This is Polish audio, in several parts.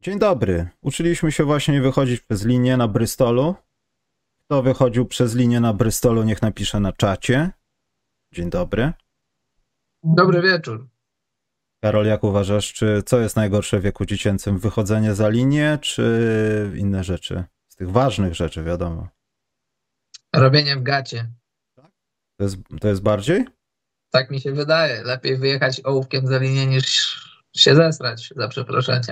Dzień dobry. Uczyliśmy się właśnie wychodzić przez linię na Bristolu. Kto wychodził przez linię na Bristolu, niech napisze na czacie. Dzień dobry. Dobry wieczór. Karol, jak uważasz, co jest najgorsze w wieku dziecięcym? Wychodzenie za linię, czy inne rzeczy? Z tych ważnych rzeczy, wiadomo. Robienie w gacie. To jest bardziej? Tak mi się wydaje. Lepiej wyjechać ołówkiem za linię niż się zesrać, za przeproszeniem.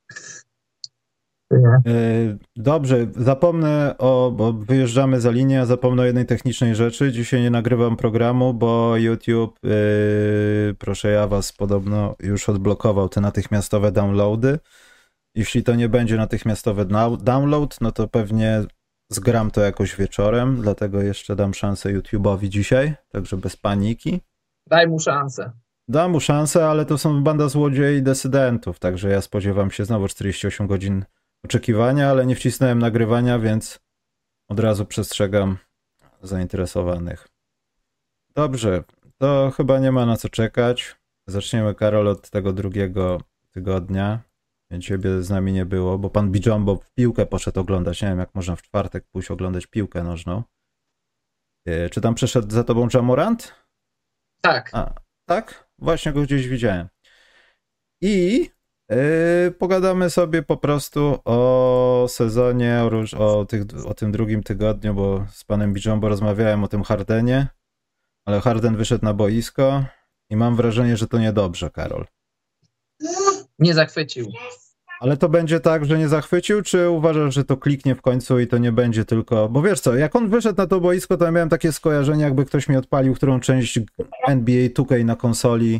Dobrze, bo wyjeżdżamy za linię, a zapomnę o jednej technicznej rzeczy. Dzisiaj nie nagrywam programu, bo YouTube, proszę ja was, podobno już odblokował te natychmiastowe downloady. Jeśli to nie będzie natychmiastowy download, no to pewnie zgram to jakoś wieczorem, dlatego jeszcze dam szansę YouTube'owi dzisiaj, także bez paniki. Daj mu szansę. Dam mu szansę, ale to są banda złodziei i decydentów, także ja spodziewam się znowu 48 godzin oczekiwania, ale nie wcisnąłem nagrywania, więc od razu przestrzegam zainteresowanych. Dobrze, to chyba nie ma na co czekać. Zaczniemy, Karol, od tego drugiego tygodnia. Ciebie z nami nie było, bo pan Bijombo w piłkę poszedł oglądać. Nie wiem, jak można w czwartek pójść oglądać piłkę nożną. Czy tam przeszedł za tobą Ja Morant? Tak. Tak? Właśnie go gdzieś widziałem. I pogadamy sobie po prostu o sezonie, o tym drugim tygodniu, bo z panem Bijombo rozmawiałem o tym Hardenie, ale Harden wyszedł na boisko i mam wrażenie, że to niedobrze, Karol. Nie zachwycił. Ale to będzie tak, że nie zachwycił, czy uważasz, że to kliknie w końcu i to nie będzie tylko... Bo wiesz co, jak on wyszedł na to boisko, to ja miałem takie skojarzenie, jakby ktoś mi odpalił którą część NBA 2K na konsoli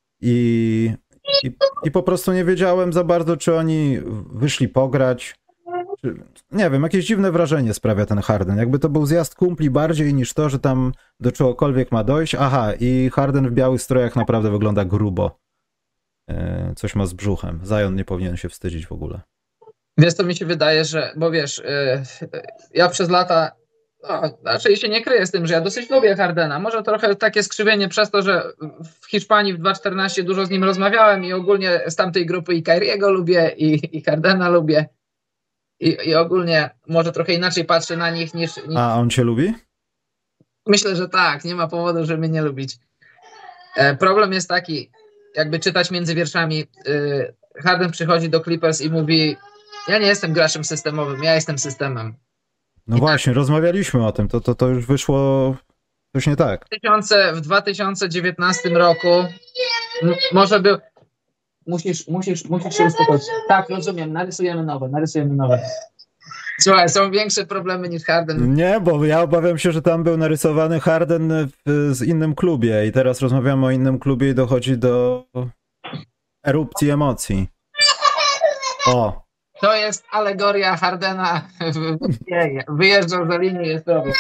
i po prostu nie wiedziałem za bardzo, czy oni wyszli pograć. Nie wiem, jakieś dziwne wrażenie sprawia ten Harden. Jakby to był zjazd kumpli bardziej niż to, że tam do czegokolwiek ma dojść. Aha, i Harden w białych strojach naprawdę wygląda grubo. Coś ma z brzuchem. Zion nie powinien się wstydzić w ogóle. Wiesz, to mi się wydaje, że, bo wiesz, ja przez lata, raczej się nie kryję z tym, że ja dosyć lubię Hardena. Może trochę takie skrzywienie przez to, że w Hiszpanii w 2.14 dużo z nim rozmawiałem i ogólnie z tamtej grupy i Kyriego lubię i Hardena lubię i ogólnie może trochę inaczej patrzę na nich niż... A on cię lubi? Myślę, że tak. Nie ma powodu, żeby nie lubić. Problem jest taki, jakby czytać między wierszami, Harden przychodzi do Clippers i mówi: ja nie jestem graczem systemowym, ja jestem systemem. No i właśnie, tak, rozmawialiśmy o tym, to już wyszło coś nie tak. W 2019 roku może był... Musisz się uspokoić. Tak, rozumiem, narysujemy nowe. Słuchaj, są większe problemy niż Harden. Nie, bo ja obawiam się, że tam był narysowany Harden z innym klubie i teraz rozmawiamy o innym klubie i dochodzi do erupcji emocji. O. To jest alegoria Hardena. Wyjeżdżał za linię, jest robił.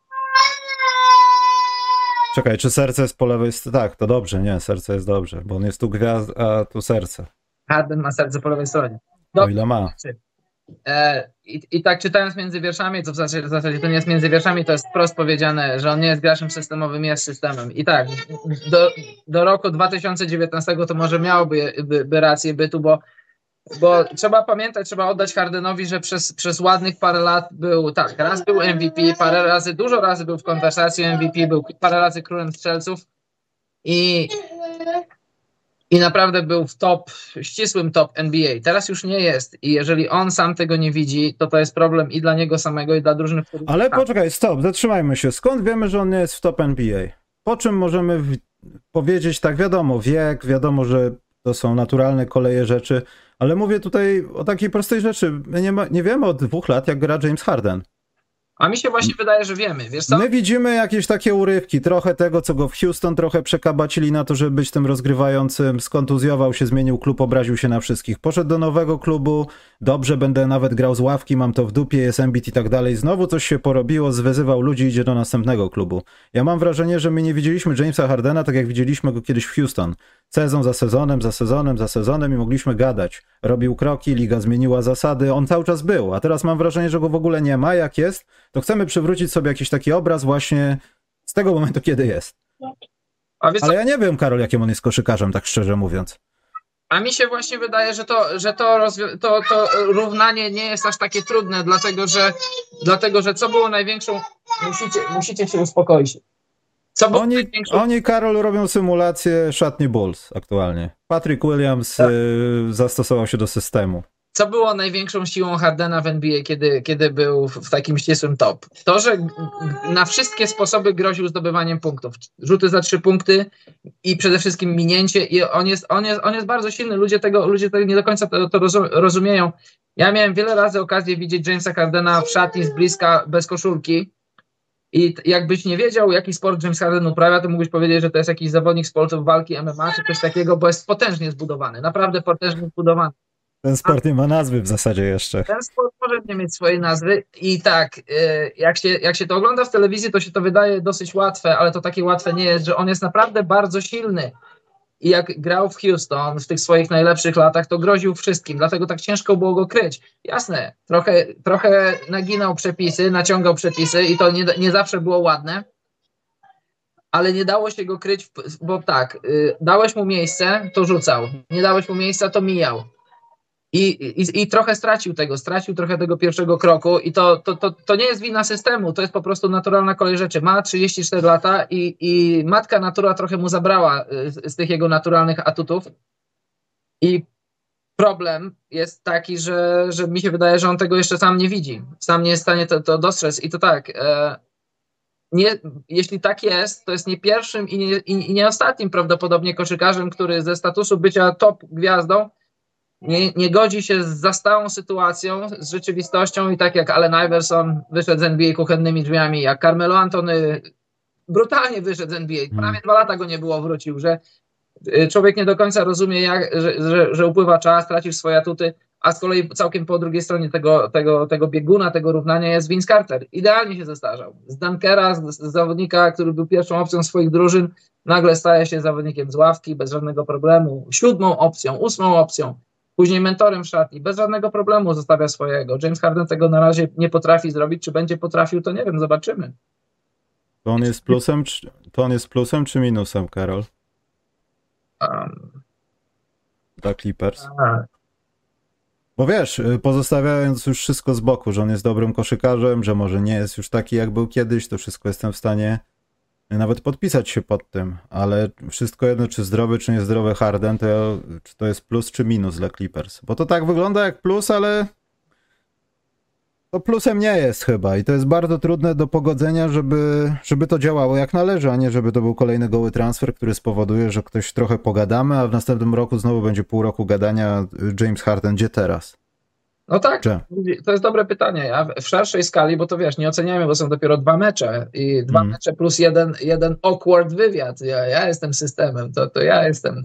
Czekaj, czy serce jest po lewej stronie? Tak, to dobrze, nie, serce jest dobrze, bo on jest tu gwiazd, a tu serce. Harden ma serce po lewej stronie. O ile ma. I tak czytając między wierszami, to w zasadzie to nie jest między wierszami, to jest wprost powiedziane, że on nie jest graczem systemowym, jest systemem. I tak, do roku 2019 to może miałoby rację bytu, bo trzeba pamiętać, trzeba oddać Hardenowi, że przez ładnych parę lat był, tak, raz był MVP, dużo razy był w konwersacji MVP, był parę razy królem strzelców i naprawdę był w ścisłym top NBA. Teraz już nie jest i jeżeli on sam tego nie widzi, to jest problem i dla niego samego, i dla drużyny. Ale poczekaj, stop, zatrzymajmy się. Skąd wiemy, że on nie jest w top NBA? Po czym możemy powiedzieć, tak, wiadomo, wiek, wiadomo, że to są naturalne koleje rzeczy, ale mówię tutaj o takiej prostej rzeczy. My nie wiemy od 2 lat, jak gra James Harden. A mi się właśnie wydaje, że wiemy. Wiesz co? My widzimy jakieś takie urywki, trochę tego, co go w Houston trochę przekabacili na to, żeby być tym rozgrywającym, skontuzjował się, zmienił klub, obraził się na wszystkich. Poszedł do nowego klubu, dobrze, będę nawet grał z ławki, mam to w dupie, jest Embiid i tak dalej. Znowu coś się porobiło, zwyzywał ludzi, idzie do następnego klubu. Ja mam wrażenie, że my nie widzieliśmy Jamesa Hardena tak jak widzieliśmy go kiedyś w Houston. Sezon za sezonem i mogliśmy gadać. Robił kroki, liga zmieniła zasady, on cały czas był, a teraz mam wrażenie, że go w ogóle nie ma. Jak jest, to chcemy przywrócić sobie jakiś taki obraz właśnie z tego momentu, kiedy jest. Ale ja nie wiem, Karol, jakim on jest koszykarzem, tak szczerze mówiąc. A mi się właśnie wydaje, że to równanie nie jest aż takie trudne, dlatego że co było największą... Musicie się uspokoić. Co było największą... Oni, Karol, robią symulację szatni Bulls aktualnie. Patrick Williams zastosował się do systemu. Co było największą siłą Hardena w NBA, kiedy był w takim ścisłym top? To, że na wszystkie sposoby groził zdobywaniem punktów. Rzuty za 3 punkty i przede wszystkim minięcie. I on jest bardzo silny. Ludzie tego nie do końca to rozumieją. Ja miałem wiele razy okazję widzieć Jamesa Hardena w szatni z bliska bez koszulki. I jakbyś nie wiedział, jaki sport James Harden uprawia, to mógłbyś powiedzieć, że to jest jakiś zawodnik sportów walki MMA czy coś takiego, bo jest potężnie zbudowany. Naprawdę potężnie zbudowany. Ten sport nie ma nazwy w zasadzie jeszcze. Ten sport może nie mieć swojej nazwy i tak, jak się to ogląda w telewizji, to się to wydaje dosyć łatwe, ale to takie łatwe nie jest, że on jest naprawdę bardzo silny. I jak grał w Houston w tych swoich najlepszych latach, to groził wszystkim, dlatego tak ciężko było go kryć. Jasne, trochę naginał przepisy, naciągał przepisy i to nie zawsze było ładne, ale nie dało się go kryć, bo tak, dałeś mu miejsce, to rzucał, nie dałeś mu miejsca, to mijał. I trochę stracił trochę tego pierwszego kroku i to nie jest wina systemu, to jest po prostu naturalna kolej rzeczy. Ma 34 lata i matka natura trochę mu zabrała z tych jego naturalnych atutów i problem jest taki, że mi się wydaje, że on tego jeszcze sam nie widzi, sam nie jest w stanie to dostrzec i to tak, jeśli tak jest, to jest nie pierwszym i nie ostatnim prawdopodobnie koszykarzem, który ze statusu bycia top gwiazdą nie godzi się z zastałą sytuacją, z rzeczywistością i tak jak Allen Iverson wyszedł z NBA kuchennymi drzwiami, jak Carmelo Anthony brutalnie wyszedł z NBA, prawie 2 lata go nie było, wrócił, że człowiek nie do końca rozumie, że upływa czas, tracisz swoje atuty, a z kolei całkiem po drugiej stronie tego bieguna, tego równania jest Vince Carter. Idealnie się zestarzał. Z dunkera, z zawodnika, który był pierwszą opcją swoich drużyn, nagle staje się zawodnikiem z ławki bez żadnego problemu, 7. opcją, 8. opcją. Później mentorem w szatni, bez żadnego problemu zostawia swojego. James Harden tego na razie nie potrafi zrobić. Czy będzie potrafił, to nie wiem, zobaczymy. To on jest plusem czy minusem, Karol? Dla Clippers. Bo wiesz, pozostawiając już wszystko z boku, że on jest dobrym koszykarzem, że może nie jest już taki, jak był kiedyś, to wszystko jestem w stanie nawet podpisać się pod tym, ale wszystko jedno, czy zdrowy, czy niezdrowy Harden, czy to jest plus, czy minus dla Clippers. Bo to tak wygląda jak plus, ale to plusem nie jest chyba i to jest bardzo trudne do pogodzenia, żeby to działało jak należy, a nie żeby to był kolejny goły transfer, który spowoduje, że ktoś trochę pogadamy, a w następnym roku znowu będzie pół roku gadania James Harden, gdzie teraz? No tak, to jest dobre pytanie. Ja w szerszej skali, bo to wiesz, nie oceniamy, bo są dopiero 2 mecze i 2 mecze plus jeden awkward wywiad. Ja jestem systemem, to ja jestem,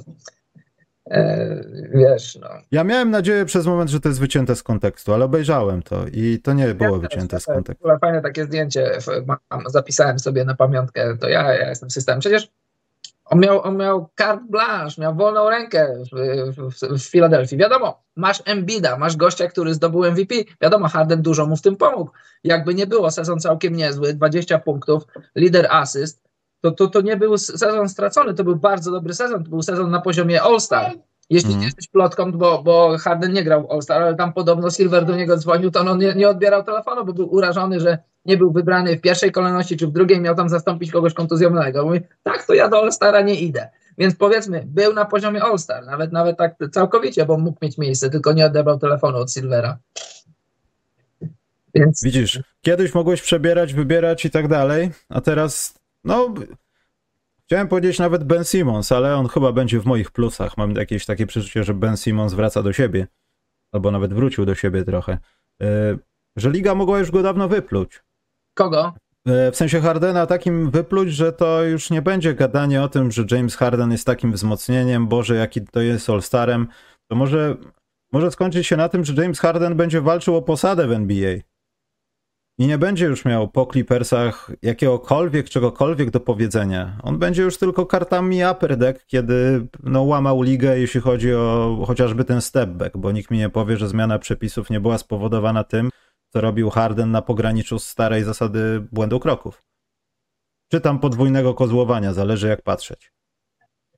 wiesz, no. Ja miałem nadzieję przez moment, że to jest wycięte z kontekstu, ale obejrzałem to i to nie było wycięte z kontekstu. Fajne takie zdjęcie, zapisałem sobie na pamiątkę, to ja jestem systemem. Przecież on miał carte blanche, miał wolną rękę w Filadelfii. Wiadomo, masz Embida, masz gościa, który zdobył MVP. Wiadomo, Harden dużo mu w tym pomógł. Jakby nie było, sezon całkiem niezły, 20 punktów, lider asyst, to nie był sezon stracony, to był bardzo dobry sezon, to był sezon na poziomie All-Star. Jeśli nie jesteś plotką, bo Harden nie grał w All-Star, ale tam podobno Silver do niego dzwonił, to on nie odbierał telefonu, bo był urażony, że nie był wybrany w pierwszej kolejności czy w drugiej, miał tam zastąpić kogoś kontuzjowanego. Mówi, tak, to ja do All-Stara nie idę. Więc powiedzmy, był na poziomie All-Star, nawet tak całkowicie, bo mógł mieć miejsce, tylko nie odebrał telefonu od Silvera. Więc... Widzisz, kiedyś mogłeś przebierać, wybierać i tak dalej, a teraz, no... Chciałem powiedzieć nawet Ben Simmons, ale on chyba będzie w moich plusach. Mam jakieś takie przeczucie, że Ben Simmons wraca do siebie. Albo nawet wrócił do siebie trochę. Że liga mogła już go dawno wypluć. Kogo? W sensie Hardena takim wypluć, że to już nie będzie gadanie o tym, że James Harden jest takim wzmocnieniem, Boże, jaki to jest All-Starem. To może skończyć się na tym, że James Harden będzie walczył o posadę w NBA. I nie będzie już miał po Clippersach czegokolwiek do powiedzenia. On będzie już tylko kartami upper deck, kiedy łamał ligę, jeśli chodzi o chociażby ten step back, bo nikt mi nie powie, że zmiana przepisów nie była spowodowana tym, co robił Harden na pograniczu starej zasady błędu kroków. Czy tam podwójnego kozłowania, zależy jak patrzeć.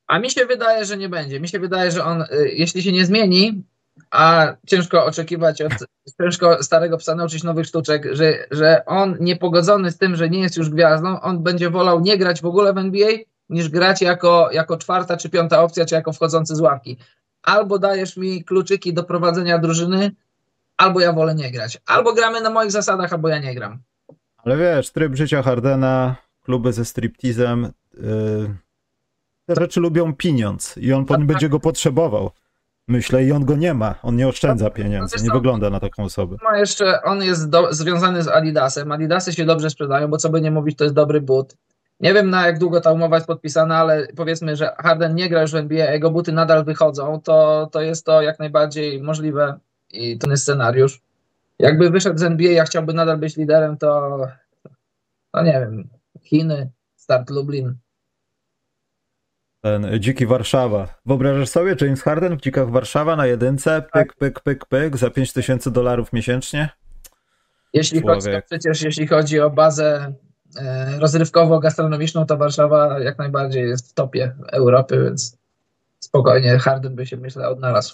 A mi się wydaje, że nie będzie. Mi się wydaje, że on, jeśli się nie zmieni, a ciężko oczekiwać ciężko starego psa nauczyć nowych sztuczek, że on niepogodzony z tym, że nie jest już gwiazdą, on będzie wolał nie grać w ogóle w NBA, niż grać jako czwarta czy piąta opcja, czy jako wchodzący z ławki. Albo dajesz mi kluczyki do prowadzenia drużyny, albo ja wolę nie grać. Albo gramy na moich zasadach, albo ja nie gram. Ale wiesz, tryb życia Hardena, kluby ze striptizem, te rzeczy lubią pieniądz i on będzie go potrzebował. Myślę, i on go nie ma. On nie oszczędza pieniędzy. Nie wygląda na taką osobę. On jest związany z Adidasem. Adidasy się dobrze sprzedają, bo co by nie mówić, to jest dobry but. Nie wiem, na jak długo ta umowa jest podpisana, ale powiedzmy, że Harden nie gra już w NBA, a jego buty nadal wychodzą, to jest to jak najbardziej możliwe i to jest scenariusz. Jakby wyszedł z NBA, a chciałby nadal być liderem, to nie wiem, Chiny, Start Lublin. Ten Dziki Warszawa. Wyobrażasz sobie James Harden w Dzikach Warszawa na jedynce? Pyk za $5,000 miesięcznie? Jeśli chodzi o bazę rozrywkowo-gastronomiczną, to Warszawa jak najbardziej jest w topie Europy, więc spokojnie Harden by się, myślę, odnalazł.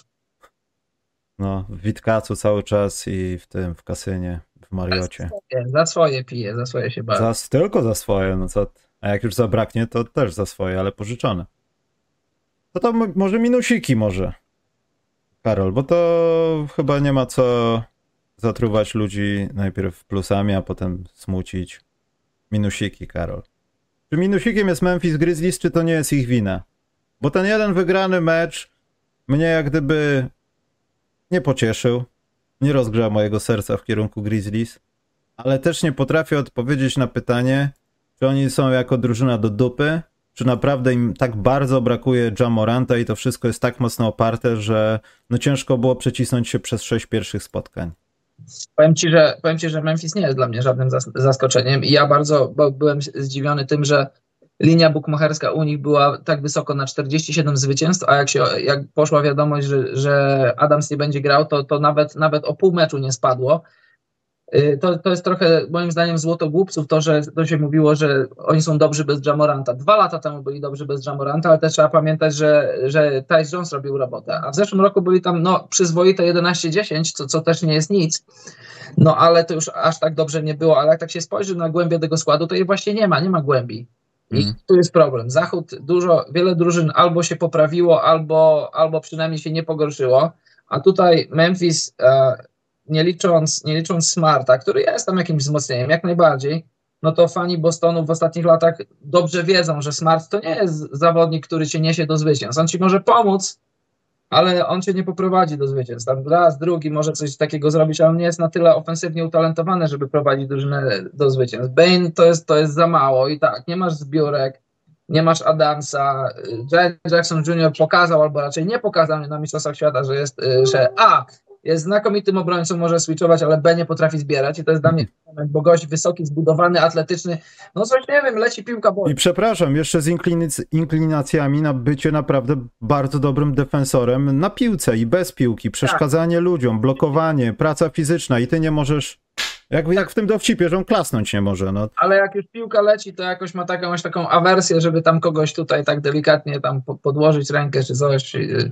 No, w Witkacu cały czas i w kasynie, w Mariocie. Za swoje pije, za swoje się bawi. Tylko za swoje, no co? A jak już zabraknie, to też za swoje, ale pożyczone. To może minusiki może, Karol, bo to chyba nie ma co zatruwać ludzi najpierw plusami, a potem smucić. Minusiki, Karol. Czy minusikiem jest Memphis Grizzlies, czy to nie jest ich wina? Bo ten jeden wygrany mecz mnie jak gdyby nie pocieszył, nie rozgrzał mojego serca w kierunku Grizzlies, ale też nie potrafię odpowiedzieć na pytanie, czy oni są jako drużyna do dupy, czy naprawdę im tak bardzo brakuje Ja Moranta i to wszystko jest tak mocno oparte, że no ciężko było przecisnąć się przez 6 pierwszych spotkań. Powiem ci, że Memphis nie jest dla mnie żadnym zaskoczeniem i ja bardzo byłem zdziwiony tym, że linia bukmacherska u nich była tak wysoko na 47 zwycięstw, a jak poszła wiadomość, że Adams nie będzie grał, to nawet o pół meczu nie spadło. To jest trochę moim zdaniem złoto głupców, że to się mówiło, że oni są dobrzy bez Ja Moranta. 2 lata temu byli dobrzy bez Ja Moranta, ale też trzeba pamiętać, że Tyce Jones robił robotę, a w zeszłym roku byli tam przyzwoite 11-10, co też nie jest nic, ale to już aż tak dobrze nie było, ale jak tak się spojrzy na głębię tego składu, to jej właśnie nie ma głębi. I tu jest problem. Zachód, wiele drużyn albo się poprawiło, albo przynajmniej się nie pogorszyło, a tutaj Memphis, nie licząc Smarta, który jest tam jakimś wzmocnieniem, jak najbardziej, no to fani Bostonu w ostatnich latach dobrze wiedzą, że Smart to nie jest zawodnik, który cię niesie do zwycięstw. On ci może pomóc, ale on cię nie poprowadzi do zwycięstw. Tam raz, drugi może coś takiego zrobić, ale on nie jest na tyle ofensywnie utalentowany, żeby prowadzić drużynę do zwycięstw. Bane to jest za mało i tak, nie masz zbiórek, nie masz Adamsa. Jaren Jackson Jr. pokazał, albo raczej nie pokazał na Mistrzostwach Świata, że jest znakomitym obrońcą, może switchować, ale B nie potrafi zbierać i to jest dla mnie moment, bo gość wysoki, zbudowany, atletyczny, coś nie wiem, leci piłka. I przepraszam, jeszcze z inklinacjami na bycie naprawdę bardzo dobrym defensorem na piłce i bez piłki, przeszkadzanie ludziom, blokowanie, praca fizyczna i ty nie możesz, jak w tym dowcipie, że on klasnąć nie może. No. Ale jak już piłka leci, to jakoś ma taką awersję, żeby tam kogoś tutaj tak delikatnie tam podłożyć rękę czy coś.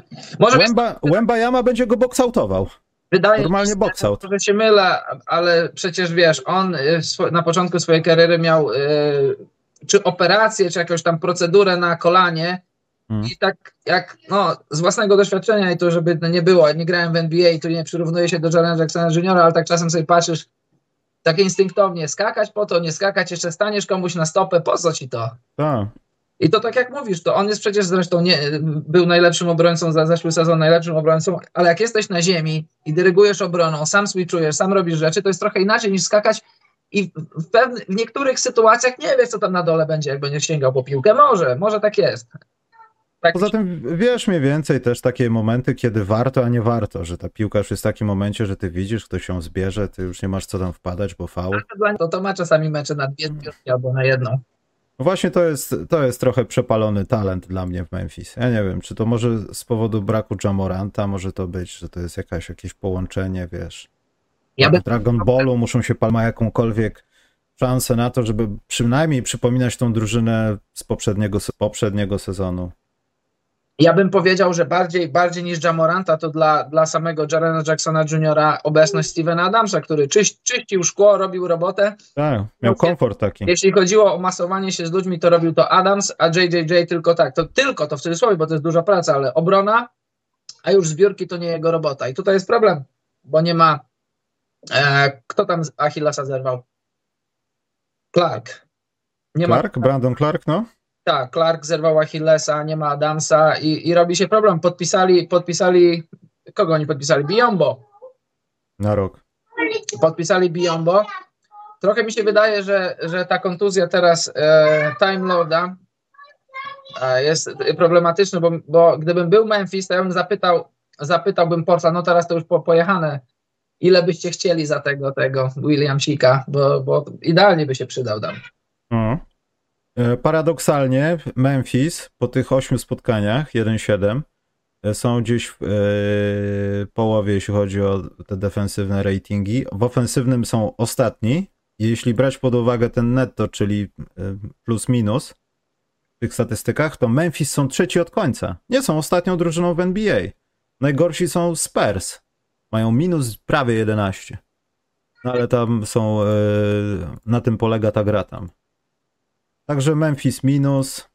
Wembanyama będzie go boksautował. Normalnie boxout. Może się mylę, ale przecież wiesz, on na początku swojej kariery miał czy operację, czy jakąś tam procedurę na kolanie i tak jak z własnego doświadczenia i to żeby nie było, nie grałem w NBA i tu nie przyrównuję się do Jarena Jacksona Jr., ale tak czasem sobie patrzysz tak instynktownie, skakać po to, nie skakać, jeszcze staniesz komuś na stopę, po co ci to? Tak. I to tak jak mówisz, to on jest przecież zresztą był najlepszym obrońcą za zeszły sezon, najlepszym obrońcą, ale jak jesteś na ziemi i dyrygujesz obroną, sam switchujesz, sam robisz rzeczy, to jest trochę inaczej niż skakać i w niektórych sytuacjach nie wiesz, co tam na dole będzie, jak będziesz sięgał po piłkę. Może tak jest. Tak. Poza tym wiesz mniej więcej też takie momenty, kiedy warto, a nie warto, że ta piłka już jest w takim momencie, że ty widzisz, ktoś ją zbierze, ty już nie masz co tam wpadać, bo faul. To ma czasami mecze na 2 zbiórki albo na 1. No właśnie to jest trochę przepalony talent dla mnie w Memphis. Ja nie wiem, czy to może z powodu braku Ja Moranta może to być, że to jest jakieś połączenie, wiesz. Dragon Ballu muszą się ma jakąkolwiek szansę na to, żeby przynajmniej przypominać tą drużynę z poprzedniego sezonu. Ja bym powiedział, że bardziej niż Ja Moranta, to dla samego Jarena Jacksona Jr. obecność Stevena Adamsa, który czyścił szkło, robił robotę. Tak, miał komfort taki. Jeśli chodziło o masowanie się z ludźmi, to robił to Adams, a JJJ tylko to w cudzysłowie, bo to jest duża praca, ale obrona, a już zbiórki to nie jego robota. I tutaj jest problem, bo nie ma kto tam z Achillesa zerwał? Clark. Clark? Brandon Clark, no? Tak, Clark zerwał Achillesa, nie ma Adamsa i robi się problem. Podpisali, kogo oni podpisali? Biombo. Na rok. Podpisali Biombo. Trochę mi się wydaje, że ta kontuzja teraz Time Lorda jest problematyczna, bo gdybym był Memphis, to ja bym zapytałbym Portland, no teraz to już pojechane, ile byście chcieli za tego Williamsika, bo idealnie by się przydał tam. Paradoksalnie Memphis po tych 8 spotkaniach 1-7 są gdzieś w połowie, jeśli chodzi o te defensywne ratingi. W ofensywnym są ostatni. Jeśli brać pod uwagę ten netto, czyli plus minus w tych statystykach, to Memphis są trzeci od końca. Nie są ostatnią drużyną w NBA. Najgorsi są Spurs. Mają minus prawie 11. No ale tam są, na tym polega ta gra tam. Także Memphis minus.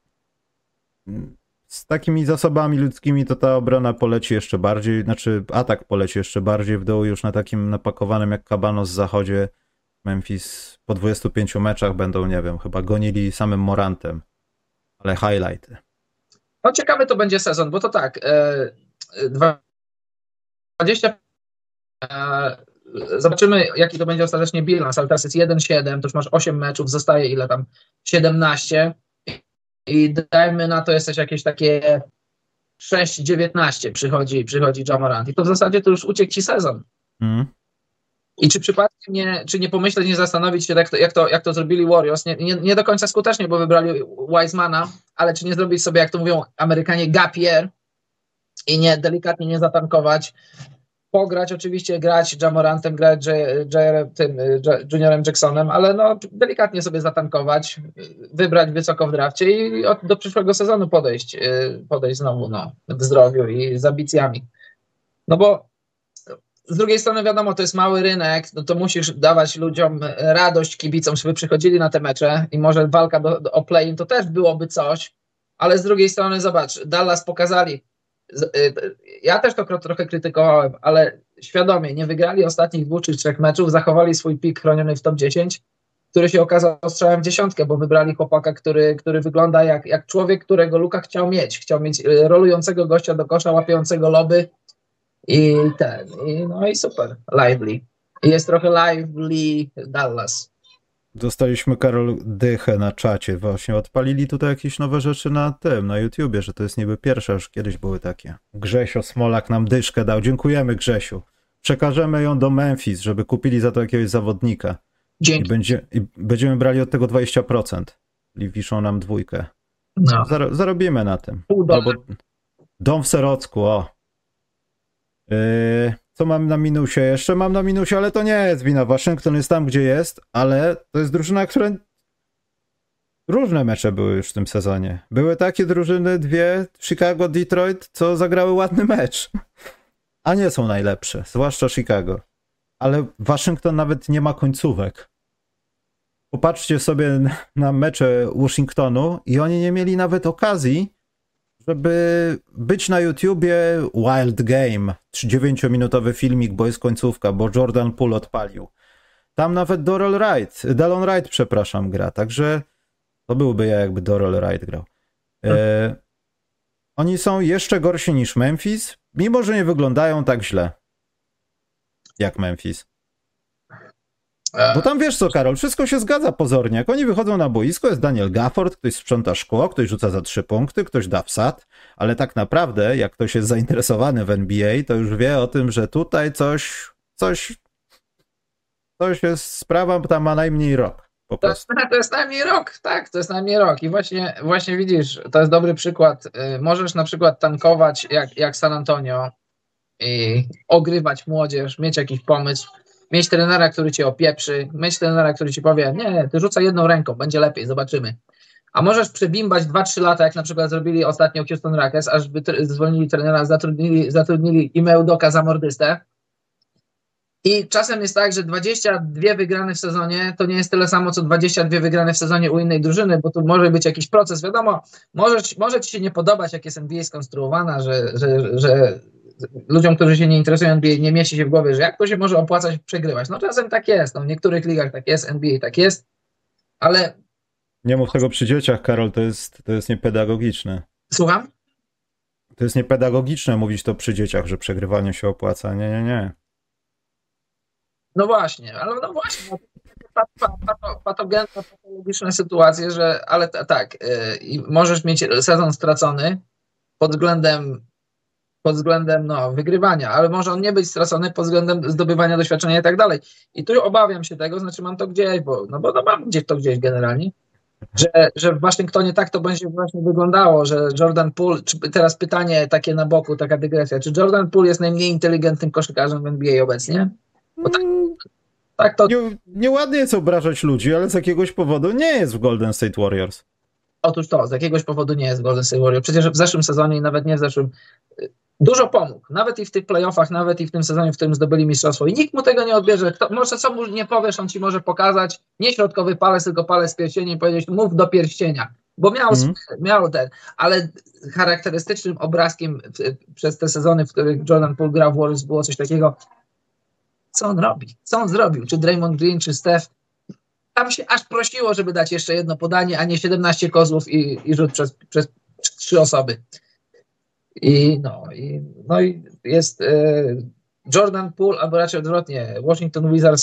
Z takimi zasobami ludzkimi to ta obrona poleci jeszcze bardziej, znaczy atak poleci jeszcze bardziej w dół, już na takim napakowanym jak Cabanos zachodzie. Memphis po 25 meczach będą, nie wiem, chyba gonili samym Morantem, ale highlighty. No ciekawy to będzie sezon, bo to tak, 20 zobaczymy jaki to będzie ostatecznie bilans, ale teraz jest 1-7, to już masz 8 meczów, zostaje ile tam? 17 i dajmy na to jesteś jakieś takie 6-19 przychodzi Ja Morant i to w zasadzie to już uciekł ci sezon. I czy przypadkiem nie pomyśleć, nie zastanowić się, jak to zrobili Warriors, nie do końca skutecznie, bo wybrali Wisemana, ale czy nie zrobić sobie, jak to mówią Amerykanie, gap year i delikatnie nie zatankować, pograć oczywiście, grać Ja Morantem, grać Juniorem Jacksonem, ale no delikatnie sobie zatankować, wybrać wysoko w drafcie i do przyszłego sezonu podejść znowu w zdrowiu i z ambicjami. No bo z drugiej strony wiadomo, to jest mały rynek, no to musisz dawać ludziom radość, kibicom, żeby przychodzili na te mecze i może walka o play-in to też byłoby coś, ale z drugiej strony zobacz, Dallas pokazali, ja też to trochę krytykowałem, ale świadomie nie wygrali ostatnich 2 czy 3 meczów, zachowali swój pik chroniony w top 10, który się okazał strzałem w dziesiątkę, bo wybrali chłopaka, który wygląda jak człowiek, którego Luka chciał mieć rolującego gościa do kosza, łapiącego loby, no i super, lively. I jest trochę lively Dallas. Dostaliśmy, Karol, dychę na czacie. Właśnie odpalili tutaj jakieś nowe rzeczy na YouTubie, że to jest niby pierwsze, już kiedyś były takie. Grzesio Smolak nam dyszkę dał. Dziękujemy, Grzesiu. Przekażemy ją do Memphis, żeby kupili za to jakiegoś zawodnika. Dzięki. I będziemy brali od tego 20%. I wiszą nam 2. No. Zarobimy na tym. Albo dom w Serocku, o. Co mam na minusie? Jeszcze mam na minusie, ale to nie jest wina. Waszyngton jest tam, gdzie jest, ale to jest drużyna, która... Różne mecze były już w tym sezonie. Były takie drużyny, 2, Chicago, Detroit, co zagrały ładny mecz. A nie są najlepsze, zwłaszcza Chicago. Ale Waszyngton nawet nie ma końcówek. Popatrzcie sobie na mecze Washingtonu i oni nie mieli nawet okazji, żeby być na YouTubie Wild Game, 9-minutowy filmik, bo jest końcówka, bo Jordan Poole odpalił. Tam nawet Delon Wright, gra, także to byłby ja, jakby Doral Wright grał. Oni są jeszcze gorsi niż Memphis, mimo że nie wyglądają tak źle jak Memphis. Bo tam wiesz co, Karol, wszystko się zgadza pozornie. Jak oni wychodzą na boisko, jest Daniel Gafford, ktoś sprząta szkło, ktoś rzuca za 3 punkty, ktoś da wsad, ale tak naprawdę, jak ktoś jest zainteresowany w NBA, to już wie o tym, że tutaj coś jest, sprawa ta ma najmniej rok. Po prostu. To jest najmniej rok, tak, to jest najmniej rok. I właśnie widzisz, to jest dobry przykład. Możesz na przykład tankować jak San Antonio i ogrywać młodzież, mieć jakiś pomysł, mieć trenera, który cię opieprzy, mieć trenera, który ci powie, nie, ty rzucaj jedną ręką, będzie lepiej, zobaczymy. A możesz przebimbać 2-3 lata, jak na przykład zrobili ostatnio Houston Rockets, aż zwolnili trenera, zatrudnili Ime Udoka za mordystę. I czasem jest tak, że 22 wygrane w sezonie to nie jest tyle samo, co 22 wygrane w sezonie u innej drużyny, bo tu może być jakiś proces. Wiadomo, może ci się nie podobać, jak jest NBA skonstruowana, że ludziom, którzy się nie interesują NBA, nie mieści się w głowie, że jak to się może opłacać przegrywać. No czasem tak jest, no, w niektórych ligach tak jest, NBA tak jest, ale... Nie mów tego przy dzieciach, Karol, to jest niepedagogiczne. Słucham? To jest niepedagogiczne mówić to przy dzieciach, że przegrywanie się opłaca. Nie. No właśnie, ale no właśnie, patogenne, patologiczne sytuacje, że ale tak, możesz mieć sezon stracony pod względem wygrywania, ale może on nie być stracony pod względem zdobywania doświadczenia i tak dalej. I tu obawiam się tego, znaczy mam to gdzieś, bo mam gdzieś generalnie, że w Waszyngtonie tak to będzie właśnie wyglądało, że Jordan Poole, teraz pytanie takie na boku, taka dygresja, czy Jordan Poole jest najmniej inteligentnym koszykarzem w NBA obecnie? Bo tak to... Nieładnie jest obrażać ludzi, ale z jakiegoś powodu nie jest w Golden State Warriors. Otóż to, z jakiegoś powodu nie jest w Golden State Warriors. Przecież w zeszłym sezonie i nawet nie w zeszłym, dużo pomógł. Nawet i w tych playoffach, nawet i w tym sezonie, w którym zdobyli mistrzostwo. I nikt mu tego nie odbierze. Może co mu nie powiesz, on ci może pokazać nie środkowy palec, tylko palec z pierścienia i powiedzieć, mów do pierścienia. Bo miał ten, ale charakterystycznym obrazkiem przez te sezony, w których Jordan Poole grał w Warriors, było coś takiego, co on robi? Co on zrobił? Czy Draymond Green, czy Steph? Tam się aż prosiło, żeby dać jeszcze jedno podanie, a nie 17 kozłów i rzut przez 3 osoby. I jest Jordan Poole, albo raczej odwrotnie, Washington Wizards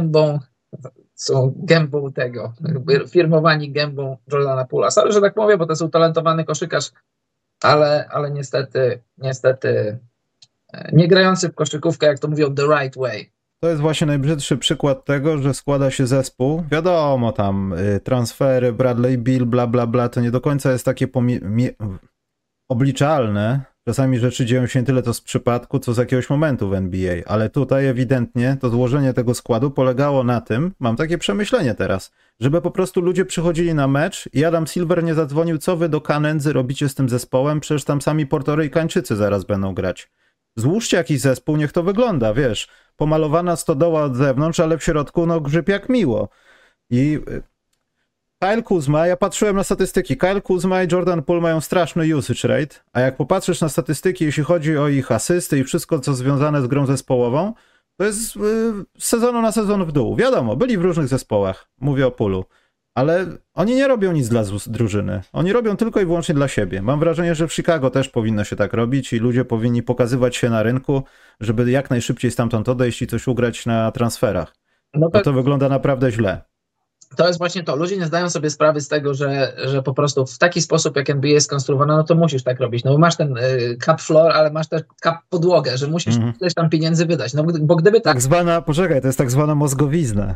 są gębą tego, firmowani gębą Jordana Poole'a. Sorry, że tak mówię, bo to jest utalentowany koszykarz, ale niestety nie grający w koszykówkę, jak to mówią, the right way. To jest właśnie najbrzydszy przykład tego, że składa się zespół. Wiadomo, tam transfery, Bradley Beal, bla, bla, bla, to nie do końca jest takie obliczalne. Czasami rzeczy dzieją się nie tyle to z przypadku, co z jakiegoś momentu w NBA. Ale tutaj ewidentnie to złożenie tego składu polegało na tym, mam takie przemyślenie teraz, żeby po prostu ludzie przychodzili na mecz i Adam Silver nie zadzwonił, co wy do Kanędzy robicie z tym zespołem, przecież tam sami Portorykańczycy zaraz będą grać. Złóżcie jakiś zespół, niech to wygląda, wiesz, pomalowana stodoła od zewnątrz, ale w środku grzyb jak miło. I Kyle Kuzma, ja patrzyłem na statystyki, Kyle Kuzma i Jordan Poole mają straszny usage rate, a jak popatrzysz na statystyki, jeśli chodzi o ich asysty i wszystko, co związane z grą zespołową, to jest z sezonu na sezon w dół. Wiadomo, byli w różnych zespołach, mówię o Poolu, ale oni nie robią nic dla drużyny. Oni robią tylko i wyłącznie dla siebie. Mam wrażenie, że w Chicago też powinno się tak robić i ludzie powinni pokazywać się na rynku, żeby jak najszybciej stamtąd odejść i coś ugrać na transferach. No to wygląda naprawdę źle. To jest właśnie to. Ludzie nie zdają sobie sprawy z tego, że po prostu w taki sposób, jak NBA jest skonstruowana, no to musisz tak robić. No bo masz ten cap floor, ale masz też cap podłogę, że musisz ileś tam pieniędzy wydać. No bo gdyby tak... to jest tak zwana mózgowizna.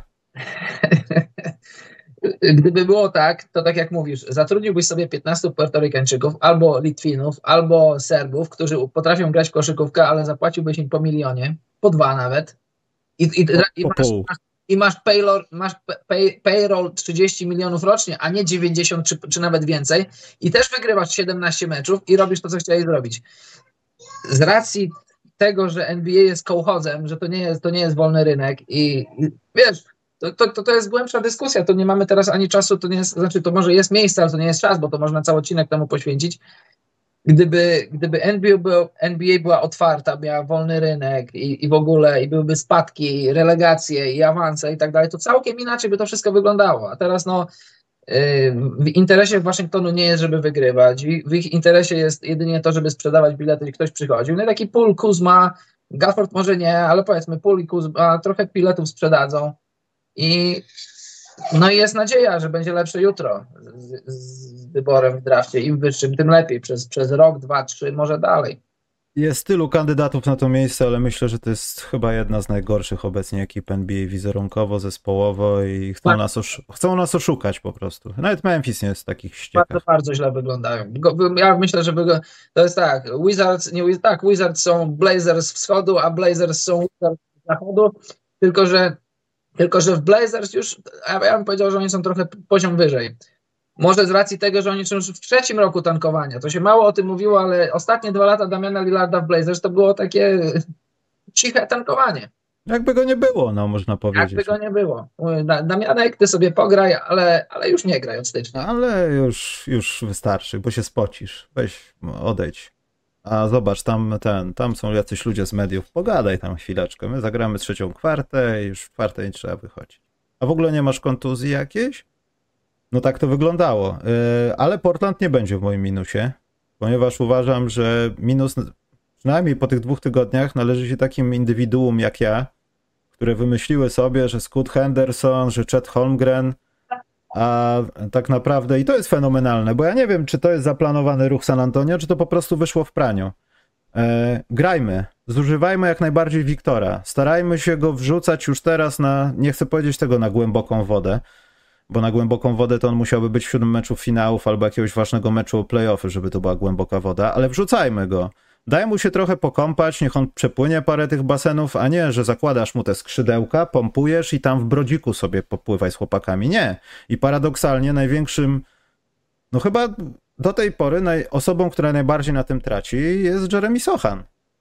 Gdyby było tak, to tak jak mówisz, zatrudniłbyś sobie 15 Puertorykańczyków, albo Litwinów, albo Serbów, którzy potrafią grać w koszykówkę, ale zapłaciłbyś im po milionie, po 2 nawet. I masz payroll 30 milionów rocznie, a nie 90 czy nawet więcej. I też wygrywasz 17 meczów i robisz to, co chciałeś zrobić. Z racji tego, że NBA jest kołchozem, że to nie jest wolny rynek i wiesz, to jest głębsza dyskusja, to nie mamy teraz ani czasu, to nie jest, znaczy to może jest miejsce, ale to nie jest czas, bo to można cały odcinek temu poświęcić. Gdyby NBA była otwarta, miała wolny rynek i w ogóle, i byłyby spadki, relegacje i awanse i tak dalej, to całkiem inaczej by to wszystko wyglądało. A teraz w interesie Waszyngtonu nie jest, żeby wygrywać. W ich interesie jest jedynie to, żeby sprzedawać bilety i ktoś przychodził. No i taki Poole, Kuzma, Gafford może nie, ale powiedzmy Poole i Kuzma trochę biletów sprzedadzą. I jest nadzieja, że będzie lepsze jutro z wyborem w drafcie. Im wyższym, tym lepiej. Przez rok, 2, 3, może dalej. Jest tylu kandydatów na to miejsce, ale myślę, że to jest chyba jedna z najgorszych obecnie ekip NBA wizerunkowo, zespołowo i chcą nas oszukać po prostu. Nawet Memphis nie jest w takich ściekach. Bardzo źle wyglądają. Ja myślę, że to jest tak. Wizards są Blazers wschodu, a Blazers są Wizards zachodu, tylko że w Blazers już, ja bym powiedział, że oni są trochę poziom wyżej. Może z racji tego, że oni są już w 3. roku tankowania. To się mało o tym mówiło, ale ostatnie 2 lata Damiana Lillarda w Blazers to było takie ciche tankowanie. Jakby go nie było, no można powiedzieć. Jakby go nie było. Damianek, ty sobie pograj, ale już nie graj od stycznia. Ale już wystarczy, bo się spocisz. Weź, odejdź. A zobacz, tam są jacyś ludzie z mediów. Pogadaj tam chwileczkę. My zagramy 3. kwartę i już w 4. nie trzeba wychodzić. A w ogóle nie masz kontuzji jakiejś? No tak to wyglądało. Ale Portland nie będzie w moim minusie, ponieważ uważam, że minus, przynajmniej po tych 2 tygodniach, należy się takim indywiduum jak ja, które wymyśliły sobie, że Scoot Henderson, że Chet Holmgren, a tak naprawdę, i to jest fenomenalne, bo ja nie wiem, czy to jest zaplanowany ruch San Antonio, czy to po prostu wyszło w praniu. Grajmy, zużywajmy jak najbardziej Wiktora, starajmy się go wrzucać już teraz nie chcę powiedzieć tego na głęboką wodę, bo na głęboką wodę to on musiałby być w 7 meczu finałów albo jakiegoś ważnego meczu o playoffy, żeby to była głęboka woda, ale wrzucajmy go. Daj mu się trochę pokąpać, niech on przepłynie parę tych basenów, a nie, że zakładasz mu te skrzydełka, pompujesz i tam w brodziku sobie popływaj z chłopakami. Nie. I paradoksalnie największym, no chyba do tej pory osobą, która najbardziej na tym traci, jest Jeremy Sochan.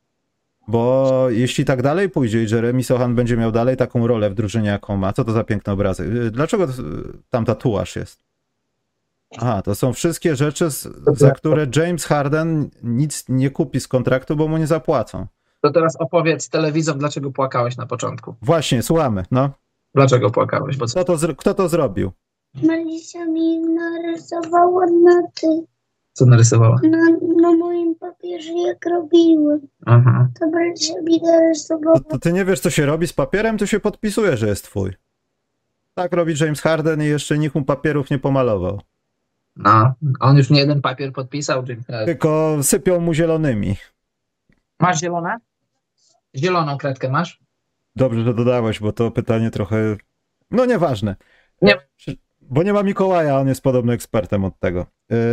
Bo jeśli tak dalej pójdzie i Jeremy Sochan będzie miał dalej taką rolę w drużynie, jaką ma, co to za piękny obrazek? Dlaczego tam tatuaż jest? Aha, to są wszystkie rzeczy, za które James Harden nic nie kupi z kontraktu, bo mu nie zapłacą. To teraz opowiedz telewizom, dlaczego płakałeś na początku. Właśnie, słuchamy, no. Dlaczego płakałeś? Bo Kto to zrobił? Marysia mi narysowała noty Co narysowała? na moim papierze, jak robiłem. Aha. To Marysia mi narysowała. To ty nie wiesz, co się robi z papierem, to się podpisuje, że jest twój. Tak robi James Harden i jeszcze nikt mu papierów nie pomalował. No, on już nie jeden papier podpisał. Tylko sypią mu zielonymi. Masz zielone? Zieloną kredkę masz? Dobrze, że dodałeś, bo to pytanie trochę... No nieważne. Nie. Bo nie ma Mikołaja, on jest podobno ekspertem od tego.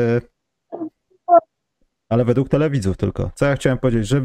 Ale według telewidzów tylko. Co ja chciałem powiedzieć, że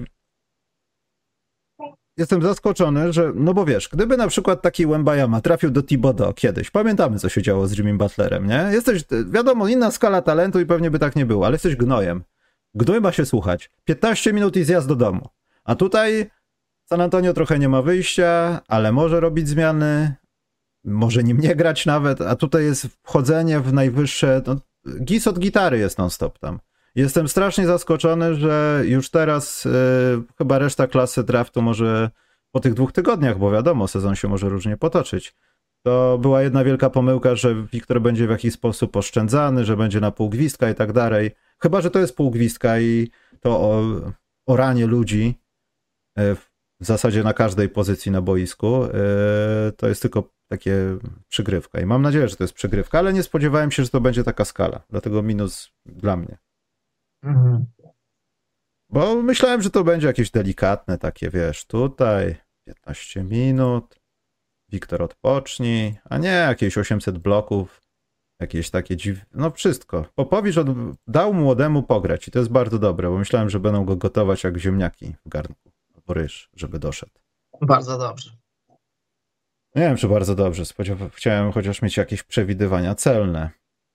jestem zaskoczony, że, no bo wiesz, gdyby na przykład taki Wembanyama trafił do Thibodeau kiedyś, pamiętamy, co się działo z Jimmy Butlerem, nie? Jesteś, wiadomo, inna skala talentu i pewnie by tak nie było, ale jesteś gnojem. Gnój ma się słuchać. 15 minut i zjazd do domu. A tutaj San Antonio trochę nie ma wyjścia, ale może robić zmiany, może nim nie grać nawet, a tutaj jest wchodzenie w najwyższe, no, gis od gitary jest non-stop tam. Jestem strasznie zaskoczony, że już teraz chyba reszta klasy draftu może po tych 2 tygodniach, bo wiadomo, sezon się może różnie potoczyć. To była jedna wielka pomyłka, że Wiktor będzie w jakiś sposób oszczędzany, że będzie na półgwistka i tak dalej. Chyba że to jest półgwistka i to oranie ludzi w zasadzie na każdej pozycji na boisku to jest tylko takie przygrywka. I mam nadzieję, że to jest przygrywka, ale nie spodziewałem się, że to będzie taka skala. Dlatego minus dla mnie. Mhm. Bo myślałem, że to będzie jakieś delikatne takie, wiesz, tutaj 15 minut, Wiktor odpocznij, a nie jakieś 800 bloków, jakieś takie no wszystko. Popowicz dał młodemu pograć i to jest bardzo dobre, bo myślałem, że będą go gotować jak ziemniaki w garnku, albo ryż, żeby doszedł. Bardzo dobrze. Nie wiem, czy bardzo dobrze, chciałem chociaż mieć jakieś przewidywania celne.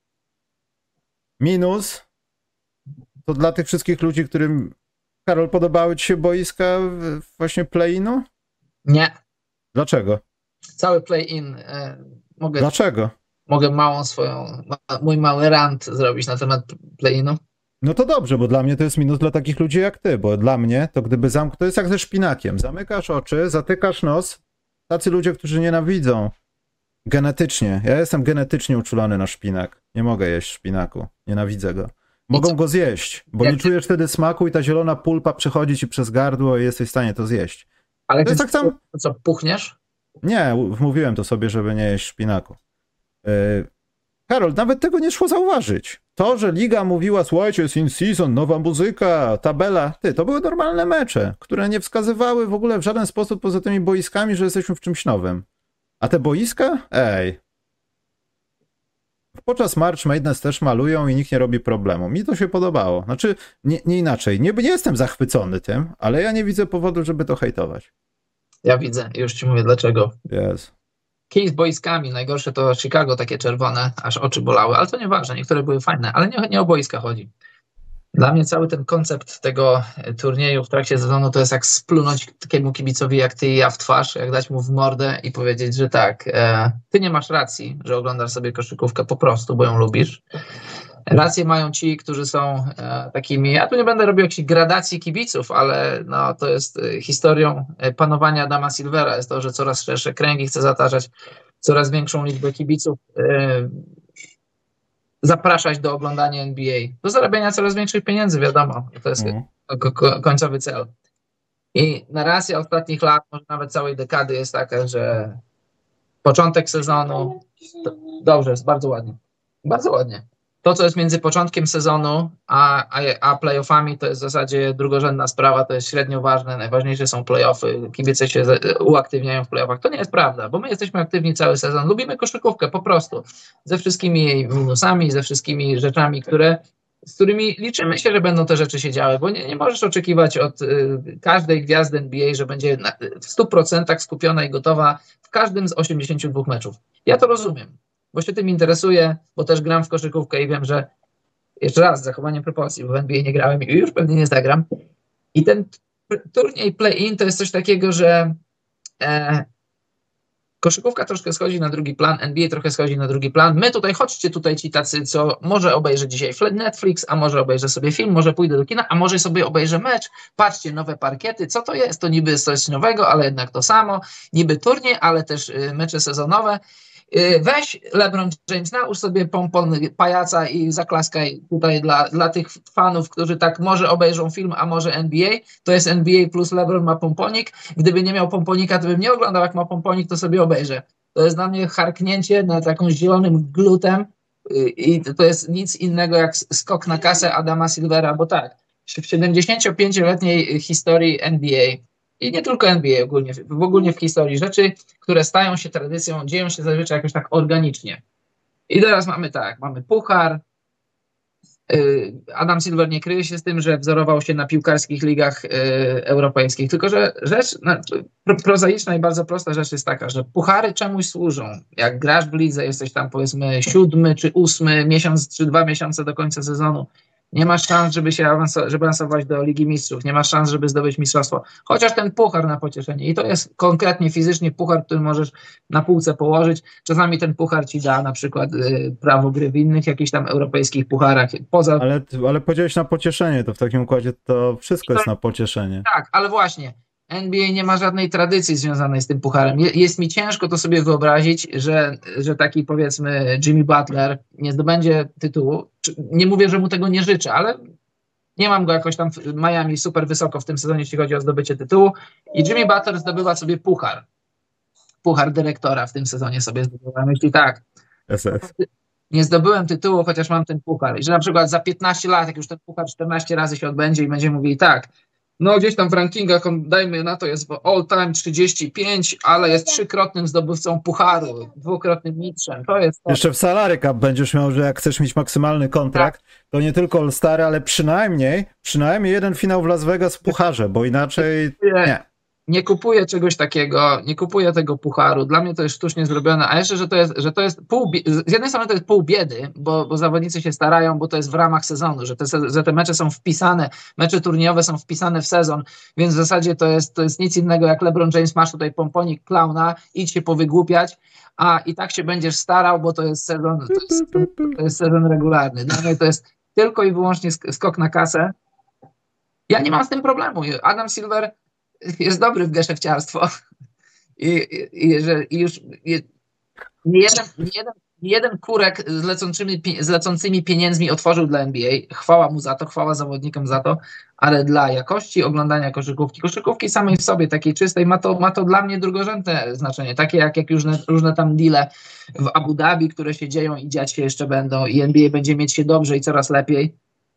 Minus to dla tych wszystkich ludzi, którym, Karol, podobały ci się boiska właśnie play-inu? Nie. Dlaczego? Cały play-in. Dlaczego? Mogę mój mały rant zrobić na temat play-inu? No to dobrze, bo dla mnie to jest minus dla takich ludzi jak ty, bo dla mnie to gdyby to jest jak ze szpinakiem. Zamykasz oczy, zatykasz nos, tacy ludzie, którzy nienawidzą genetycznie. Ja jestem genetycznie uczulony na szpinak. Nie mogę jeść szpinaku. Nienawidzę go. Mogą go zjeść, bo nie czujesz wtedy smaku i ta zielona pulpa przechodzi ci przez gardło i jesteś w stanie to zjeść. Ale to jest tak samo... Co, puchniesz? Nie, mówiłem to sobie, żeby nie jeść szpinaku. Karol, nawet tego nie szło zauważyć. To, że liga mówiła, słuchajcie, jest in season, nowa muzyka, tabela, to były normalne mecze, które nie wskazywały w ogóle w żaden sposób poza tymi boiskami, że jesteśmy w czymś nowym. A te boiska? Ej. Podczas March Madness też malują i nikt nie robi problemu. Mi to się podobało. Znaczy, nie inaczej. Nie jestem zachwycony tym, ale ja nie widzę powodu, żeby to hejtować. Ja widzę. Już ci mówię dlaczego. Jest. kij z boiskami, najgorsze to Chicago, takie czerwone, aż oczy bolały, ale to nieważne, niektóre były fajne, ale nie o boiska chodzi. Dla mnie cały ten koncept tego turnieju w trakcie sezonu to jest jak splunąć takiemu kibicowi jak ty i ja w twarz, jak dać mu w mordę i powiedzieć, że tak, ty nie masz racji, że oglądasz sobie koszykówkę po prostu, bo ją lubisz. Rację mają ci, którzy są takimi, ja tu nie będę robił jakichś gradacji kibiców, ale no, to jest historią panowania Adama Silvera, jest to, że coraz szersze kręgi chce zataczać coraz większą liczbę kibiców, zapraszać do oglądania NBA, do zarabiania coraz większych pieniędzy, wiadomo, to jest końcowy cel. I narracja ostatnich lat, może nawet całej dekady jest taka, że początek sezonu, dobrze, jest bardzo ładnie, bardzo ładnie. To, co jest między początkiem sezonu a playoffami, to jest w zasadzie drugorzędna sprawa, to jest średnio ważne, najważniejsze są playoffy, kibice się uaktywniają w playoffach. To nie jest prawda, bo my jesteśmy aktywni cały sezon, lubimy koszykówkę po prostu, ze wszystkimi jej minusami, ze wszystkimi rzeczami, z którymi liczymy się, że będą te rzeczy się działy, bo nie możesz oczekiwać od każdej gwiazdy NBA, że będzie w 100% skupiona i gotowa w każdym z 82 meczów. Ja to rozumiem, bo się tym interesuję, bo też gram w koszykówkę i wiem, że jeszcze raz, z zachowaniem proporcji, bo w NBA nie grałem i już pewnie nie zagram. I ten turniej play-in to jest coś takiego, że koszykówka troszkę schodzi na drugi plan, NBA trochę schodzi na drugi plan. My tutaj, chodźcie tutaj ci tacy, co może obejrzę dzisiaj Netflix, a może obejrzę sobie film, może pójdę do kina, a może sobie obejrzę mecz. Patrzcie, nowe parkiety, co to jest? To niby coś nowego, ale jednak to samo. Niby turniej, ale też mecze sezonowe. Weź LeBron James, nałóż sobie pompon pajaca i zaklaskaj tutaj dla tych fanów, którzy tak może obejrzą film, a może NBA. To jest NBA plus LeBron ma pomponik. Gdyby nie miał pomponika, to bym nie oglądał, jak ma pomponik, to sobie obejrzę. To jest dla mnie harknięcie nad taką zielonym glutem i to jest nic innego jak skok na kasę Adama Silvera, bo tak, w 75-letniej historii NBA i nie tylko NBA, ogólnie w historii rzeczy, które stają się tradycją, dzieją się zazwyczaj jakoś tak organicznie. I teraz mamy puchar. Adam Silver nie kryje się z tym, że wzorował się na piłkarskich ligach europejskich, tylko że rzecz prozaiczna i bardzo prosta rzecz jest taka, że puchary czemuś służą. Jak grasz w lidze, jesteś tam powiedzmy 7. czy 8. miesiąc, czy 2 miesiące do końca sezonu, nie masz szans, żeby awansować do Ligi Mistrzów, nie masz szans, żeby zdobyć mistrzostwo. Chociaż ten puchar na pocieszenie. I to jest konkretnie fizycznie puchar, który możesz na półce położyć. Czasami ten puchar ci da na przykład prawo gry w innych jakichś tam europejskich pucharach. Ale powiedziałeś na pocieszenie, to w takim układzie to wszystko jest na pocieszenie. Tak, ale właśnie. NBA nie ma żadnej tradycji związanej z tym pucharem. Jest mi ciężko to sobie wyobrazić, że taki powiedzmy Jimmy Butler nie zdobędzie tytułu. Nie mówię, że mu tego nie życzę, ale nie mam go jakoś tam w Miami super wysoko w tym sezonie, jeśli chodzi o zdobycie tytułu. I Jimmy Butler zdobywa sobie puchar. Puchar dyrektora w tym sezonie sobie zdobywa. Myśli tak, nie zdobyłem tytułu, chociaż mam ten puchar. I że na przykład za 15 lat, jak już ten puchar 14 razy się odbędzie i będzie mówił tak, no gdzieś tam w rankingach, dajmy na to, jest all time 35, ale jest 3-krotnym zdobywcą pucharu, 2-krotnym mistrzem. To jest to. Jeszcze w salary cap będziesz miał, że jak chcesz mieć maksymalny kontrakt, to nie tylko All-Stary, ale przynajmniej jeden finał w Las Vegas w pucharze, bo inaczej nie. Nie kupuję czegoś takiego, nie kupuję tego pucharu. Dla mnie to jest sztucznie zrobione, a jeszcze, że to jest z jednej strony to jest pół biedy, bo zawodnicy się starają, bo to jest w ramach sezonu, że te mecze są wpisane, mecze turniejowe są wpisane w sezon, więc w zasadzie to jest nic innego jak LeBron James, masz tutaj pomponik klauna, idź się powygłupiać, a i tak się będziesz starał, bo to jest sezon regularny. Dla mnie to jest tylko i wyłącznie skok na kasę. Ja nie mam z tym problemu. Adam Silver jest dobry w geszefciarstwo i już nie jeden kurek z lecącymi pieniędzmi otworzył dla NBA. Chwała mu za to, chwała zawodnikom za to, ale dla jakości oglądania koszykówki samej w sobie, takiej czystej, ma to dla mnie drugorzędne znaczenie. Takie jak różne tam deale w Abu Dhabi, które się dzieją i dziać się jeszcze będą i NBA będzie mieć się dobrze i coraz lepiej.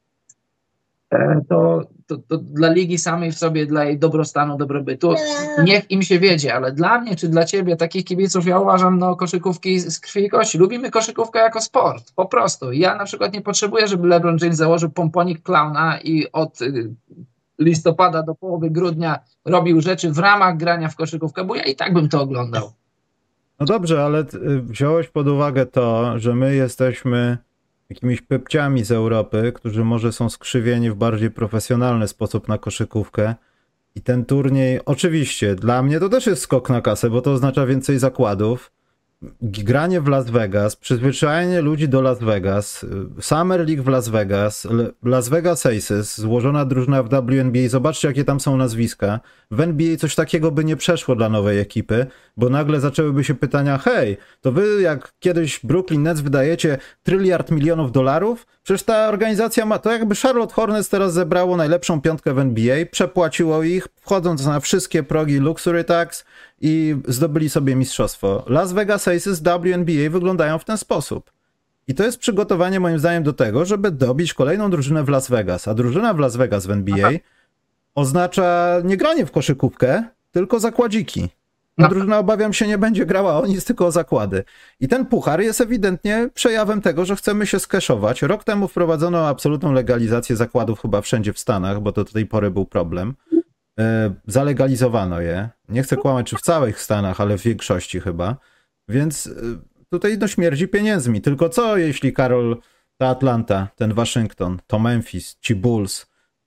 To dla ligi samej w sobie, dla jej dobrostanu, dobrobytu, niech im się wiedzie, ale dla mnie czy dla ciebie, takich kibiców, ja uważam, koszykówki z krwi i kości. Lubimy koszykówkę jako sport, po prostu. Ja na przykład nie potrzebuję, żeby LeBron James założył pomponik klauna i od listopada do połowy grudnia robił rzeczy w ramach grania w koszykówkę, bo ja i tak bym to oglądał. No dobrze, ale wziąłeś pod uwagę to, że my jesteśmy jakimiś pypciami z Europy, którzy może są skrzywieni w bardziej profesjonalny sposób na koszykówkę. I ten turniej, oczywiście, dla mnie to też jest skok na kasę, bo to oznacza więcej zakładów. Granie w Las Vegas, przyzwyczajenie ludzi do Las Vegas, Summer League w Las Vegas, Las Vegas Aces, złożona drużyna w WNBA, zobaczcie jakie tam są nazwiska. W NBA coś takiego by nie przeszło dla nowej ekipy, bo nagle zaczęłyby się pytania, hej, to wy jak kiedyś Brooklyn Nets wydajecie tryliard milionów dolarów? Przecież ta organizacja ma, to jakby Charlotte Hornets teraz zebrało najlepszą piątkę w NBA, przepłaciło ich, wchodząc na wszystkie progi Luxury Tax i zdobyli sobie mistrzostwo. Las Vegas Aces WNBA wyglądają w ten sposób. I to jest przygotowanie moim zdaniem do tego, żeby dobić kolejną drużynę w Las Vegas. A drużyna w Las Vegas w NBA oznacza nie granie w koszykówkę, tylko zakładziki. Ta drużyna, obawiam się, nie będzie grała o nic, tylko o zakłady. I ten puchar jest ewidentnie przejawem tego, że chcemy się skeszować. Rok temu wprowadzono absolutną legalizację zakładów chyba wszędzie w Stanach, bo to do tej pory był problem. Zalegalizowano je. Nie chcę kłamać, czy w całych Stanach, ale w większości chyba. Więc tutaj no śmierdzi pieniędzmi. Tylko co, jeśli Karol, ta Atlanta, ten Waszyngton, to Memphis, ci Bulls,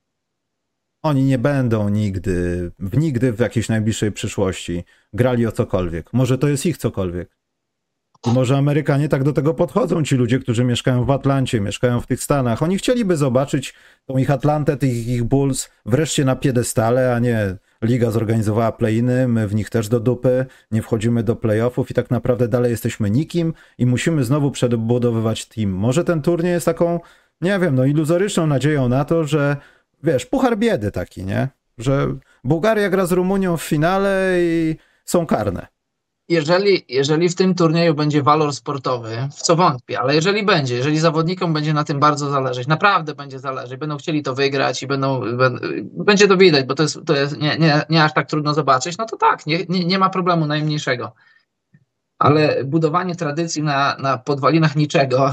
oni nie będą nigdy w jakiejś najbliższej przyszłości grali o cokolwiek. Może to jest ich cokolwiek. I może Amerykanie tak do tego podchodzą, ci ludzie, którzy mieszkają w Atlancie, mieszkają w tych Stanach. Oni chcieliby zobaczyć tą ich Atlantę, tych ich Bulls wreszcie na piedestale, a nie liga zorganizowała play-iny, my w nich też do dupy, nie wchodzimy do playoffów i tak naprawdę dalej jesteśmy nikim i musimy znowu przebudowywać team. Może ten turniej jest taką, nie wiem, no iluzoryczną nadzieją na to, że wiesz, puchar biedy taki, nie? Że Bułgaria gra z Rumunią w finale i są karne. Jeżeli w tym turnieju będzie walor sportowy, w co wątpię, ale jeżeli zawodnikom będzie na tym bardzo zależeć, naprawdę będzie zależeć, będą chcieli to wygrać i będzie to widać, bo to jest nie aż tak trudno zobaczyć, no to tak, nie ma problemu najmniejszego. Ale budowanie tradycji na podwalinach niczego,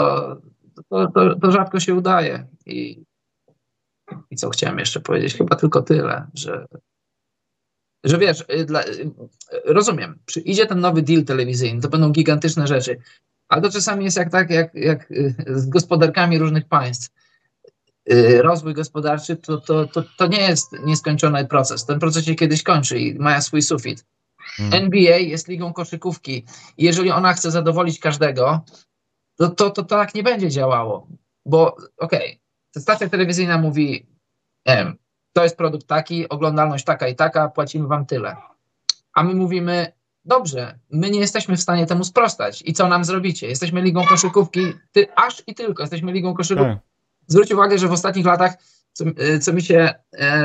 to rzadko się udaje. I co chciałem jeszcze powiedzieć? Chyba tylko tyle, że wiesz, rozumiem, idzie ten nowy deal telewizyjny, to będą gigantyczne rzeczy, ale to czasami jest jak z gospodarkami różnych państw. Rozwój gospodarczy to nie jest nieskończony proces. Ten proces się kiedyś kończy i ma swój sufit. NBA jest ligą koszykówki i jeżeli ona chce zadowolić każdego, to tak nie będzie działało, bo ta stacja telewizyjna mówi, nie wiem, to jest produkt taki, oglądalność taka i taka, płacimy wam tyle. A my mówimy, dobrze, my nie jesteśmy w stanie temu sprostać. I co nam zrobicie? Jesteśmy ligą koszykówki, aż i tylko, jesteśmy ligą koszykówki. Zwróć uwagę, że w ostatnich latach, co mi się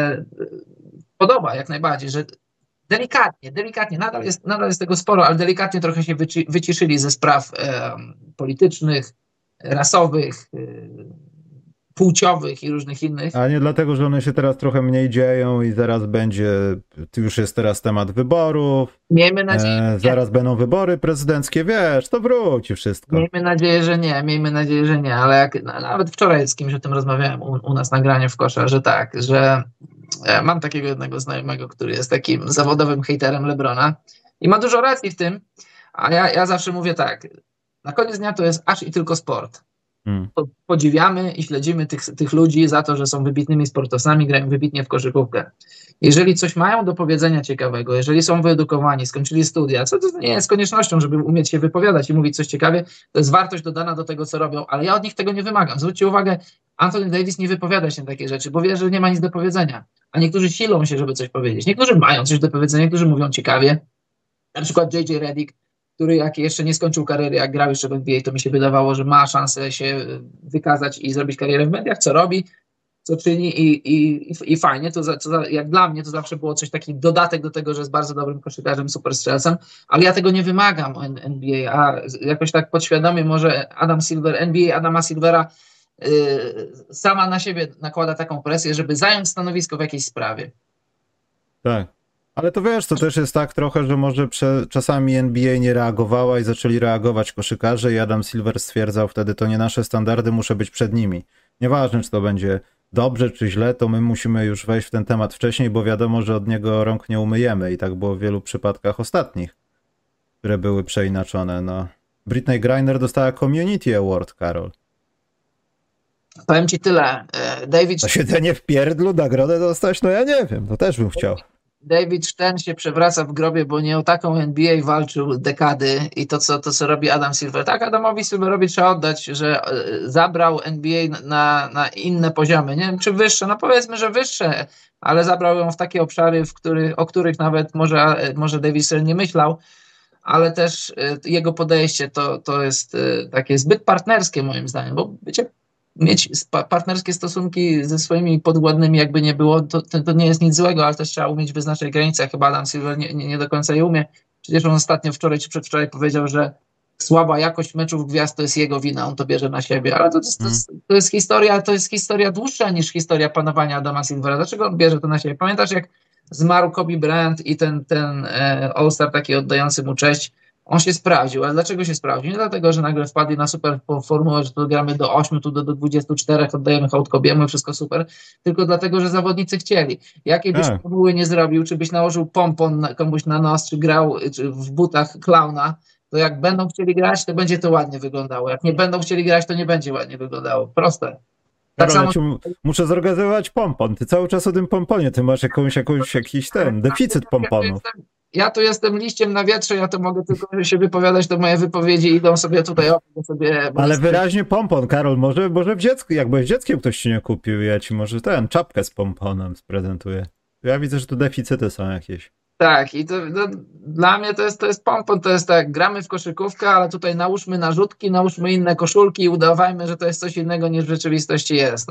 podoba jak najbardziej, że delikatnie, nadal jest tego sporo, ale delikatnie trochę się wyciszyli ze spraw politycznych, rasowych, płciowych i różnych innych. A nie dlatego, że one się teraz trochę mniej dzieją i zaraz już jest teraz temat wyborów. Miejmy nadzieję, zaraz będą wybory prezydenckie, wiesz, to wróci wszystko. Miejmy nadzieję, że nie, ale nawet wczoraj z kimś o tym rozmawiałem u nas na graniu w kosza, że tak, że mam takiego jednego znajomego, który jest takim zawodowym hejterem LeBrona i ma dużo racji w tym, a ja zawsze mówię tak, na koniec dnia to jest aż i tylko sport. Podziwiamy i śledzimy tych ludzi za to, że są wybitnymi sportowcami, grają wybitnie w koszykówkę. Jeżeli coś mają do powiedzenia ciekawego, jeżeli są wyedukowani, skończyli studia, co to nie jest koniecznością, żeby umieć się wypowiadać i mówić coś ciekawie, to jest wartość dodana do tego, co robią, ale ja od nich tego nie wymagam. Zwróćcie uwagę, Anthony Davis nie wypowiada się na takie rzeczy, bo wie, że nie ma nic do powiedzenia, a niektórzy silą się, żeby coś powiedzieć. Niektórzy mają coś do powiedzenia, niektórzy mówią ciekawie, na przykład J.J. Redick, który jak jeszcze nie skończył kariery, jak grał jeszcze w NBA, to mi się wydawało, że ma szansę się wykazać i zrobić karierę w mediach, co robi, co czyni i fajnie, jak dla mnie to zawsze było coś taki dodatek do tego, że jest bardzo dobrym koszykarzem, super strzelcem, ale ja tego nie wymagam o NBA, a jakoś tak podświadomie może NBA Adama Silvera sama na siebie nakłada taką presję, żeby zająć stanowisko w jakiejś sprawie. Tak. Ale to wiesz, to też jest tak trochę, że może czasami NBA nie reagowała i zaczęli reagować koszykarze i Adam Silver stwierdzał wtedy, to nie nasze standardy, muszę być przed nimi. Nieważne, czy to będzie dobrze, czy źle, to my musimy już wejść w ten temat wcześniej, bo wiadomo, że od niego rąk nie umyjemy i tak było w wielu przypadkach ostatnich, w które były przeinaczone. No. Britney Griner dostała Community Award, Karol. Powiem ci tyle. David To siedzenie w pierdlu, nagrodę dostać? No ja nie wiem, to też bym chciał. David Stern się przewraca w grobie, bo nie o taką NBA walczył dekady i to, co robi Adam Silver. Tak, Adamowi Silverowi trzeba oddać, że zabrał NBA na inne poziomy. Nie wiem, czy wyższe, no powiedzmy, że wyższe, ale zabrał ją w takie obszary, o których nawet może David Stern nie myślał, ale też jego podejście to jest takie zbyt partnerskie moim zdaniem, bo mieć partnerskie stosunki ze swoimi podwładnymi, jakby nie było, to nie jest nic złego, ale też trzeba umieć wyznaczać granice. Chyba Adam Silver nie do końca je umie. Przecież on ostatnio wczoraj czy przedwczoraj powiedział, że słaba jakość meczów gwiazd to jest jego wina, on to bierze na siebie, ale to jest historia dłuższa niż historia panowania Adama Silvera. Dlaczego on bierze to na siebie? Pamiętasz, jak zmarł Kobe Bryant i ten All-Star taki oddający mu cześć, on się sprawdził. A dlaczego się sprawdził? Nie dlatego, że nagle wpadli na super formułę, że tu gramy do 8, tu do 24, oddajemy hołd Kobiemu, wszystko super, tylko dlatego, że zawodnicy chcieli. Jakiej byś formuły nie zrobił, czy byś nałożył pompon komuś na nos, czy grał w butach klauna, to jak będą chcieli grać, to będzie to ładnie wyglądało. Jak nie będą chcieli grać, to nie będzie ładnie wyglądało. Proste. Tak samo... Muszę zorganizować pompon. Ty cały czas o tym pomponie, ty masz jakiś deficyt pomponów. Ja tu jestem liściem na wietrze, ja to mogę tylko się wypowiadać, to moje wypowiedzi idą sobie tutaj. Ale wyraźnie pompon, Karol, może jak byłeś dzieckiem, ktoś ci nie kupił, ja ci może czapkę z pomponem sprezentuję. Ja widzę, że tu deficyty są jakieś. Tak, i dla mnie to jest pompon, to jest tak, gramy w koszykówkę, ale tutaj nałóżmy narzutki, nałóżmy inne koszulki i udawajmy, że to jest coś innego niż w rzeczywistości jest.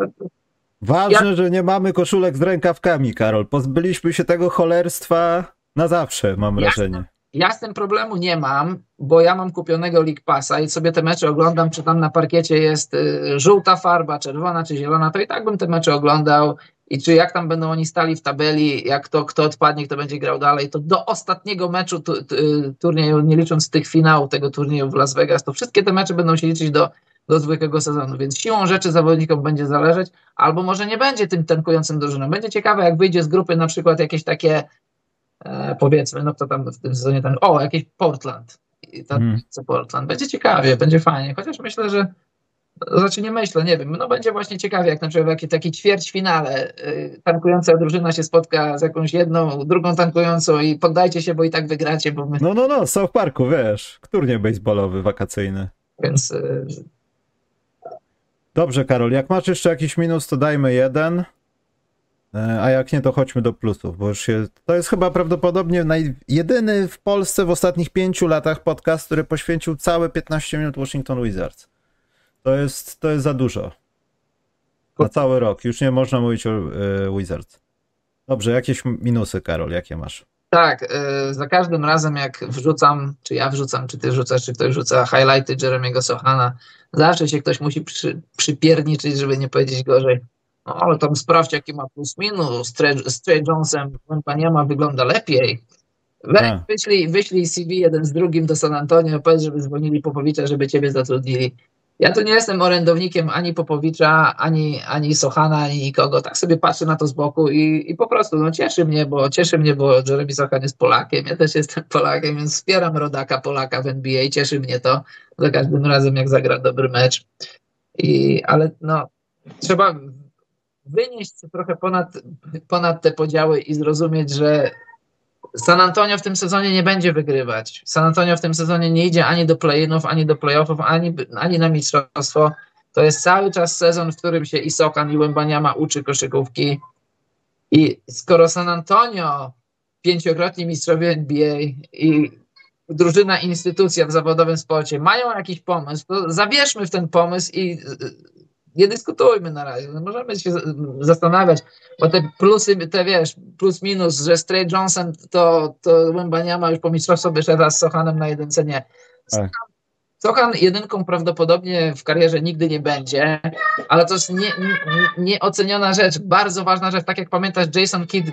Ważne, że nie mamy koszulek z rękawkami, Karol. Pozbyliśmy się tego cholerstwa na zawsze, mam wrażenie. Ja z tym problemu nie mam, bo ja mam kupionego League Passa i sobie te mecze oglądam, czy tam na parkiecie jest żółta farba, czerwona czy zielona, to i tak bym te mecze oglądał i czy jak tam będą oni stali w tabeli, jak kto odpadnie, kto będzie grał dalej, to do ostatniego meczu turnieju, nie licząc tych finałów tego turnieju w Las Vegas, to wszystkie te mecze będą się liczyć do zwykłego sezonu, więc siłą rzeczy zawodnikom będzie zależeć, albo może nie będzie tym tankującym drużyną. Będzie ciekawe, jak wyjdzie z grupy na przykład jakieś takie powiedzmy, no kto tam w tym sezonie jakiś Portland. Portland. Będzie ciekawie, będzie fajnie. Chociaż myślę, że nie myślę, nie wiem. No będzie właśnie ciekawie, jak na przykład taki ćwierćfinale tankująca drużyna się spotka z jakąś jedną, drugą tankującą i poddajcie się, bo i tak wygracie, bo my... No, w South Parku, wiesz, turniej baseballowy, wakacyjny. Więc... Dobrze, Karol, jak masz jeszcze jakiś minus, to dajmy 1. A jak nie, to chodźmy do plusów, bo to jest chyba prawdopodobnie jedyny w Polsce w ostatnich 5 latach podcast, który poświęcił całe 15 minut Washington Wizards. To jest za dużo. Na cały rok. Już nie można mówić o Wizards. Dobrze, jakieś minusy, Karol, jakie masz? Tak, za każdym razem jak wrzucam, czy ja wrzucam, czy ty wrzucasz, czy ktoś wrzuca highlighty Jeremiego Sochana, zawsze się ktoś musi przypierniczyć, żeby nie powiedzieć gorzej. No, ale tam sprawdź, jaki ma plus minus, z Trey Jonesem Wembanyama wygląda lepiej. Wyślij CV jeden z drugim do San Antonio, powiedz, żeby zwolnili Popowicza, żeby ciebie zatrudnili. Ja tu nie jestem orędownikiem ani Popowicza, ani Sochana, ani nikogo. Tak sobie patrzę na to z boku i po prostu no, cieszy mnie, bo Jeremy Sochan jest Polakiem. Ja też jestem Polakiem, więc wspieram rodaka Polaka w NBA. Cieszy mnie to za każdym razem, jak zagra dobry mecz. Ale no, trzeba wynieść się trochę ponad te podziały i zrozumieć, że San Antonio w tym sezonie nie będzie wygrywać. San Antonio w tym sezonie nie idzie ani do play-inów, ani do playoffów, ani na mistrzostwo. To jest cały czas sezon, w którym się i Sochan, i Wembanyama uczy koszykówki. I skoro San Antonio, 5-krotni mistrzowie NBA i drużyna, instytucja w zawodowym sporcie mają jakiś pomysł, to zawierzmy w ten pomysł i nie dyskutujmy na razie. No możemy się zastanawiać, bo te plusy, plus minus, że z Trey Jonesem to Wembanyama już po mistrzostwie wyszedł, a z Sochanem na jedynce nie. Tak. Sochan jedynką prawdopodobnie w karierze nigdy nie będzie, ale to jest nieoceniona rzecz, bardzo ważna rzecz. Tak jak pamiętasz, Jason Kidd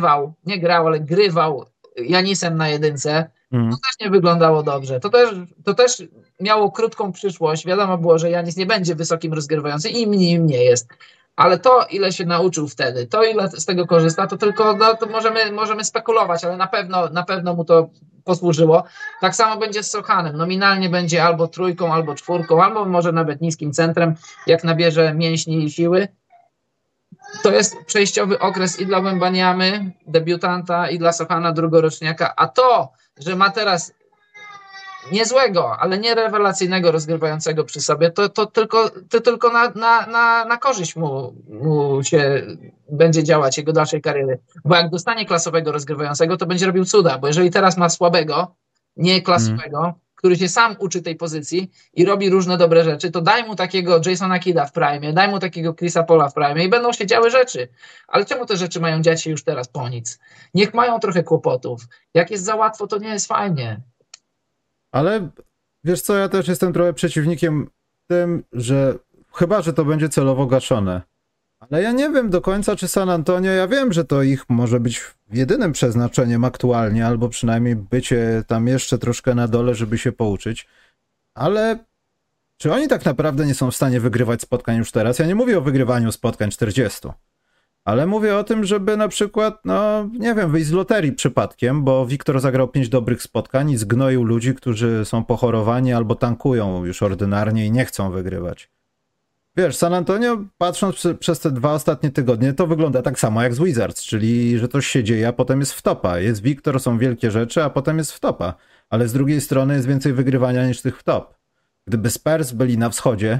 grywał Janisem na jedynce. To też nie wyglądało dobrze. To też miało krótką przyszłość. Wiadomo było, że Janis nie będzie wysokim rozgrywającym i im nie jest. Ale to, ile się nauczył wtedy, to ile z tego korzysta, to tylko to możemy spekulować, ale na pewno mu to posłużyło. Tak samo będzie z Sochanem. Nominalnie będzie albo trójką, albo czwórką, albo może nawet niskim centrem, jak nabierze mięśni i siły. To jest przejściowy okres i dla Wembaniamy, debiutanta, i dla Sochana, drugoroczniaka. A to, że ma teraz niezłego, ale nie rewelacyjnego rozgrywającego przy sobie, to tylko na korzyść mu się będzie działać jego dalszej kariery. Bo jak dostanie klasowego rozgrywającego, to będzie robił cuda, bo jeżeli teraz ma słabego, nie klasowego, który się sam uczy tej pozycji i robi różne dobre rzeczy, to daj mu takiego Jasona Kidda w prime, daj mu takiego Chrisa Paula w prime i będą się działy rzeczy. Ale czemu te rzeczy mają dziać się już teraz po nic? Niech mają trochę kłopotów. Jak jest za łatwo, to nie jest fajnie. Ale wiesz co, ja też jestem trochę przeciwnikiem tym, że chyba, że to będzie celowo gaszone. Ale ja nie wiem do końca, czy San Antonio, ja wiem, że to ich może być jedynym przeznaczeniem aktualnie, albo przynajmniej bycie tam jeszcze troszkę na dole, żeby się pouczyć. Ale czy oni tak naprawdę nie są w stanie wygrywać spotkań już teraz? Ja nie mówię o wygrywaniu spotkań 40. Ale mówię o tym, żeby na przykład, no nie wiem, wyjść z loterii przypadkiem, bo Wiktor zagrał 5 dobrych spotkań i zgnoił ludzi, którzy są pochorowani albo tankują już ordynarnie i nie chcą wygrywać. Wiesz, San Antonio, patrząc przez te 2 ostatnie tygodnie, to wygląda tak samo jak z Wizards, czyli że coś się dzieje, a potem jest wtopa. Jest Wiktor, są wielkie rzeczy, a potem jest wtopa. Ale z drugiej strony jest więcej wygrywania niż tych wtop. Gdyby Spurs byli na wschodzie,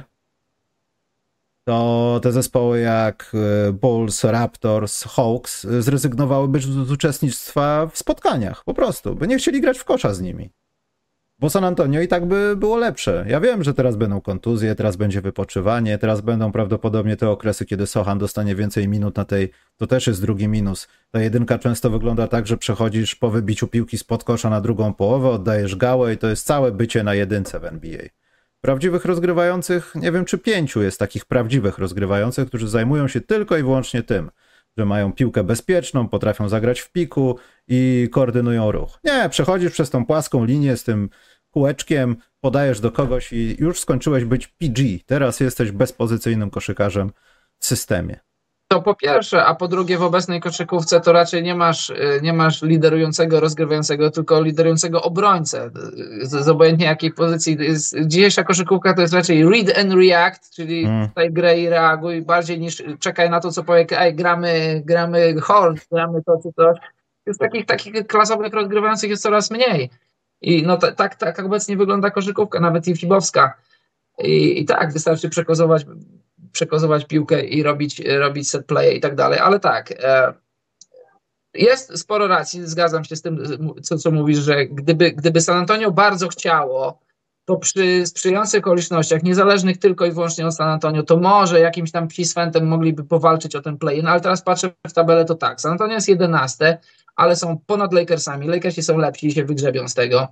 to te zespoły jak Bulls, Raptors, Hawks zrezygnowałyby z uczestnictwa w spotkaniach. Po prostu, by nie chcieli grać w kosza z nimi. Bo San Antonio i tak by było lepsze. Ja wiem, że teraz będą kontuzje, teraz będzie wypoczywanie, teraz będą prawdopodobnie te okresy, kiedy Sochan dostanie więcej minut na tej, to też jest drugi minus. Ta jedynka często wygląda tak, że przechodzisz po wybiciu piłki spod kosza na drugą połowę, oddajesz gałę i to jest całe bycie na jedynce w NBA. Prawdziwych rozgrywających, nie wiem czy 5 jest takich prawdziwych rozgrywających, którzy zajmują się tylko i wyłącznie tym, że mają piłkę bezpieczną, potrafią zagrać w piku i koordynują ruch. Nie, przechodzisz przez tą płaską linię z tym kółeczkiem, podajesz do kogoś i już skończyłeś być PG. Teraz jesteś bezpozycyjnym koszykarzem w systemie. To po pierwsze, a po drugie w obecnej koszykówce to raczej nie masz liderującego, rozgrywającego, tylko liderującego obrońcę. Z obojętnie jakiej pozycji. Dzisiejsza koszykówka to jest raczej read and react, czyli tutaj graj i reaguj bardziej niż czekaj na to, co powie, gramy horn, gramy to czy coś. Już takich klasowych rozgrywających jest coraz mniej. I no tak obecnie wygląda koszykówka, nawet i fibowska. I tak, wystarczy przekozować piłkę i robić set play i tak dalej, ale tak, jest sporo racji, zgadzam się z tym, co mówisz, że gdyby San Antonio bardzo chciało, to przy sprzyjających okolicznościach, niezależnych tylko i wyłącznie od San Antonio, to może jakimś tam psiswentem mogliby powalczyć o ten play-in, ale teraz patrzę w tabelę, to tak, San Antonio jest 11, ale są ponad Lakersami. Lakersi są lepsi i się wygrzebią z tego.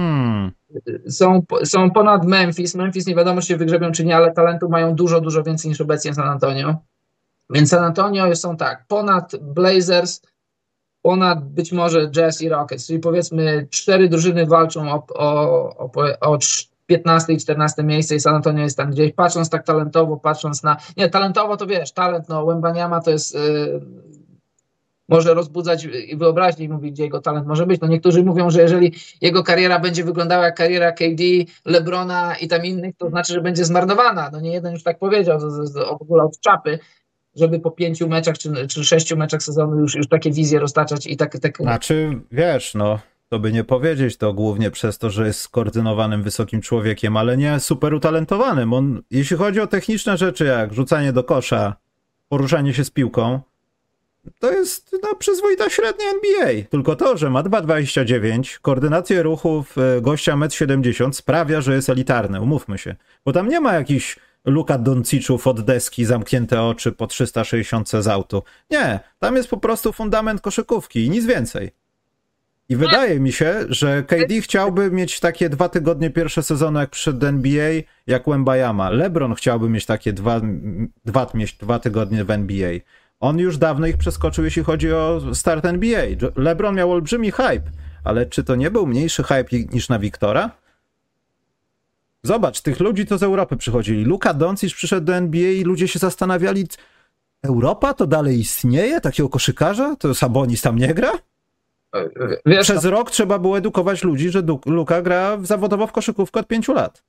Są ponad Memphis. Memphis nie wiadomo, czy się wygrzebią, czy nie, ale talentu mają dużo, dużo więcej niż obecnie San Antonio. Więc San Antonio są tak, ponad Blazers, ponad być może Jazz i Rockets, czyli powiedzmy 4 drużyny walczą o 15 i 14 miejsce i San Antonio jest tam gdzieś. Patrząc tak talentowo, patrząc na... Nie, talentowo to wiesz, talent, no Wembanyama to jest... może rozbudzać wyobraźnię i mówić, gdzie jego talent może być. No niektórzy mówią, że jeżeli jego kariera będzie wyglądała jak kariera KD, LeBrona i tam innych, to znaczy, że będzie zmarnowana. No nie jeden już tak powiedział, w ogóle od czapy, żeby po 5 meczach czy 6 meczach sezonu już takie wizje roztaczać i tak... Znaczy, wiesz, no, to by nie powiedzieć to głównie przez to, że jest skoordynowanym wysokim człowiekiem, ale nie super utalentowanym. On, jeśli chodzi o techniczne rzeczy, jak rzucanie do kosza, poruszanie się z piłką, to jest przyzwoita średnia NBA. Tylko to, że ma 2,29, koordynację ruchów gościa 1,70 m sprawia, że jest elitarny, umówmy się. Bo tam nie ma jakichś Luka Donciców od deski, zamknięte oczy po 360 z autu. Nie, tam jest po prostu fundament koszykówki i nic więcej. I wydaje mi się, że KD chciałby mieć takie 2 tygodnie pierwsze sezonu, jak przyszedł do NBA, jak Wembanyama. LeBron chciałby mieć takie 2 tygodnie w NBA. On już dawno ich przeskoczył, jeśli chodzi o start NBA. LeBron miał olbrzymi hype, ale czy to nie był mniejszy hype niż na Wiktora? Zobacz, tych ludzi to z Europy przychodzili. Luka Doncic przyszedł do NBA i ludzie się zastanawiali, Europa to dalej istnieje? Takiego koszykarza? To Sabonis tam nie gra? Wiesz, Przez rok trzeba było edukować ludzi, że Luka gra zawodowo w koszykówkę od 5 lat.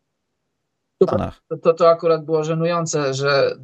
W Stanach. To akurat było żenujące, że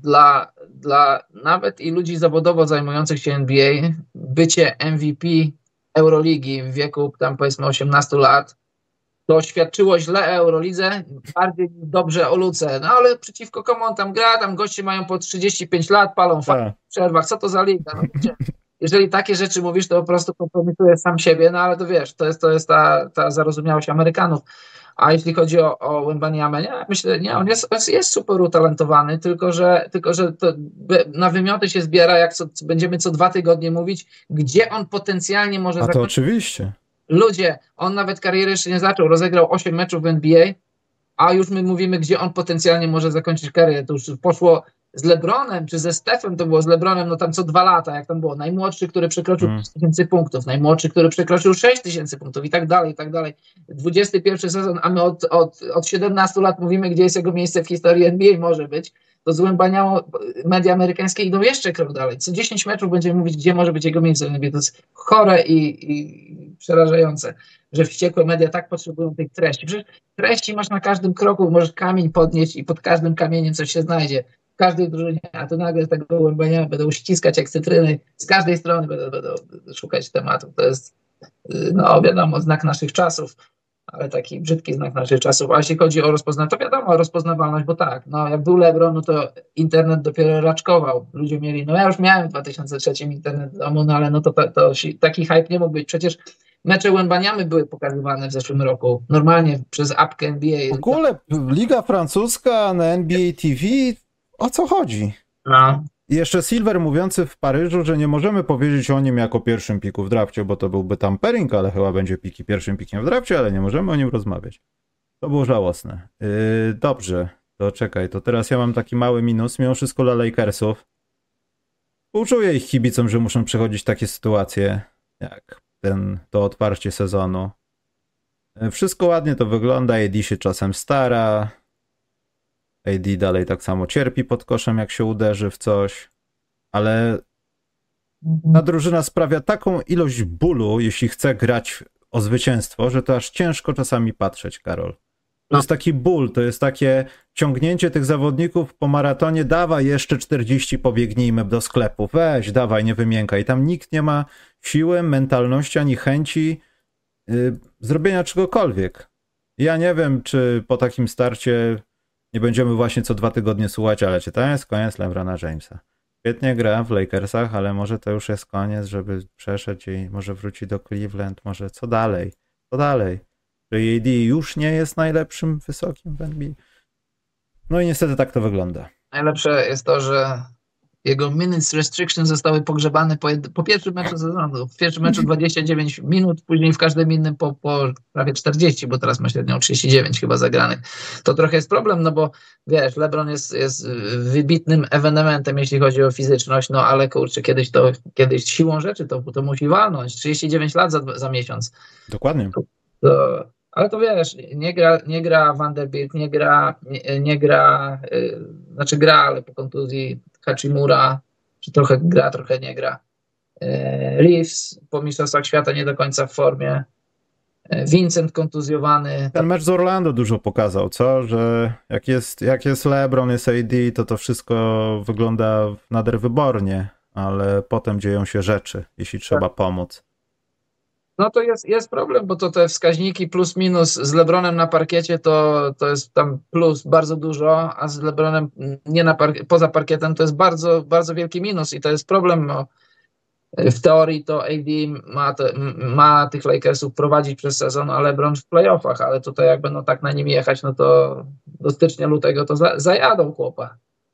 dla nawet i ludzi zawodowo zajmujących się NBA, bycie MVP Euroligi w wieku tam powiedzmy 18 lat, to świadczyło źle Eurolidze, bardziej dobrze o Luce. No ale przeciwko komu on tam gra, tam goście mają po 35 lat, palą w przerwach, co to za liga? No, wiecie, jeżeli takie rzeczy mówisz, to po prostu kompromitujesz sam siebie, no ale to wiesz, to jest ta zarozumiałość Amerykanów. A jeśli chodzi o Wembanyamę, nie, myślę, nie, on jest super utalentowany, tylko że to na wymioty się zbiera, jak będziemy co 2 tygodnie mówić, gdzie on potencjalnie może zakończyć. A to oczywiście. Ludzie, on nawet karierę jeszcze nie zaczął, rozegrał 8 meczów w NBA, a już my mówimy, gdzie on potencjalnie może zakończyć karierę. To już poszło z LeBronem, czy ze Stephem, to było z LeBronem, no tam co 2 lata, jak tam było. Najmłodszy, który przekroczył 5000 punktów, najmłodszy, który przekroczył 6000 punktów i tak dalej, i tak dalej. 21 sezon, a my od 17 lat mówimy, gdzie jest jego miejsce w historii NBA może być. To z Wembanyamą media amerykańskie idą jeszcze krok dalej. Co 10 meczów będziemy mówić, gdzie może być jego miejsce w NBA. To jest chore i przerażające, że wściekłe media tak potrzebują tych treści. Przecież treści masz na każdym kroku, możesz kamień podnieść i pod każdym kamieniem coś się znajdzie. W każdej drużynie, a tu nagle z tego Wembanyamy będą ściskać jak cytryny, z każdej strony będą szukać tematów. To jest, no wiadomo, znak naszych czasów, ale taki brzydki znak naszych czasów. A jeśli chodzi o rozpoznawalność, to wiadomo, rozpoznawalność, bo tak, no jak był LeBron, no to internet dopiero raczkował. Ludzie mieli, no ja już miałem w 2003 internet w domu, no ale no to taki hype nie mógł być. Przecież mecze Wembanyamy były pokazywane w zeszłym roku, normalnie przez apkę NBA. W ogóle Liga Francuska na NBA TV, o co chodzi? No. I jeszcze Silver mówiący w Paryżu, że nie możemy powiedzieć o nim jako pierwszym piku w drafcie, bo to byłby tampering, ale chyba będzie pierwszym pikiem w drafcie, ale nie możemy o nim rozmawiać. To było żałosne. Dobrze, to czekaj, to teraz ja mam taki mały minus, mimo wszystko dla Lakersów. Współczuję ich kibicom, że muszą przechodzić takie sytuacje, jak to otwarcie sezonu. Wszystko ładnie to wygląda, AD się czasem stara, AD dalej tak samo cierpi pod koszem, jak się uderzy w coś, ale ta drużyna sprawia taką ilość bólu, jeśli chce grać o zwycięstwo, że to aż ciężko czasami patrzeć, Karol. To jest taki ból, to jest takie ciągnięcie tych zawodników po maratonie, dawaj jeszcze 40, pobiegnijmy do sklepu, weź, dawaj, nie wymiękaj. Tam nikt nie ma siły, mentalności, ani chęci zrobienia czegokolwiek. Ja nie wiem, czy po takim starcie nie będziemy właśnie co 2 tygodnie słuchać, ale czy to jest koniec LeBrona Jamesa? Świetnie gra w Lakersach, ale może to już jest koniec, żeby przeszedł i może wróci do Cleveland, może co dalej? Co dalej? Że AD już nie jest najlepszym wysokim w NBA. No i niestety tak to wygląda. Najlepsze jest to, że jego minutes restriction zostały pogrzebane po pierwszym meczu sezonu. W pierwszym meczu 29 minut, później w każdym innym po prawie 40, bo teraz ma średnią 39 chyba zagranych. To trochę jest problem, no bo wiesz, LeBron jest wybitnym ewenementem, jeśli chodzi o fizyczność, no ale kurczę, kiedyś siłą rzeczy to musi walnąć. 39 lat za miesiąc. Dokładnie. Ale to wiesz, nie gra Vanderbilt, nie gra, znaczy gra, ale po kontuzji Hachimura, czy trochę gra, trochę nie gra. Reeves po mistrzostwach świata nie do końca w formie. Vincent kontuzjowany. Ten mecz z Orlando dużo pokazał, co? Że jak jest LeBron, jest AD, to wszystko wygląda nader wybornie, ale potem dzieją się rzeczy, jeśli trzeba pomóc. No to jest problem, bo to te wskaźniki plus minus z LeBronem na parkiecie to jest tam plus bardzo dużo, a z LeBronem poza parkietem to jest bardzo, bardzo wielki minus i to jest problem. No, w teorii to AD ma tych Lakersów prowadzić przez sezon, a LeBron w playoffach, ale tutaj jak będą tak na nim jechać, no to do stycznia, lutego to zajadą chłopa.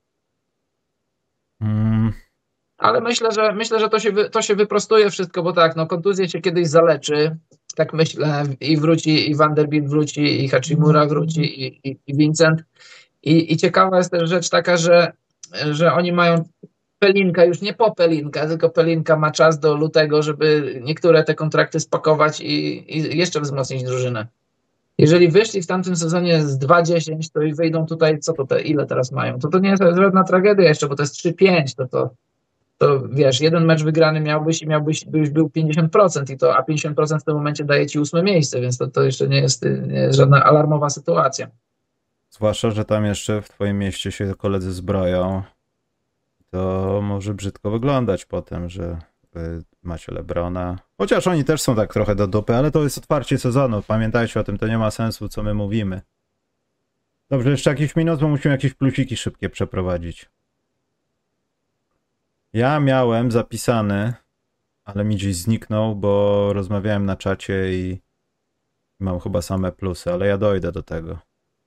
Ale myślę, że to się wyprostuje wszystko, bo tak, no kontuzję się kiedyś zaleczy, tak myślę, i wróci, i Vanderbilt wróci, i Hachimura wróci, i Vincent. I ciekawa jest też rzecz taka, że oni mają Pelinka, już nie po Pelinka, tylko Pelinka ma czas do lutego, żeby niektóre te kontrakty spakować i jeszcze wzmocnić drużynę. Jeżeli wyszli w tamtym sezonie z 2-10, to i wyjdą tutaj, ile teraz mają? To nie jest żadna tragedia jeszcze, bo to jest 3-5, to to wiesz, jeden mecz wygrany byś był 50% a 50% w tym momencie daje ci 8 miejsce, więc to jeszcze nie jest żadna alarmowa sytuacja. Zwłaszcza, że tam jeszcze w twoim mieście się koledzy zbroją. To może brzydko wyglądać potem, że wy macie LeBrona. Chociaż oni też są tak trochę do dupy, ale to jest otwarcie sezonu. Pamiętajcie o tym, to nie ma sensu, co my mówimy. Dobrze, jeszcze jakiś minut, bo musimy jakieś plusiki szybkie przeprowadzić. Ja miałem zapisany, ale mi gdzieś zniknął, bo rozmawiałem na czacie i mam chyba same plusy, ale ja dojdę do tego.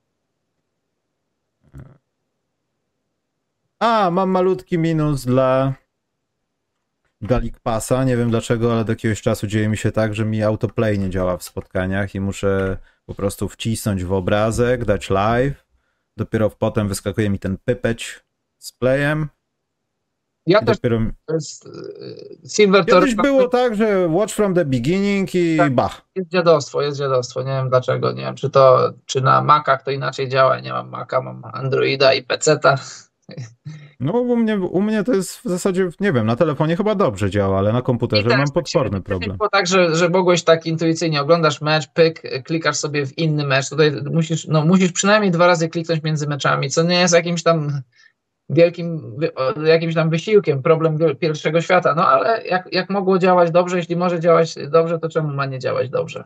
Mam malutki minus dla League Passa. Nie wiem dlaczego, ale do jakiegoś czasu dzieje mi się tak, że mi autoplay nie działa w spotkaniach i muszę po prostu wcisnąć w obrazek, dać live. Dopiero potem wyskakuje mi ten pypeć z playem. Ja też dopiero... Silver Kiedyś było tak, że watch from the beginning i tak, bach. Jest dziadostwo. Nie wiem dlaczego, nie wiem czy na Macach to inaczej działa. Nie mam Maca, mam Androida i PC-ta. No u mnie to jest w zasadzie, nie wiem, na telefonie chyba dobrze działa, ale na komputerze mam potworny problem. Było tak, że mogłeś tak intuicyjnie oglądasz mecz, pyk, klikasz sobie w inny mecz. Tutaj musisz przynajmniej 2 razy kliknąć między meczami, co nie jest jakimś tam jakimś tam wysiłkiem, problem pierwszego świata. No ale jak mogło działać dobrze, jeśli może działać dobrze, to czemu ma nie działać dobrze?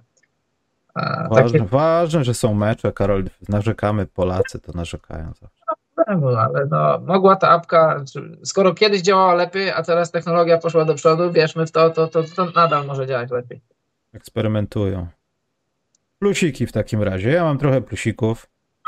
Ważne, że są mecze, Karol, narzekamy, Polacy to narzekają zawsze. Ale no, mogła ta apka, skoro kiedyś działała lepiej, a teraz technologia poszła do przodu, wierzmy w to nadal może działać lepiej. Eksperymentują. Plusiki w takim razie. Ja mam trochę plusików.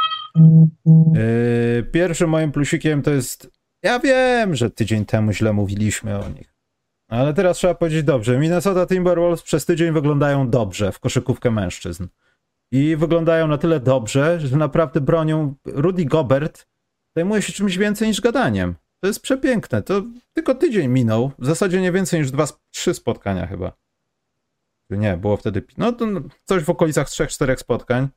Pierwszym moim plusikiem to jest, ja wiem, że tydzień temu źle mówiliśmy o nich, ale teraz trzeba powiedzieć dobrze. Minnesota Timberwolves przez tydzień wyglądają dobrze w koszykówkę mężczyzn. I wyglądają na tyle dobrze, że naprawdę bronią. Rudy Gobert zajmuje się czymś więcej niż gadaniem. To jest przepiękne. To tylko tydzień minął. W zasadzie nie więcej niż 2-3 spotkania chyba. Nie, było wtedy... No to coś w okolicach 3-4 spotkań.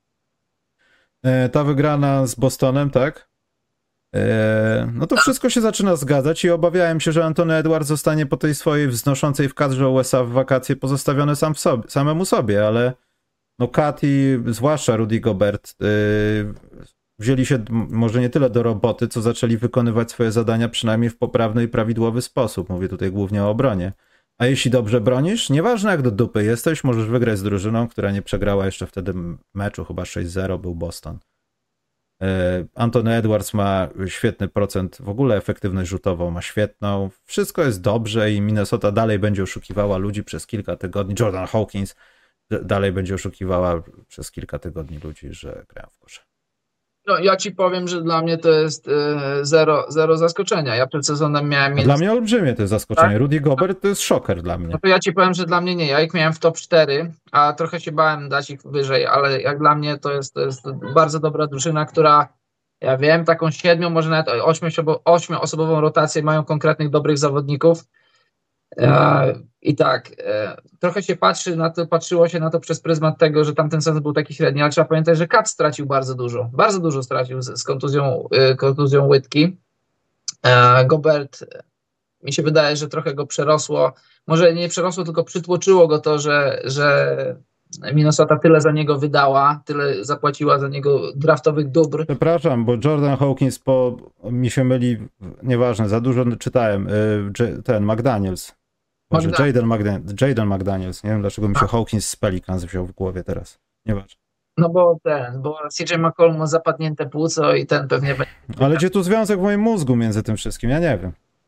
Ta wygrana z Bostonem, tak? No to wszystko się zaczyna zgadzać i obawiałem się, że Anthony Edwards zostanie po tej swojej wznoszącej w kadrze USA w wakacje pozostawiony samemu sobie, ale no Kat i zwłaszcza Rudy Gobert wzięli się może nie tyle do roboty, co zaczęli wykonywać swoje zadania przynajmniej w poprawny i prawidłowy sposób. Mówię tutaj głównie o obronie. A jeśli dobrze bronisz, nieważne jak do dupy jesteś, możesz wygrać z drużyną, która nie przegrała jeszcze wtedy meczu, chyba 6-0 był Boston. Anthony Edwards ma świetny procent, w ogóle efektywność rzutową ma świetną. Wszystko jest dobrze i Minnesota dalej będzie oszukiwała ludzi przez kilka tygodni. Jordan Hawkins dalej będzie oszukiwała przez kilka tygodni ludzi, że grają w kosze. No ja ci powiem, że dla mnie to jest zero zaskoczenia. Ja przed sezonem miałem... Dla mnie olbrzymie to jest zaskoczenie. Tak? Rudy Gobert to jest szoker dla mnie. No to ja ci powiem, że dla mnie nie. Ja ich miałem w top 4, a trochę się bałem dać ich wyżej, ale jak dla mnie to jest bardzo dobra drużyna, która, ja wiem, taką 7, może nawet 8-osobową rotację, mają konkretnych, dobrych zawodników. I tak, trochę się patrzyło się na to przez pryzmat tego, że tamten sezon był taki średni, ale trzeba pamiętać, że Kat stracił bardzo dużo stracił z kontuzją łydki. Gobert, mi się wydaje, że trochę go przerosło, może nie przerosło, tylko przytłoczyło go to, że Minnesota tyle za niego wydała, tyle zapłaciła za niego draftowych dóbr. Przepraszam, bo Jordan Hawkins mi się myli, nieważne, za dużo czytałem, ten McDaniels. Może Jaden McDaniels. Nie wiem, dlaczego mi się Hawkins z Pelicans wziął w głowie teraz. Nieważne. No bo CJ McCollum ma zapadnięte płuco i ten pewnie będzie... Ale gdzie tu związek w moim mózgu między tym wszystkim? Ja nie wiem.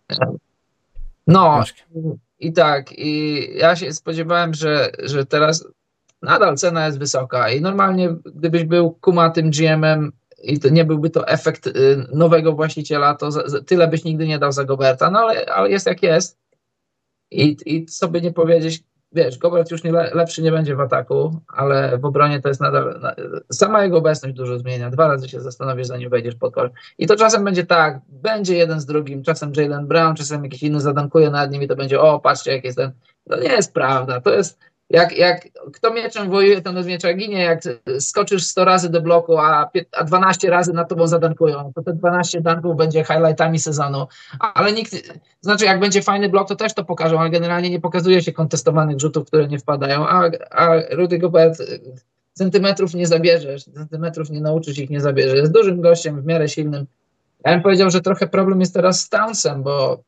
No i tak. I ja się spodziewałem, że teraz nadal cena jest wysoka i normalnie gdybyś był kumatym GM-em i to nie byłby to efekt nowego właściciela, to tyle byś nigdy nie dał za Goberta, no ale jest jak jest. I sobie nie powiedzieć, wiesz, Gobert już lepszy nie będzie w ataku, ale w obronie to jest nadal, sama jego obecność dużo zmienia. 2 razy się zastanowisz, zanim wejdziesz pod kosz. I to czasem będzie tak, będzie jeden z drugim, czasem Jaylen Brown, czasem jakiś inny zadankuje nad nim i to będzie, o, patrzcie jak jest ten. To nie jest prawda, to jest Jak kto mieczem wojuje, ten od miecza ginie. Jak skoczysz 100 razy do bloku, a 12 razy na tobą zadankują, to te 12 danków będzie highlightami sezonu. Ale znaczy jak będzie fajny blok, to też to pokażą, ale generalnie nie pokazuje się kontestowanych rzutów, które nie wpadają, a Rudy Gobert centymetrów nie zabierzesz, centymetrów nie nauczysz, ich nie zabierzesz. Jest dużym gościem, w miarę silnym. Ja bym powiedział, że trochę problem jest teraz z Townsem, bo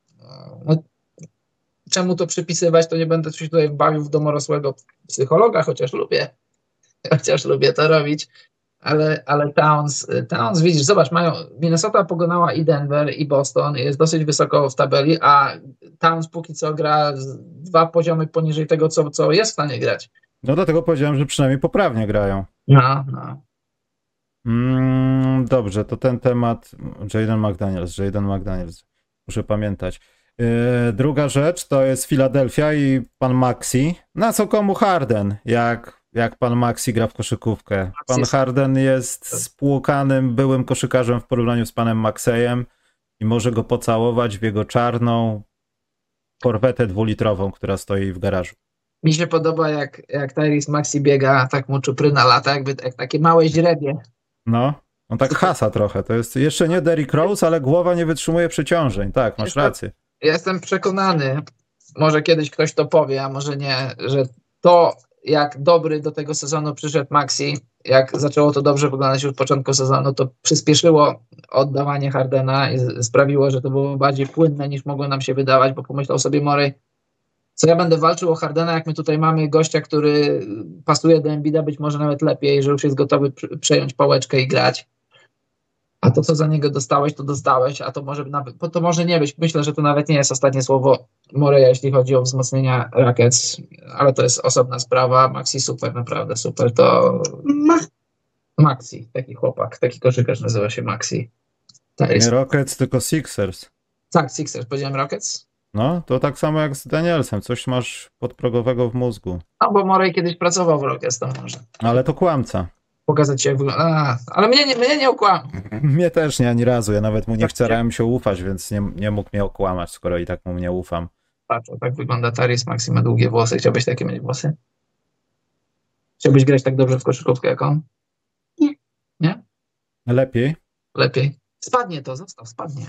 czemu to przypisywać, to nie będę się tutaj bawił w domorosłego psychologa, chociaż lubię to robić, ale Towns, widzisz, zobacz, Minnesota pokonała i Denver, i Boston, jest dosyć wysoko w tabeli, a Towns póki co gra 2 poziomy poniżej tego, co jest w stanie grać. No dlatego powiedziałem, że przynajmniej poprawnie grają. No. Dobrze, to ten temat Jaden McDaniels, muszę pamiętać. Druga rzecz to jest Filadelfia i pan Maxey. Na co komu Harden, jak pan Maxey gra w koszykówkę? Pan Harden jest spłukanym byłym koszykarzem w porównaniu z panem Maxeyem i może go pocałować w jego czarną korwetę 2-litrową, która stoi w garażu. Mi się podoba, jak Tyrese Maxey biega, tak mu czupryna lata, jak takie małe źrebie. No, on tak hasa trochę. To jest jeszcze nie Derrick Rose, ale głowa nie wytrzymuje przeciążeń. Tak, masz rację. Jestem przekonany, może kiedyś ktoś to powie, a może nie, że to, jak dobry do tego sezonu przyszedł Maxey, jak zaczęło to dobrze wyglądać już od początku sezonu, to przyspieszyło oddawanie Hardena i sprawiło, że to było bardziej płynne niż mogło nam się wydawać, bo pomyślał sobie Morey, co ja będę walczył o Hardena, jak my tutaj mamy gościa, który pasuje do Embida być może nawet lepiej, że już jest gotowy przejąć pałeczkę i grać. A to, co za niego dostałeś, to dostałeś, a to może nie być. Myślę, że to nawet nie jest ostatnie słowo Moreya, jeśli chodzi o wzmocnienia Rockets, ale to jest osobna sprawa. Maxey super, naprawdę super. To Maxey, taki chłopak, taki koszykarz nazywa się Maxey. Nie Rockets, tylko Sixers. Tak, Sixers. Powiedziałem Rockets? No, to tak samo jak z Danielsem. Coś masz podprogowego w mózgu. No, bo Morey kiedyś pracował w Rockets, to może. Ale to kłamca. Pokazać się, jak wygląda. Ale mnie nie okłamał. Mnie też nie, ani razu. Ja nawet mu nie starałem się ufać, więc nie mógł mnie okłamać, skoro i tak mu nie ufam. Patrz, tak wygląda Tyrese Maxey, ma długie włosy. Chciałbyś takie mieć włosy? Chciałbyś grać tak dobrze w koszykówkę jak on? Nie. Nie? Lepiej? Lepiej. Spadnie to, zostaw, spadnie.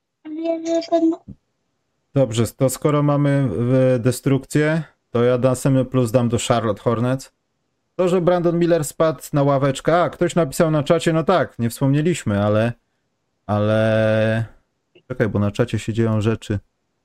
Dobrze, to skoro mamy destrukcję, to ja następny plus dam do Charlotte Hornets. To, że Brandon Miller spadł na ławeczkę, ktoś napisał na czacie, no tak, nie wspomnieliśmy, ale... Czekaj, bo na czacie się dzieją rzeczy.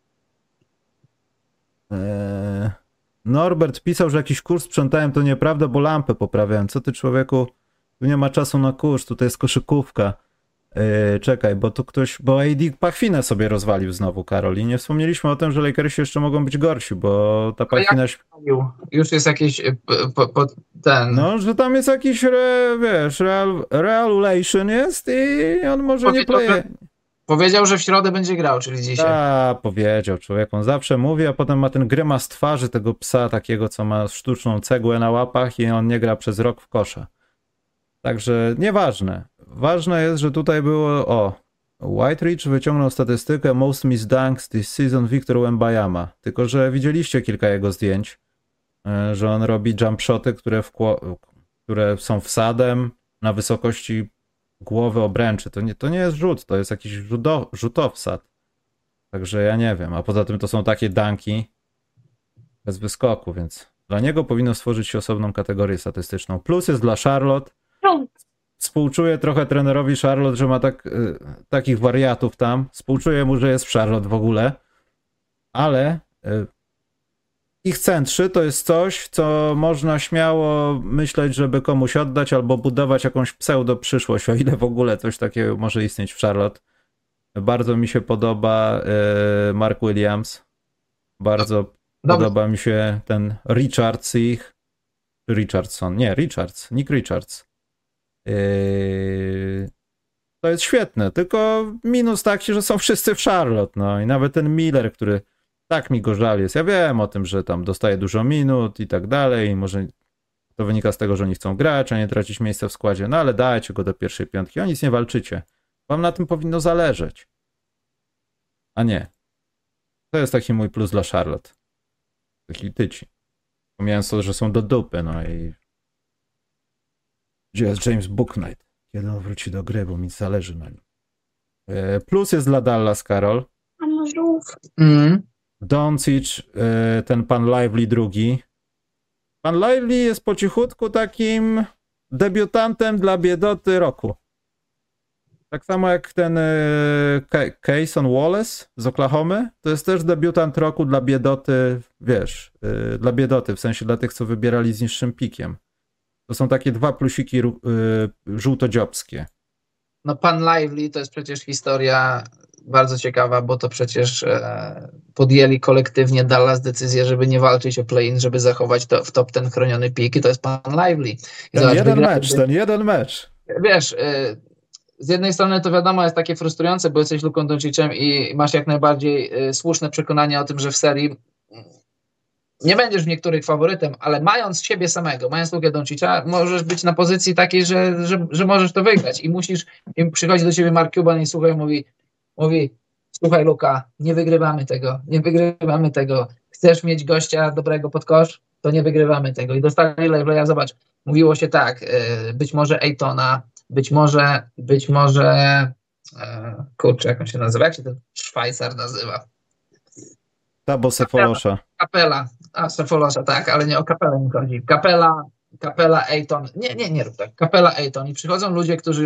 Norbert pisał, że jakiś kurs sprzątałem, to nieprawda, bo lampę poprawiałem. Co ty, człowieku? Tu nie ma czasu na kurs, tutaj jest koszykówka. Czekaj, bo AD pachwinę sobie rozwalił znowu, Karol, i nie wspomnieliśmy o tym, że Lakersi jeszcze mogą być gorsi, bo ta pachwina... Już jest jakiś ten... No, że tam jest jakiś, regulation jest i on może nie play. Powiedział, że w środę będzie grał, czyli dzisiaj. Powiedział, człowiek, on zawsze mówi, a potem ma ten grymas twarzy tego psa takiego, co ma sztuczną cegłę na łapach i on nie gra przez rok w kosza. Także nieważne. Ważne jest, że tutaj było, White Ridge wyciągnął statystykę most missed dunks this season Victor Wembanyama. Tylko że widzieliście kilka jego zdjęć, że on robi jump shoty, które są wsadem na wysokości głowy obręczy. To nie jest rzut, to jest jakiś rzutowsad. Także ja nie wiem. A poza tym to są takie dunki bez wyskoku, więc dla niego powinno stworzyć się osobną kategorię statystyczną. Plus jest dla Charlotte. Współczuję trochę trenerowi Charlotte, że ma takich wariatów tam. Współczuję mu, że jest w Charlotte w ogóle. Ale ich centrzy to jest coś, co można śmiało myśleć, żeby komuś oddać albo budować jakąś pseudo przyszłość, o ile w ogóle coś takiego może istnieć w Charlotte. Bardzo mi się podoba Mark Williams. Bardzo podoba mi się ten Richards ich. Nick Richards. To jest świetne, tylko minus taki, że są wszyscy w Charlotte, no i nawet ten Miller, który tak mi go żal jest. Ja wiem o tym, że tam dostaje dużo minut i tak dalej, i może to wynika z tego, że oni chcą grać, a nie tracić miejsca w składzie, no ale dajcie go do pierwszej piątki, o nic nie walczycie. Wam na tym powinno zależeć. A nie. To jest taki mój plus dla Charlotte. Taki tyci. Pomijając to, że są do dupy, no i gdzie jest James Bouknight? Kiedy on wróci do gry, bo mi zależy na nim. Plus jest dla Dallas, Karol. A możów. Doncic, ten pan Lively drugi. Pan Lively jest po cichutku takim debiutantem dla biedoty roku. Tak samo jak ten Cason Wallace z Oklahomy, to jest też debiutant roku dla biedoty, wiesz, dla biedoty, w sensie dla tych, co wybierali z niższym pikiem. To są takie dwa plusiki żółtodziobskie. No pan Lively to jest przecież historia bardzo ciekawa, bo to przecież podjęli kolektywnie Dallas decyzję, żeby nie walczyć o play-in, żeby zachować to w top ten chroniony pik i to jest pan Lively. Ten jeden mecz. Wiesz, z jednej strony to wiadomo jest takie frustrujące, bo jesteś Luką Doncicem i masz jak najbardziej słuszne przekonanie o tym, że w serii nie będziesz w niektórych faworytem, ale mając siebie samego, mając Lukę Doncicza, możesz być na pozycji takiej, że możesz to wygrać i musisz, i przychodzi do ciebie Mark Cuban i słuchaj, mówi słuchaj Luka, nie wygrywamy tego, chcesz mieć gościa dobrego pod kosz, to nie wygrywamy tego i dostali Lively'a, zobacz, mówiło się tak, być może Aytona, być może kurczę, jak on się nazywa, jak się ten Szwajcar nazywa? Tabo Sefolosza. Kapela. Sefolosza, tak, ale nie o Kapelę mi chodzi. Kapela Ayton. Nie rób tak. Kapela Ayton. I przychodzą ludzie, którzy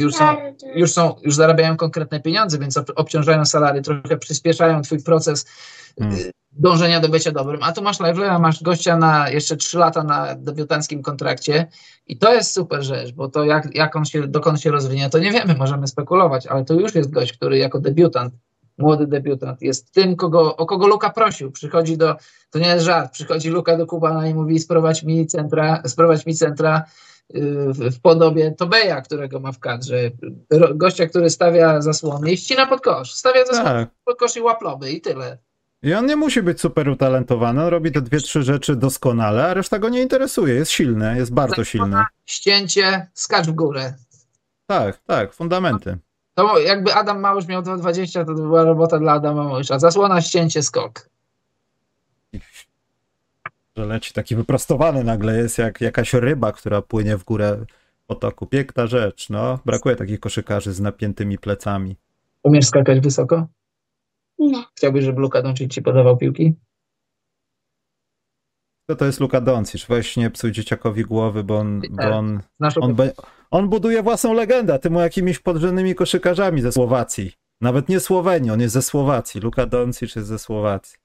już zarabiają konkretne pieniądze, więc obciążają salary, trochę przyspieszają twój proces dążenia do bycia dobrym. A tu masz Lively'a, masz gościa na jeszcze 3 lata na debiutanckim kontrakcie i to jest super rzecz, bo to dokąd się rozwinie, to nie wiemy, możemy spekulować, ale to już jest gość, który jako debiutant, młody debiutant, jest tym, o kogo Luka prosił. To nie jest żart, przychodzi Luka do Kubana i mówi sprowadź mi centra w podobie Tobeja, którego ma w kadrze. Gościa, który stawia zasłony i ścina pod kosz. Stawia zasłony pod kosz i łaploby i tyle. I on nie musi być super utalentowany, on robi te 2-3 rzeczy doskonale, a reszta go nie interesuje. Jest silny, jest bardzo silny. Ścięcie, skacz w górę. Tak, fundamenty. To jakby Adam Małysz miał 2,20, to była robota dla Adama Małysza. Zasłona, ścięcie, skok. Że leci taki wyprostowany nagle jest, jak jakaś ryba, która płynie w górę potoku. Piękna rzecz, no. Brakuje takich koszykarzy z napiętymi plecami. Umiesz skakać wysoko? Nie. Chciałbyś, żeby Luka Doncic ci podawał piłki? To jest Luka Doncic. Weź nie psuj dzieciakowi głowy, bo on buduje własną legendę. Ty mu jakimiś podrzędnymi koszykarzami ze Słowacji. Nawet nie Słowenii, on jest ze Słowacji. Luka Doncic jest ze Słowacji.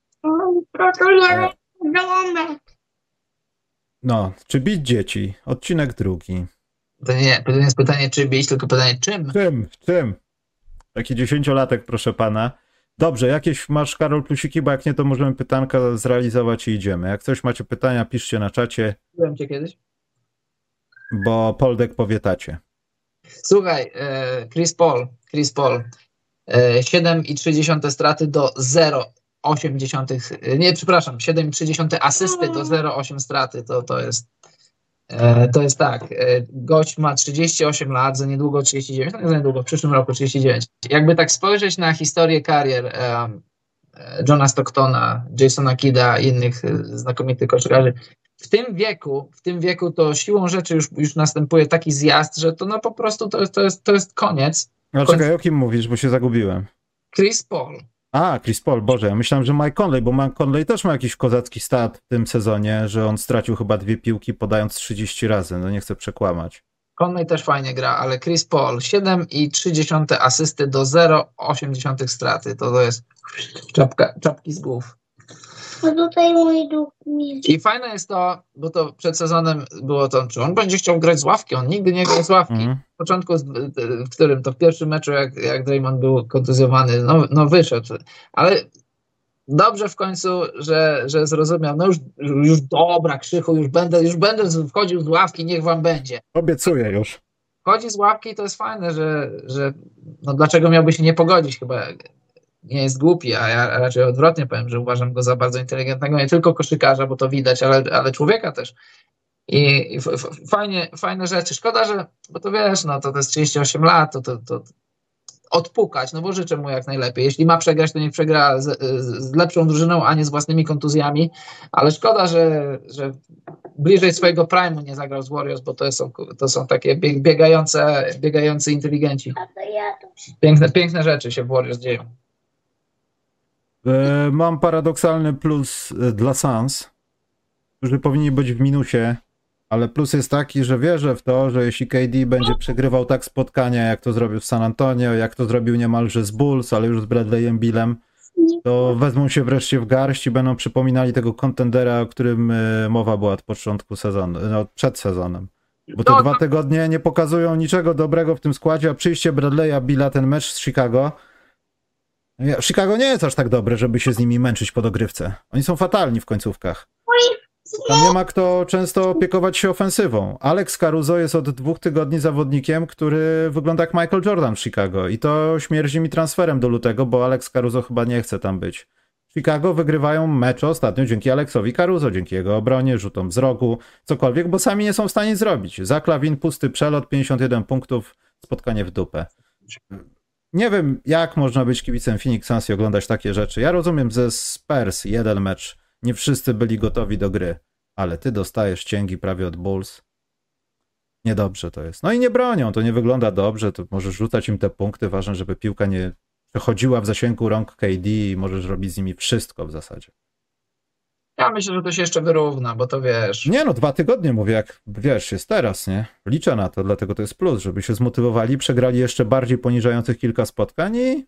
No, czy bić dzieci? Odcinek 2. To nie jest pytanie, czy bić, tylko pytanie, czym? Czym? Taki 10-latek, proszę pana. Dobrze, jakieś masz, Karol, plusiki, bo jak nie, to możemy pytanka zrealizować i idziemy. Jak coś macie pytania, piszcie na czacie. Byłem cię kiedyś. Bo Poldek powietacie. Słuchaj, Chris Paul. 7,3 straty do 0,8. Nie, przepraszam, 7,3 asysty do 0,8 straty. To jest tak. Gość ma 38 lat, za niedługo 39, no nie za niedługo, w przyszłym roku 39. Jakby tak spojrzeć na historię karier Johna Stocktona, Jasona Kidda i innych znakomitych koszykarzy, w tym wieku to siłą rzeczy już następuje taki zjazd, że to no po prostu to jest koniec. No czekaj, o kim mówisz, bo się zagubiłem. Chris Paul. Chris Paul, Boże, ja myślałem, że Mike Conley, bo Mike Conley też ma jakiś kozacki stat w tym sezonie, że on stracił chyba 2 piłki podając 30 razy, no nie chcę przekłamać. Conley też fajnie gra, ale Chris Paul 7,3 asysty do 0,8 straty, to jest czapki z głów. A tutaj mój duch milczy. I fajne jest to, bo to przed sezonem było to, czy on będzie chciał grać z ławki, on nigdy nie grał z ławki. W początku, w pierwszym meczu, jak Draymond był kontuzjowany, no wyszedł, ale dobrze w końcu, że zrozumiał, no już dobra, Krzychu, już będę wchodził z ławki, niech wam będzie. Obiecuję już. Wchodzi z ławki i to jest fajne, że no dlaczego miałby się nie pogodzić, chyba nie jest głupi, a ja raczej odwrotnie powiem, że uważam go za bardzo inteligentnego, nie tylko koszykarza, bo to widać, ale człowieka też. I fajne rzeczy. Szkoda, że, bo to wiesz, no to jest 38 lat, to odpukać, no bo życzę mu jak najlepiej. Jeśli ma przegrać, to niech przegra z lepszą drużyną, a nie z własnymi kontuzjami, ale szkoda, że bliżej swojego prime'u nie zagrał z Warriors, bo to są takie biegający inteligenci. Piękne rzeczy się w Warriors dzieją. Mam paradoksalny plus dla Suns, którzy powinni być w minusie, ale plus jest taki, że wierzę w to, że jeśli KD będzie przegrywał tak spotkania, jak to zrobił w San Antonio, jak to zrobił niemalże z Bulls, ale już z Bradleyem Billem, to wezmą się wreszcie w garść i będą przypominali tego kontendera, o którym mowa była od początku sezonu, no, przed sezonem. Bo te 2 tygodnie nie pokazują niczego dobrego w tym składzie, a przyjście Bradley'a Billa, ten mecz z Chicago, Chicago nie jest aż tak dobre, żeby się z nimi męczyć po dogrywce. Oni są fatalni w końcówkach. Tam nie ma kto często opiekować się ofensywą. Alex Caruso jest od 2 tygodni zawodnikiem, który wygląda jak Michael Jordan w Chicago. I to śmierdzi mi transferem do lutego, bo Alex Caruso chyba nie chce tam być. Chicago wygrywają mecze ostatnio dzięki Alexowi Caruso, dzięki jego obronie, rzutom z rogu, cokolwiek, bo sami nie są w stanie zrobić. Zach LaVine, pusty przelot, 51 punktów, spotkanie w dupę. Nie wiem, jak można być kibicem Phoenix Suns i oglądać takie rzeczy. Ja rozumiem, ze Spurs jeden mecz, nie wszyscy byli gotowi do gry, ale ty dostajesz cięgi prawie od Bulls. Niedobrze to jest. No i nie bronią, to nie wygląda dobrze, to możesz rzucać im te punkty, ważne, żeby piłka nie przechodziła w zasięgu rąk KD i możesz robić z nimi wszystko w zasadzie. Ja myślę, że to się jeszcze wyrówna, bo to wiesz... Nie no, 2 tygodnie mówię, jak wiesz, jest teraz, nie? Liczę na to, dlatego to jest plus, żeby się zmotywowali, przegrali jeszcze bardziej poniżających kilka spotkań i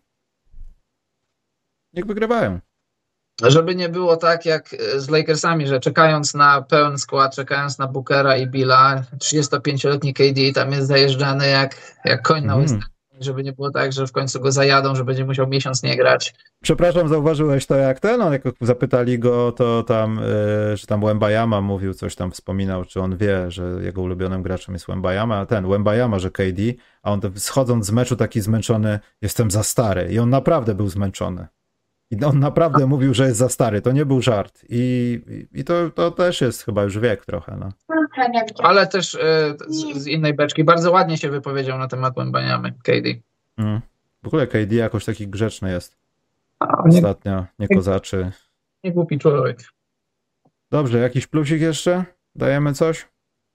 niech wygrywają. Żeby nie było tak jak z Lakersami, że czekając na pełen skład, czekając na Bookera i Billa, 35-letni KD tam jest zajeżdżany jak koń na łysce. Żeby nie było tak, że w końcu go zajadą, że będzie musiał miesiąc nie grać. Przepraszam, zauważyłeś to jak ten? Jak zapytali go, to tam, że tam Wembanyama mówił, coś tam wspominał, czy on wie, że jego ulubionym graczem jest Wembanyama, a ten Wembanyama, że KD, a on schodząc z meczu taki zmęczony, jestem za stary. I on naprawdę był zmęczony. I on naprawdę mówił, że jest za stary. To nie był żart. I to też jest chyba już wiek trochę. No. Ale też z innej beczki bardzo ładnie się wypowiedział na temat Wembanyamy, KD. W ogóle KD jakoś taki grzeczny jest. Ostatnio, nie kozaczy. Nie głupi człowiek. Dobrze, jakiś plusik jeszcze? Dajemy coś?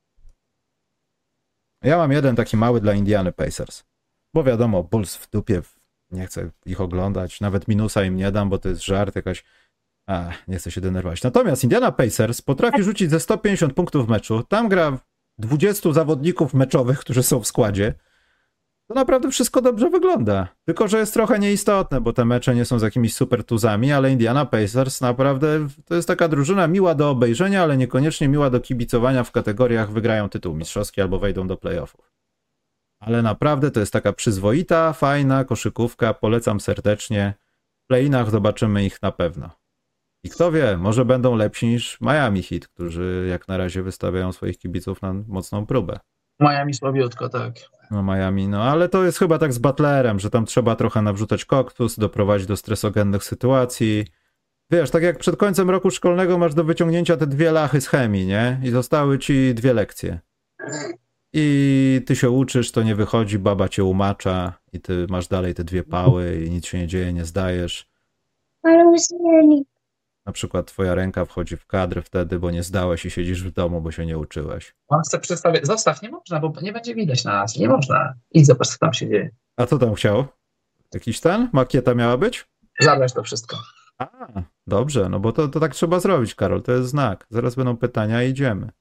Ja mam jeden taki mały dla Indiany Pacers. Bo wiadomo, Bulls w dupie, nie chcę ich oglądać. Nawet minusa im nie dam, bo to jest żart jakaś... nie chcę się denerwować. Natomiast Indiana Pacers potrafi rzucić ze 150 punktów w meczu. Tam gra 20 zawodników meczowych, którzy są w składzie. To naprawdę wszystko dobrze wygląda. Tylko że jest trochę nieistotne, bo te mecze nie są z jakimiś super tuzami, ale Indiana Pacers naprawdę to jest taka drużyna miła do obejrzenia, ale niekoniecznie miła do kibicowania w kategoriach wygrają tytuł mistrzowski albo wejdą do playoffów. Ale naprawdę to jest taka przyzwoita, fajna koszykówka. Polecam serdecznie. W play-inach zobaczymy ich na pewno. I kto wie, może będą lepsi niż Miami Heat, którzy jak na razie wystawiają swoich kibiców na mocną próbę. Miami słabiutko, tak. No Miami, no ale to jest chyba tak z Butlerem, że tam trzeba trochę nawrzucać koktus, doprowadzić do stresogennych sytuacji. Wiesz, tak jak przed końcem roku szkolnego masz do wyciągnięcia te 2 lachy z chemii, nie? I zostały ci 2 lekcje. I ty się uczysz, to nie wychodzi, baba cię umacza i ty masz dalej te 2 pały i nic się nie dzieje, nie zdajesz. Na przykład twoja ręka wchodzi w kadr wtedy, bo nie zdałeś i siedzisz w domu, bo się nie uczyłeś. On chce przedstawić. Zostaw, nie można, bo nie będzie widać na nas. Nie można. Idź zobacz, co tam się dzieje. A co tam chciał? Jakiś ten? Makieta miała być? Zabrać to wszystko. Dobrze, no bo to tak trzeba zrobić, Karol, to jest znak. Zaraz będą pytania i idziemy.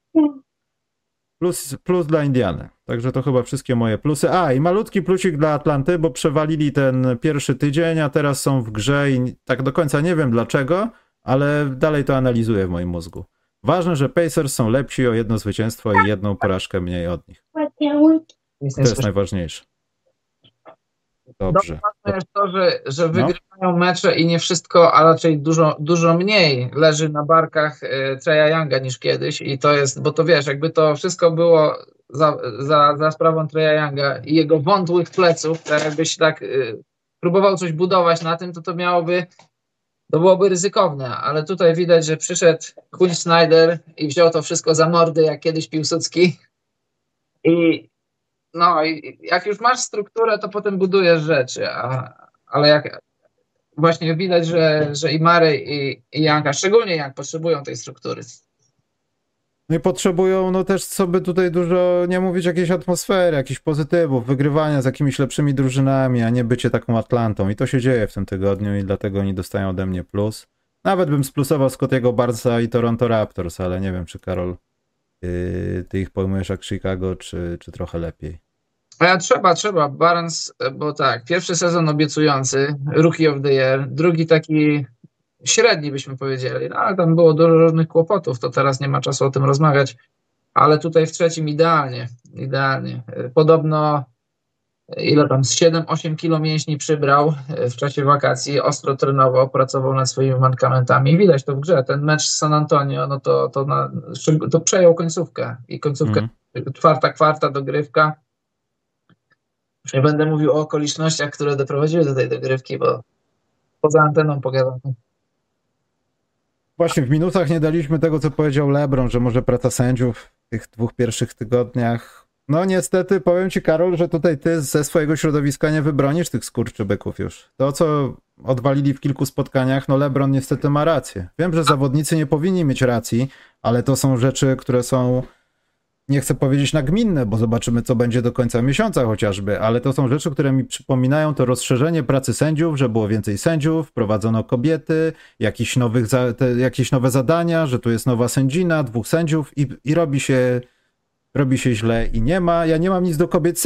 Plus dla Indiany. Także to chyba wszystkie moje plusy. I malutki plusik dla Atlanty, bo przewalili ten pierwszy tydzień, a teraz są w grze i tak do końca nie wiem dlaczego, ale dalej to analizuję w moim mózgu. Ważne, że Pacers są lepsi o 1 zwycięstwo i 1 porażkę mniej od nich. To jest najważniejsze. Dobrze. Ważne jest to, że wygrywają mecze i nie wszystko, a raczej dużo mniej leży na barkach Treya Younga niż kiedyś i to jest, bo to wiesz, jakby to wszystko było za sprawą Treya Younga i jego wątłych pleców, to jakbyś tak próbował coś budować na tym, to byłoby ryzykowne, ale tutaj widać, że przyszedł Quinn Snyder i wziął to wszystko za mordy, jak kiedyś Piłsudski No i jak już masz strukturę, to potem budujesz rzeczy, ale jak właśnie widać, że i Murray i Young, a szczególnie Young potrzebują tej struktury. No i potrzebują, no też co by tutaj dużo nie mówić, jakiejś atmosfery, jakichś pozytywów, wygrywania z jakimiś lepszymi drużynami, a nie bycie taką Atlantą. I to się dzieje w tym tygodniu i dlatego oni dostają ode mnie plus. Nawet bym splusował Scottiego Barnesa i Toronto Raptors, ale nie wiem, czy Karol, ty ich pojmujesz jak Chicago, czy trochę lepiej. A trzeba. Barnes, bo tak, pierwszy sezon obiecujący, Rookie of the Year, drugi taki średni byśmy powiedzieli, no, ale tam było dużo różnych kłopotów, to teraz nie ma czasu o tym rozmawiać, ale tutaj w trzecim idealnie. Podobno ile tam, z 7-8 kilo mięśni przybrał w czasie wakacji, ostro trenował, pracował nad swoimi mankamentami i widać to w grze. Ten mecz z San Antonio, no to przejął końcówkę i końcówka czwarta kwarta dogrywka. Już nie będę mówił o okolicznościach, które doprowadziły do tej dogrywki, bo poza anteną pogadam. Właśnie w minusach nie daliśmy tego, co powiedział LeBron, że może praca sędziów w tych 2 pierwszych tygodniach. No niestety powiem ci, Karol, że tutaj ty ze swojego środowiska nie wybronisz tych skurczybyków już. To, co odwalili w kilku spotkaniach, no LeBron niestety ma rację. Wiem, że zawodnicy nie powinni mieć racji, ale to są rzeczy, które są, nie chcę powiedzieć nagminne, bo zobaczymy, co będzie do końca miesiąca chociażby, ale to są rzeczy, które mi przypominają to rozszerzenie pracy sędziów, że było więcej sędziów, wprowadzono kobiety, jakieś nowe zadania, że tu jest nowa sędzina, 2 sędziów i robi się źle i nie ma. Ja nie mam nic do kobiet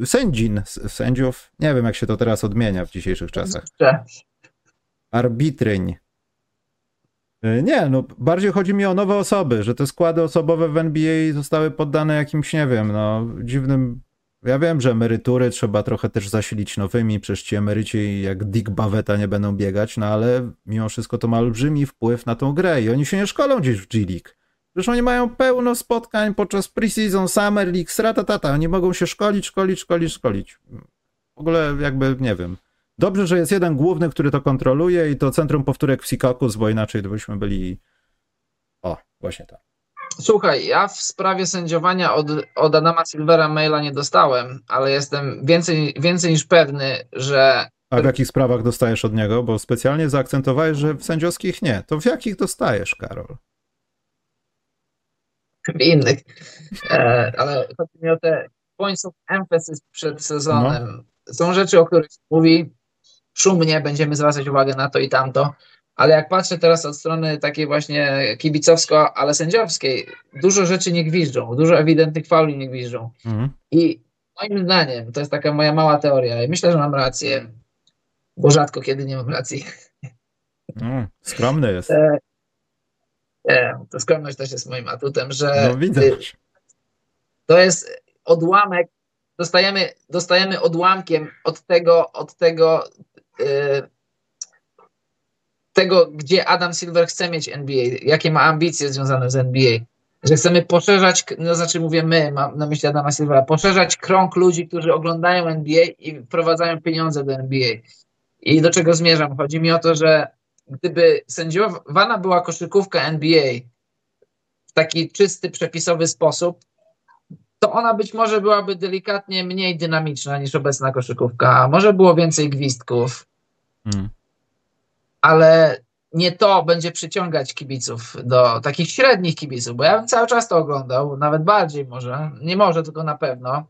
sędziów. Nie wiem, jak się to teraz odmienia w dzisiejszych czasach. Arbitryń. Nie, no bardziej chodzi mi o nowe osoby, że te składy osobowe w NBA zostały poddane jakimś, nie wiem, no dziwnym. Ja wiem, że emerytury trzeba trochę też zasilić nowymi, przecież ci emeryci jak Dick Bavetta nie będą biegać, no ale mimo wszystko to ma olbrzymi wpływ na tą grę i oni się nie szkolą gdzieś w G-League. Przecież oni mają pełno spotkań podczas pre-season, Summer League, stratatata. Oni mogą się szkolić. W ogóle jakby, nie wiem. Dobrze, że jest jeden główny, który to kontroluje i to Centrum Powtórek w Secaucus, bo inaczej to byśmy byli... O, właśnie tak. Słuchaj, ja w sprawie sędziowania od Adama Silvera maila nie dostałem, ale jestem więcej niż pewny, że... A w jakich sprawach dostajesz od niego? Bo specjalnie zaakcentowałeś, że w sędziowskich nie. To w jakich dostajesz, Karol? W innych. Ale chodzi mi o te points of emphasis przed sezonem. No. Są rzeczy, o których mówi szumnie, będziemy zwracać uwagę na to i tamto, ale jak patrzę teraz od strony takiej właśnie kibicowsko, ale sędziowskiej, dużo rzeczy nie gwiżdżą, dużo ewidentnych fauli nie gwiżdżą. I moim zdaniem, to jest taka moja mała teoria i myślę, że mam rację, bo rzadko kiedy nie mam racji. Skromny jest. To skromność też jest moim atutem, że no, widzę. To jest odłamek, dostajemy odłamkiem od tego, gdzie Adam Silver chce mieć NBA, jakie ma ambicje związane z NBA, że chcemy poszerzać, no znaczy mówię my, mam na myśli Adama Silvera, poszerzać krąg ludzi, którzy oglądają NBA i wprowadzają pieniądze do NBA. I do czego zmierzam? Chodzi mi o to, że gdyby sędziowana była koszykówka NBA w taki czysty, przepisowy sposób, to ona być może byłaby delikatnie mniej dynamiczna niż obecna koszykówka. Może było więcej gwizdków, ale nie to będzie przyciągać kibiców, do takich średnich kibiców, bo ja bym cały czas to oglądał, nawet bardziej może, nie może, tylko na pewno.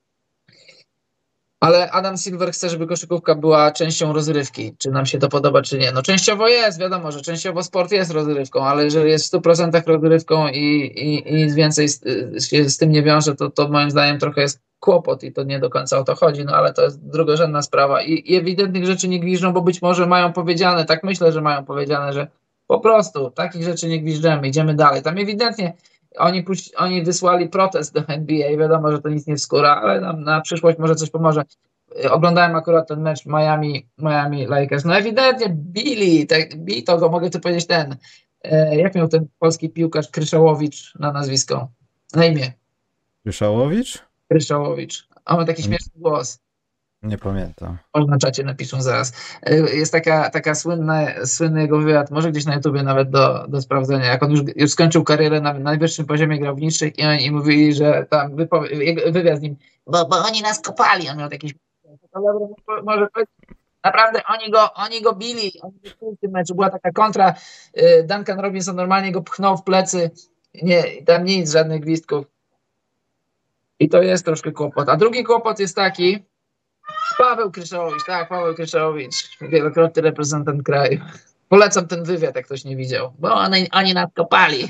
Ale Adam Silver chce, żeby koszykówka była częścią rozrywki. Czy nam się to podoba, czy nie. No częściowo jest, wiadomo, że częściowo sport jest rozrywką, ale jeżeli jest w 100% rozrywką i nic więcej się z tym nie wiąże, to moim zdaniem trochę jest kłopot i to nie do końca o to chodzi, no ale to jest drugorzędna sprawa. I ewidentnych rzeczy nie gwiżdżą, bo być może mają powiedziane, tak myślę, że mają powiedziane, że po prostu takich rzeczy nie gwiżdżemy, idziemy dalej. Tam ewidentnie oni wysłali protest do NBA, wiadomo, że to nic nie wskóra, ale nam na przyszłość może coś pomoże. Oglądałem akurat ten mecz Miami Lakers. No ewidentnie bili to go, mogę tu powiedzieć jak miał ten polski piłkarz Kryszałowicz na nazwisko, na imię? Kryszałowicz? Kryszałowicz. On ma taki śmieszny głos. Nie pamiętam. Może na czacie napiszą zaraz. Jest taka słynny jego wywiad, może gdzieś na YouTubie nawet do sprawdzenia, jak on już skończył karierę na najwyższym poziomie, grał w niższych i mówili, że tam wywiad z nim, bo oni nas kopali, on miał jakieś... Może naprawdę oni go bili, oni go bili w tym meczu. Była taka kontra, Duncan Robinson normalnie go pchnął w plecy, nie, tam nic, żadnych gwizdków. I to jest troszkę kłopot. A drugi kłopot jest taki, Paweł Kryszałowicz, wielokrotny reprezentant kraju. Polecam ten wywiad, jak ktoś nie widział, bo oni nas kopali.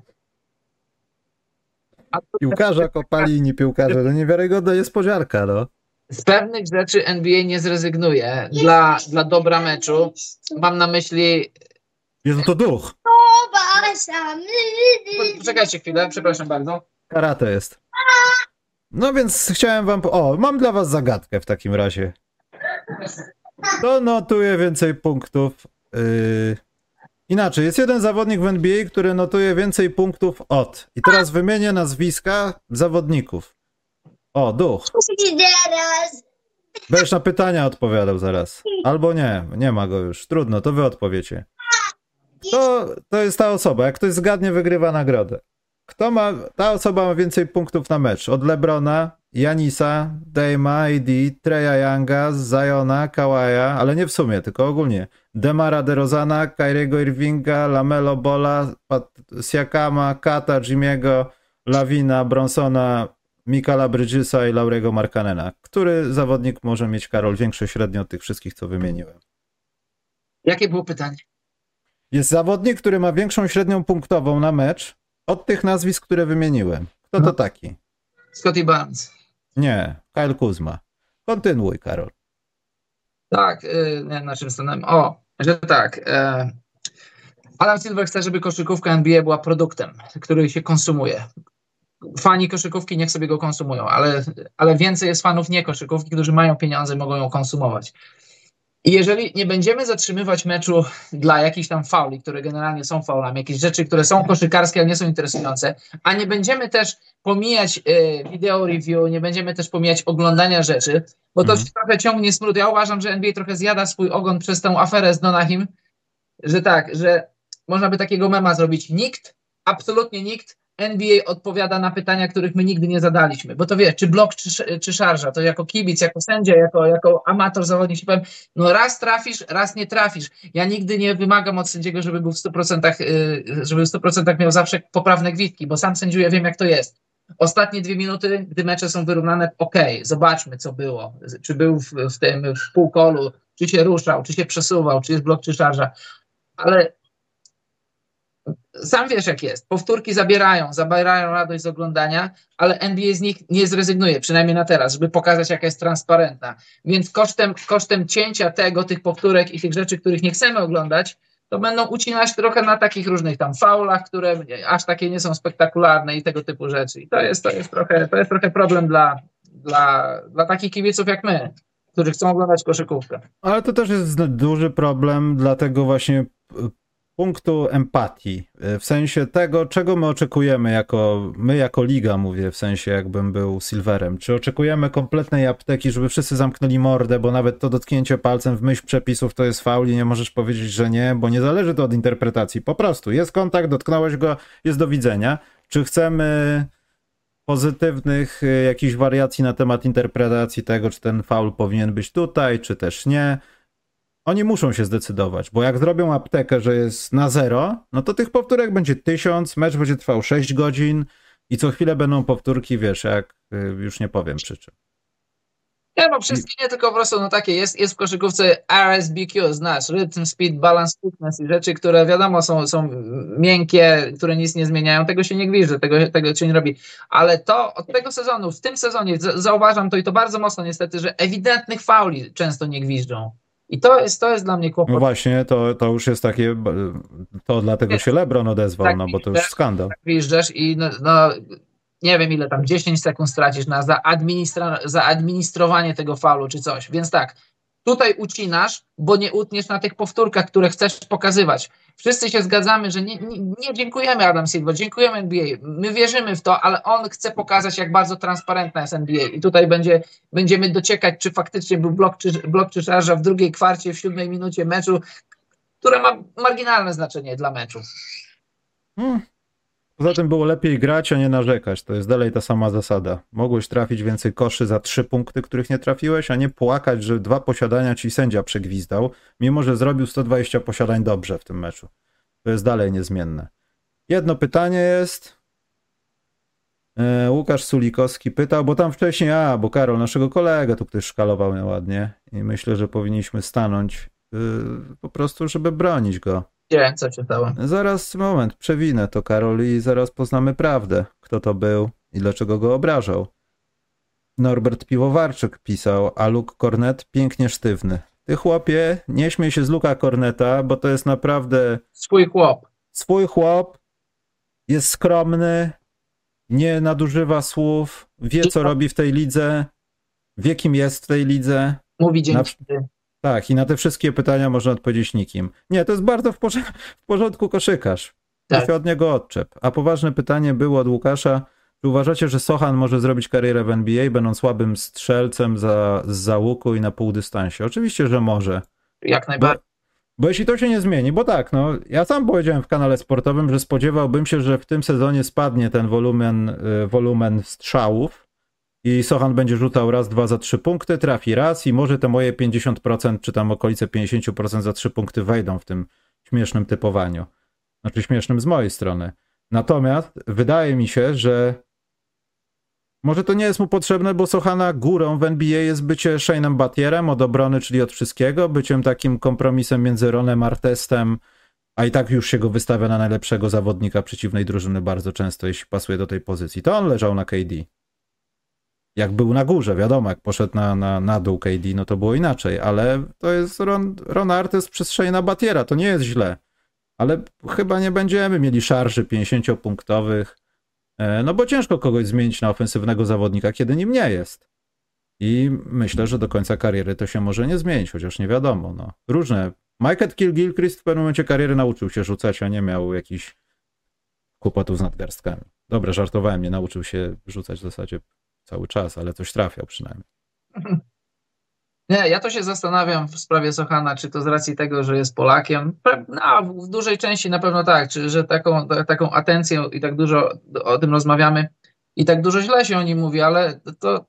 Piłkarza kopali inni piłkarze, to niewiarygodna niespodzianka, no. Z pewnych rzeczy NBA nie zrezygnuje dla dobra meczu. Mam na myśli... Jezu, to duch. Poczekajcie chwilę, przepraszam bardzo. Karate jest. No więc chciałem wam... mam dla was zagadkę w takim razie. Kto notuje więcej punktów? Inaczej, jest jeden zawodnik w NBA, który notuje więcej punktów od. I teraz wymienię nazwiska zawodników. Duch. Będziesz na pytania odpowiadał zaraz. Albo nie ma go już. Trudno, to wy odpowiecie. To jest ta osoba. Jak ktoś zgadnie, wygrywa nagrodę. Ta osoba ma więcej punktów na mecz. Od LeBrona, Janisa, Dame'a, AD, Treya Younga, Ziona, Kawaja, ale nie w sumie, tylko ogólnie. Demara DeRozana, Kyriego Irvinga, Lamelo Balla, Siakama, Kata, Jimmy'ego, Lavina, Bronsona, Mikala Bridgesa i Laurego Markkanena. Który zawodnik może mieć, Karol, większe średnio od tych wszystkich, co wymieniłem? Jakie było pytanie? Jest zawodnik, który ma większą średnią punktową na mecz od tych nazwisk, które wymieniłem. Kto to taki? Scottie Barnes. Nie, Kyle Kuzma. Kontynuuj, Karol. Tak, na czym stanąłem? Że tak. Adam Silver chce, żeby koszykówka NBA była produktem, który się konsumuje. Fani koszykówki niech sobie go konsumują, ale więcej jest fanów nie koszykówki, którzy mają pieniądze, mogą ją konsumować. I jeżeli nie będziemy zatrzymywać meczu dla jakichś tam fauli, które generalnie są faulami, jakieś rzeczy, które są koszykarskie, ale nie są interesujące, a nie będziemy też pomijać video review, nie będziemy też pomijać oglądania rzeczy, bo to trochę ciągnie smród. Ja uważam, że NBA trochę zjada swój ogon przez tę aferę z Donahim, że tak, że można by takiego mema zrobić. Absolutnie nikt NBA odpowiada na pytania, których my nigdy nie zadaliśmy. Bo to wiesz, czy blok, czy szarża, to jako kibic, jako sędzia, jako amator zawodnik się powiem, no raz trafisz, raz nie trafisz. Ja nigdy nie wymagam od sędziego, żeby był w 100%, żeby w 100% miał zawsze poprawne gwizdki, bo sam sędziuję, wiem jak to jest. Ostatnie 2 minuty, gdy mecze są wyrównane, zobaczmy co było. Czy był w półkolu, czy się ruszał, czy się przesuwał, czy jest blok, czy szarża. Ale sam wiesz jak jest. Powtórki zabierają radość z oglądania, ale NBA z nich nie zrezygnuje, przynajmniej na teraz, żeby pokazać jaka jest transparentna. Więc kosztem cięcia tych powtórek i tych rzeczy, których nie chcemy oglądać, to będą ucinać trochę na takich różnych tam faulach, które aż takie nie są spektakularne i tego typu rzeczy. I to jest trochę problem dla takich kibiców jak my, którzy chcą oglądać koszykówkę. Ale to też jest duży problem dla tego właśnie punktu empatii, w sensie tego, czego my oczekujemy jako liga, mówię, w sensie jakbym był Silverem. Czy oczekujemy kompletnej apteki, żeby wszyscy zamknęli mordę, bo nawet to dotknięcie palcem w myśl przepisów to jest faul i nie możesz powiedzieć, że nie, bo nie zależy to od interpretacji. Po prostu jest kontakt, dotknąłeś go, jest do widzenia. Czy chcemy pozytywnych jakichś wariacji na temat interpretacji tego, czy ten faul powinien być tutaj, czy też nie? Oni muszą się zdecydować, bo jak zrobią aptekę, że jest na 0, no to tych powtórek będzie 1000, mecz będzie trwał 6 godzin i co chwilę będą powtórki, wiesz, jak już nie powiem przy czym. Nie, bo wszystkie nie, tylko po prostu no takie jest w koszykówce RSBQ, znasz, Rhythm, Speed, Balance, Fitness i rzeczy, które wiadomo są miękkie, które nic nie zmieniają, tego się nie gwizdże, tego się nie robi. Ale to od tego sezonu, w tym sezonie zauważam to i to bardzo mocno niestety, że ewidentnych fauli często nie gwizdżą. I to jest dla mnie kłopot. No właśnie, to już jest takie, to dlatego się LeBron odezwał, tak, no bo to już skandal. Tak wjeżdżasz i no nie wiem ile tam, 10 sekund stracisz na zaadministrowanie tego faulu czy coś. Więc tak, Tutaj ucinasz, bo nie utniesz na tych powtórkach, które chcesz pokazywać. Wszyscy się zgadzamy, że nie dziękujemy Adam Silver, dziękujemy NBA. My wierzymy w to, ale on chce pokazać, jak bardzo transparentna jest NBA. I tutaj będziemy dociekać, czy faktycznie był blok czy szarża w drugiej kwarcie, w 7 minucie meczu, które ma marginalne znaczenie dla meczu. Poza tym było lepiej grać, a nie narzekać. To jest dalej ta sama zasada. Mogłeś trafić więcej koszy za 3 punkty, których nie trafiłeś, a nie płakać, że 2 posiadania ci sędzia przegwizdał, mimo że zrobił 120 posiadań dobrze w tym meczu. To jest dalej niezmienne. Jedno pytanie jest. Łukasz Sulikowski pytał, bo tam wcześniej, bo Karol, naszego kolegę tu ktoś szkalował ładnie i myślę, że powinniśmy stanąć po prostu, żeby bronić go. Gdzie? Co się stało? Zaraz, moment, przewinę to, Karol, i zaraz poznamy prawdę, kto to był i dlaczego go obrażał. Norbert Piwowarczyk pisał, a Luke Cornet pięknie sztywny. Ty, chłopie, nie śmiej się z Luka Corneta, bo to jest naprawdę... Swój chłop, jest skromny, nie nadużywa słów, wie, co robi w tej lidze, wie, kim jest w tej lidze. Mówi dzięki. Tak, i na te wszystkie pytania można odpowiedzieć nikim. Nie, to jest bardzo w porządku koszykarz. To się od niego odczep. A poważne pytanie było od Łukasza. Czy uważacie, że Sochan może zrobić karierę w NBA, będąc słabym strzelcem zza łuku i na półdystansie? Oczywiście, że może. Jak najbardziej. Bo jeśli to się nie zmieni, bo tak, no, ja sam powiedziałem w kanale sportowym, że spodziewałbym się, że w tym sezonie spadnie ten wolumen strzałów, i Sochan będzie rzucał raz, 2 za 3 punkty, trafi raz i może te moje 50% czy tam okolice 50% za 3 punkty wejdą w tym śmiesznym typowaniu. Znaczy śmiesznym z mojej strony. Natomiast wydaje mi się, że może to nie jest mu potrzebne, bo Sochana górą w NBA jest bycie Shane'em Batierem od obrony, czyli od wszystkiego, byciem takim kompromisem między Ronem Artestem, a i tak już się go wystawia na najlepszego zawodnika przeciwnej drużyny bardzo często, jeśli pasuje do tej pozycji. To on leżał na KD. Jak był na górze, wiadomo, jak poszedł na dół KD, no to było inaczej, ale to jest Ron Artest przez Shane'a Batiera, to nie jest źle. Ale chyba nie będziemy mieli szarży 50-punktowych, no bo ciężko kogoś zmienić na ofensywnego zawodnika, kiedy nim nie jest. I myślę, że do końca kariery to się może nie zmienić, chociaż nie wiadomo. No. Różne. Michael Gilchrist w pewnym momencie kariery nauczył się rzucać, a nie miał jakichś kłopotów z nadgarstkami. Dobra, żartowałem, nie nauczył się rzucać w zasadzie cały czas, ale coś trafiał przynajmniej. Nie, ja to się zastanawiam w sprawie Sochana, czy to z racji tego, że jest Polakiem. No, w dużej części na pewno tak, że taką atencję i tak dużo o tym rozmawiamy i tak dużo źle się o nim mówi, ale to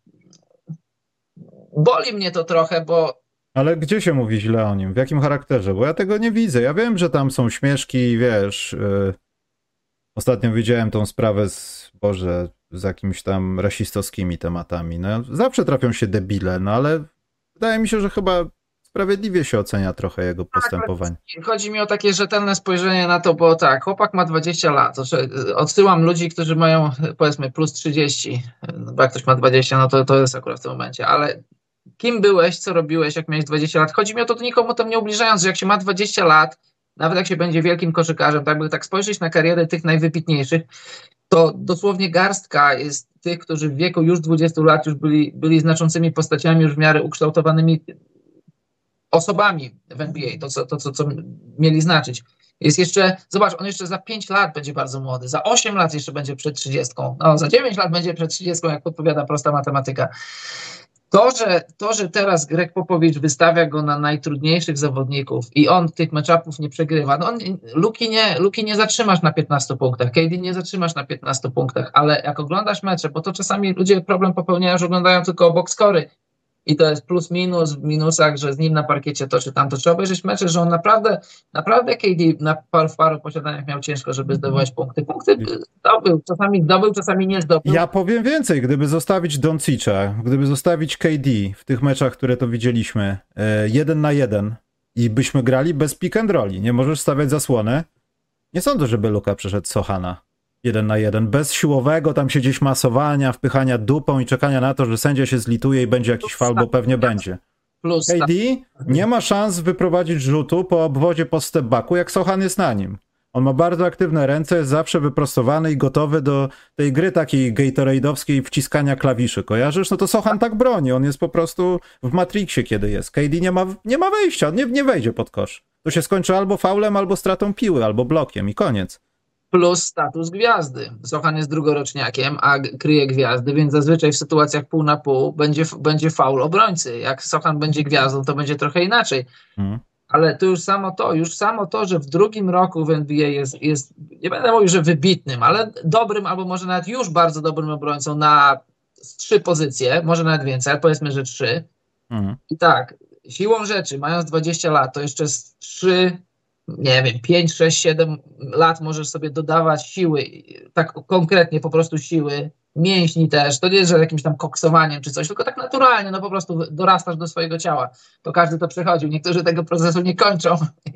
boli mnie to trochę, bo... Ale gdzie się mówi źle o nim? W jakim charakterze? Bo ja tego nie widzę. Ja wiem, że tam są śmieszki, wiesz... Ostatnio widziałem tą sprawę z jakimiś tam rasistowskimi tematami. No, zawsze trafią się debile, no ale wydaje mi się, że chyba sprawiedliwie się ocenia trochę jego postępowanie. Chodzi mi o takie rzetelne spojrzenie na to, bo tak, chłopak ma 20 lat. Odsyłam ludzi, którzy mają, powiedzmy, plus 30, bo jak ktoś ma 20, no to jest akurat w tym momencie, ale kim byłeś, co robiłeś, jak miałeś 20 lat? Chodzi mi o to nikomu tam nie ubliżając, że jak się ma 20 lat, nawet jak się będzie wielkim koszykarzem, tak by tak spojrzeć na karierę tych najwybitniejszych, to dosłownie garstka jest tych, którzy w wieku już 20 lat już byli znaczącymi postaciami, już w miarę ukształtowanymi osobami w NBA, co mieli znaczyć. Jest jeszcze, zobacz, on jeszcze za 5 lat będzie bardzo młody, za 8 lat jeszcze będzie przed 30, no za 9 lat będzie przed 30, jak podpowiada prosta matematyka. To, że teraz Greg Popovich wystawia go na najtrudniejszych zawodników i on tych matchupów nie przegrywa, no Luki nie zatrzymasz na 15 punktach, KD nie zatrzymasz na 15 punktach, ale jak oglądasz mecze, bo to czasami ludzie problem popełniają, że oglądają tylko box scory i to jest plus minus w minusach, że z nim na parkiecie to czy tamto. Trzeba obejrzeć mecze, że on naprawdę KD w paru posiadaniach miał ciężko, żeby zdobywać punkty. Punkty zdobył, czasami nie zdobył. Ja powiem więcej, gdyby zostawić Doncicza, gdyby zostawić KD w tych meczach, które to widzieliśmy, 1 na 1 i byśmy grali bez pick and rolli, nie możesz stawiać zasłony, nie sądzę, żeby Luka przeszedł Sochana 1 na 1, bez siłowego tam się gdzieś masowania, wpychania dupą i czekania na to, że sędzia się zlituje i będzie jakiś faul, bo pewnie będzie. KD nie ma szans wyprowadzić rzutu po obwodzie po step backu, jak Sochan jest na nim. On ma bardzo aktywne ręce, jest zawsze wyprostowany i gotowy do tej gry takiej Gatorade'owskiej wciskania klawiszy. Kojarzysz? No to Sochan tak broni. On jest po prostu w Matrixie, kiedy jest. KD nie ma wejścia, on nie wejdzie pod kosz. To się skończy albo faulem, albo stratą piły, albo blokiem i koniec. Plus status gwiazdy. Sochan jest drugoroczniakiem, a kryje gwiazdy, więc zazwyczaj w sytuacjach pół na pół będzie faul obrońcy. Jak Sochan będzie gwiazdą, to będzie trochę inaczej. Ale to już samo to, że w drugim roku w NBA jest, nie będę mówił, że wybitnym, ale dobrym, albo może nawet już bardzo dobrym obrońcą na 3 pozycje, może nawet więcej, ale powiedzmy, że 3. I tak, siłą rzeczy, mając 20 lat, to jeszcze z 3, nie wiem, 5, 6, 7 lat możesz sobie dodawać siły, tak konkretnie po prostu siły, mięśni też, to nie jest, że jakimś tam koksowaniem czy coś, tylko tak naturalnie, no po prostu dorastasz do swojego ciała. To każdy to przechodził, niektórzy tego procesu nie kończą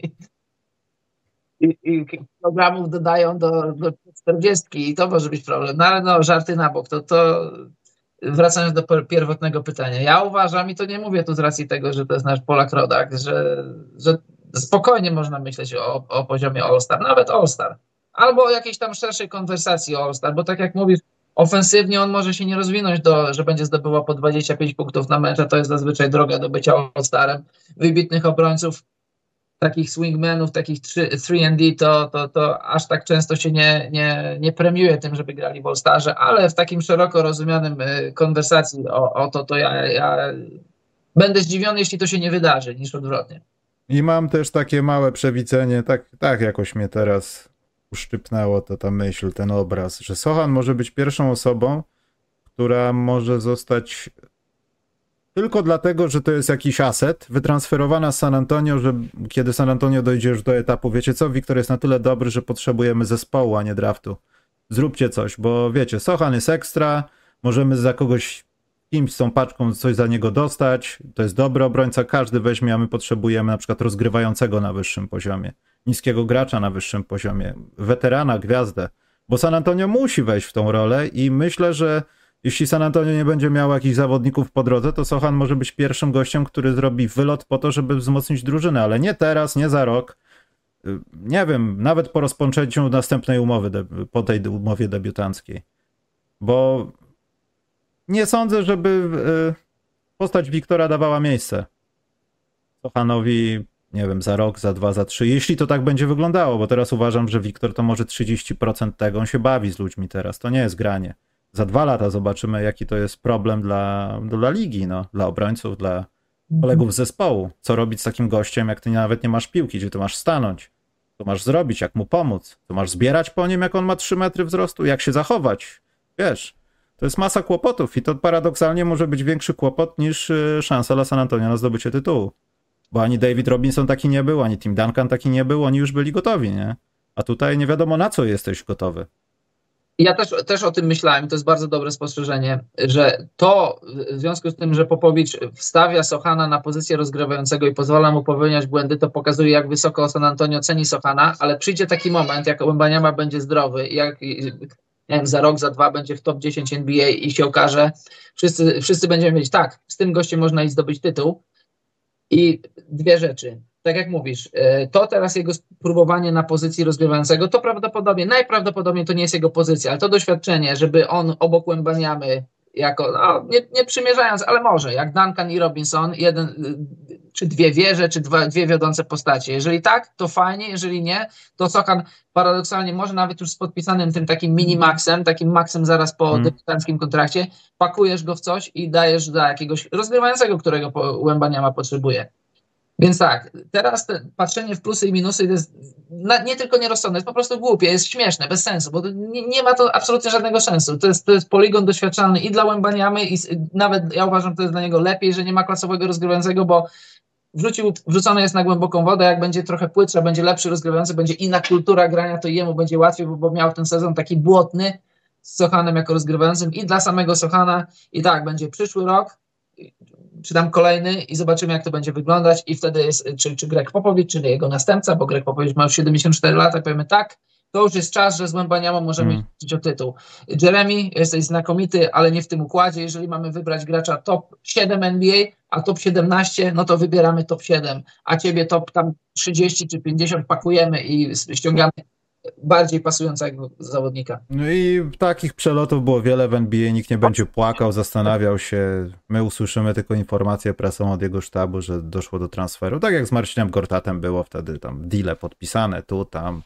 i kilogramów dodają do 40 i to może być problem. No ale no, żarty na bok, to wracając do pierwotnego pytania. Ja uważam, i to nie mówię tu z racji tego, że to jest nasz Polak rodak, że spokojnie można myśleć o poziomie All-Star, nawet All-Star. Albo o jakiejś tam szerszej konwersacji o All-Star, bo tak jak mówisz, ofensywnie on może się nie rozwinąć że będzie zdobywał po 25 punktów na mecz, a to jest zazwyczaj droga do bycia All-Starem. Wybitnych obrońców, takich swingmanów, takich 3&D, to aż tak często się nie premiuje tym, żeby grali w All-Starze, ale w takim szeroko rozumianym konwersacji o to ja będę zdziwiony, jeśli to się nie wydarzy, niż odwrotnie. I mam też takie małe przewidzenie, tak jakoś mnie teraz uszczypnęło ta myśl, ten obraz, że Sochan może być pierwszą osobą, która może zostać tylko dlatego, że to jest jakiś aset, wytransferowana z San Antonio, że kiedy San Antonio dojdzie już do etapu, wiecie co, Wiktor jest na tyle dobry, że potrzebujemy zespołu, a nie draftu. Zróbcie coś, bo wiecie, Sochan jest ekstra, możemy za kogoś, kimś z tą paczką coś za niego dostać, to jest dobry obrońca, każdy weźmie, a my potrzebujemy na przykład rozgrywającego na wyższym poziomie, niskiego gracza na wyższym poziomie, weterana, gwiazdę, bo San Antonio musi wejść w tą rolę i myślę, że jeśli San Antonio nie będzie miało jakichś zawodników po drodze, to Sochan może być pierwszym gościem, który zrobi wylot po to, żeby wzmocnić drużynę, ale nie teraz, nie za rok, nie wiem, nawet po rozpoczęciu następnej umowy, po tej umowie debiutanckiej, bo nie sądzę, żeby postać Wiktora dawała miejsce Sochanowi, nie wiem, za rok, za 2, za 3, jeśli to tak będzie wyglądało, bo teraz uważam, że Wiktor to może 30% tego, on się bawi z ludźmi teraz, to nie jest granie. Za 2 lata zobaczymy, jaki to jest problem dla ligi, no, dla obrońców, dla kolegów z zespołu. Co robić z takim gościem, jak ty nawet nie masz piłki, gdzie ty masz stanąć, co masz zrobić, jak mu pomóc, co masz zbierać po nim, jak on ma 3 metry wzrostu, jak się zachować, wiesz. To jest masa kłopotów i to paradoksalnie może być większy kłopot niż szansa dla San Antonio na zdobycie tytułu. Bo ani David Robinson taki nie był, ani Tim Duncan taki nie był, oni już byli gotowi, nie? A tutaj nie wiadomo, na co jesteś gotowy. Ja też o tym myślałem, to jest bardzo dobre spostrzeżenie, że to w związku z tym, że Popowicz wstawia Sochana na pozycję rozgrywającego i pozwala mu popełniać błędy, to pokazuje, jak wysoko San Antonio ceni Sochana, ale przyjdzie taki moment, jak Wembanyama będzie zdrowy, jak nie wiem, za rok, za 2 będzie w top 10 NBA i się okaże, wszyscy będziemy wiedzieć, tak, z tym gościem można iść zdobyć tytuł. I 2 rzeczy. Tak jak mówisz, to teraz jego spróbowanie na pozycji rozgrywającego, to najprawdopodobniej to nie jest jego pozycja, ale to doświadczenie, żeby on obok Wembanyamy jako, no, nie przymierzając, ale może, jak Duncan i Robinson, 1 czy 2 wieże, czy 2 wiodące postacie. Jeżeli tak, to fajnie, jeżeli nie, to Sochan paradoksalnie może nawet już z podpisanym tym takim minimaxem, takim maxem zaraz po debiutanckim kontrakcie, pakujesz go w coś i dajesz dla jakiegoś rozgrywającego, którego Wembanyama potrzebuje. Więc tak, teraz patrzenie w plusy i minusy to jest nie tylko nierozsądne, jest po prostu głupie, jest śmieszne, bez sensu, bo nie ma to absolutnie żadnego sensu. To jest poligon doświadczalny i dla Wembanyamy i nawet ja uważam, że to jest dla niego lepiej, że nie ma klasowego rozgrywającego, bo wrzucony jest na głęboką wodę, jak będzie trochę płytsza, będzie lepszy rozgrywający, będzie inna kultura grania, to jemu będzie łatwiej, bo miał ten sezon taki błotny z Sochanem jako rozgrywającym i dla samego Sochana i tak, będzie przyszły rok, czy tam kolejny i zobaczymy, jak to będzie wyglądać i wtedy jest, czy Greg Popovich, czy jego następca, bo Greg Popovich ma już 74 lata, powiemy tak, to już jest czas, że z Wembanyamą możemy iść o tytuł. Jeremy, jesteś znakomity, ale nie w tym układzie. Jeżeli mamy wybrać gracza top 7 NBA, a top 17, no to wybieramy top 7, a ciebie top tam 30 czy 50 pakujemy i ściągamy bardziej pasującego zawodnika. No i takich przelotów było wiele w NBA, nikt nie będzie płakał, zastanawiał się. My usłyszymy tylko informację prasą od jego sztabu, że doszło do transferu. Tak jak z Marcinem Gortatem było wtedy, tam deale podpisane, tu, tam.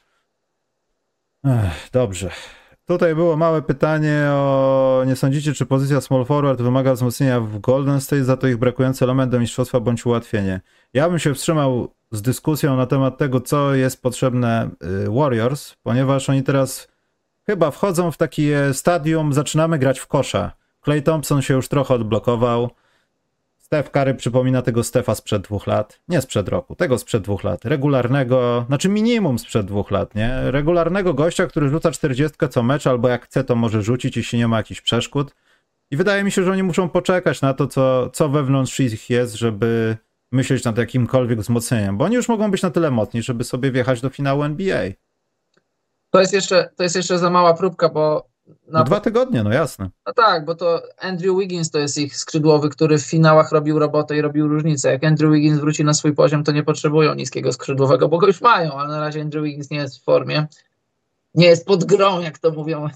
Dobrze. Tutaj było małe pytanie o nie sądzicie, czy pozycja small forward wymaga wzmocnienia w Golden State, za to ich brakujący element do mistrzostwa bądź ułatwienie. Ja bym się wstrzymał z dyskusją na temat tego, co jest potrzebne Warriors, ponieważ oni teraz chyba wchodzą w takie stadium, zaczynamy grać w kosza. Klay Thompson się już trochę odblokował. Steph Curry przypomina tego Stefa sprzed 2 lat. Nie sprzed roku, tego sprzed 2 lat. Regularnego, znaczy minimum sprzed 2 lat, nie? Regularnego gościa, który rzuca 40 co mecz, albo jak chce, to może rzucić, jeśli nie ma jakichś przeszkód. I wydaje mi się, że oni muszą poczekać na to, co wewnątrz ich jest, żeby myśleć nad jakimkolwiek wzmocnieniem, bo oni już mogą być na tyle mocni, żeby sobie wjechać do finału NBA. To jest jeszcze za mała próbka, bo... No 2 tygodnie, no jasne. No tak, bo to Andrew Wiggins to jest ich skrzydłowy, który w finałach robił robotę i robił różnicę. Jak Andrew Wiggins wróci na swój poziom, to nie potrzebują niskiego skrzydłowego, bo go już mają, ale na razie Andrew Wiggins nie jest w formie. Nie jest pod grą, jak to mówią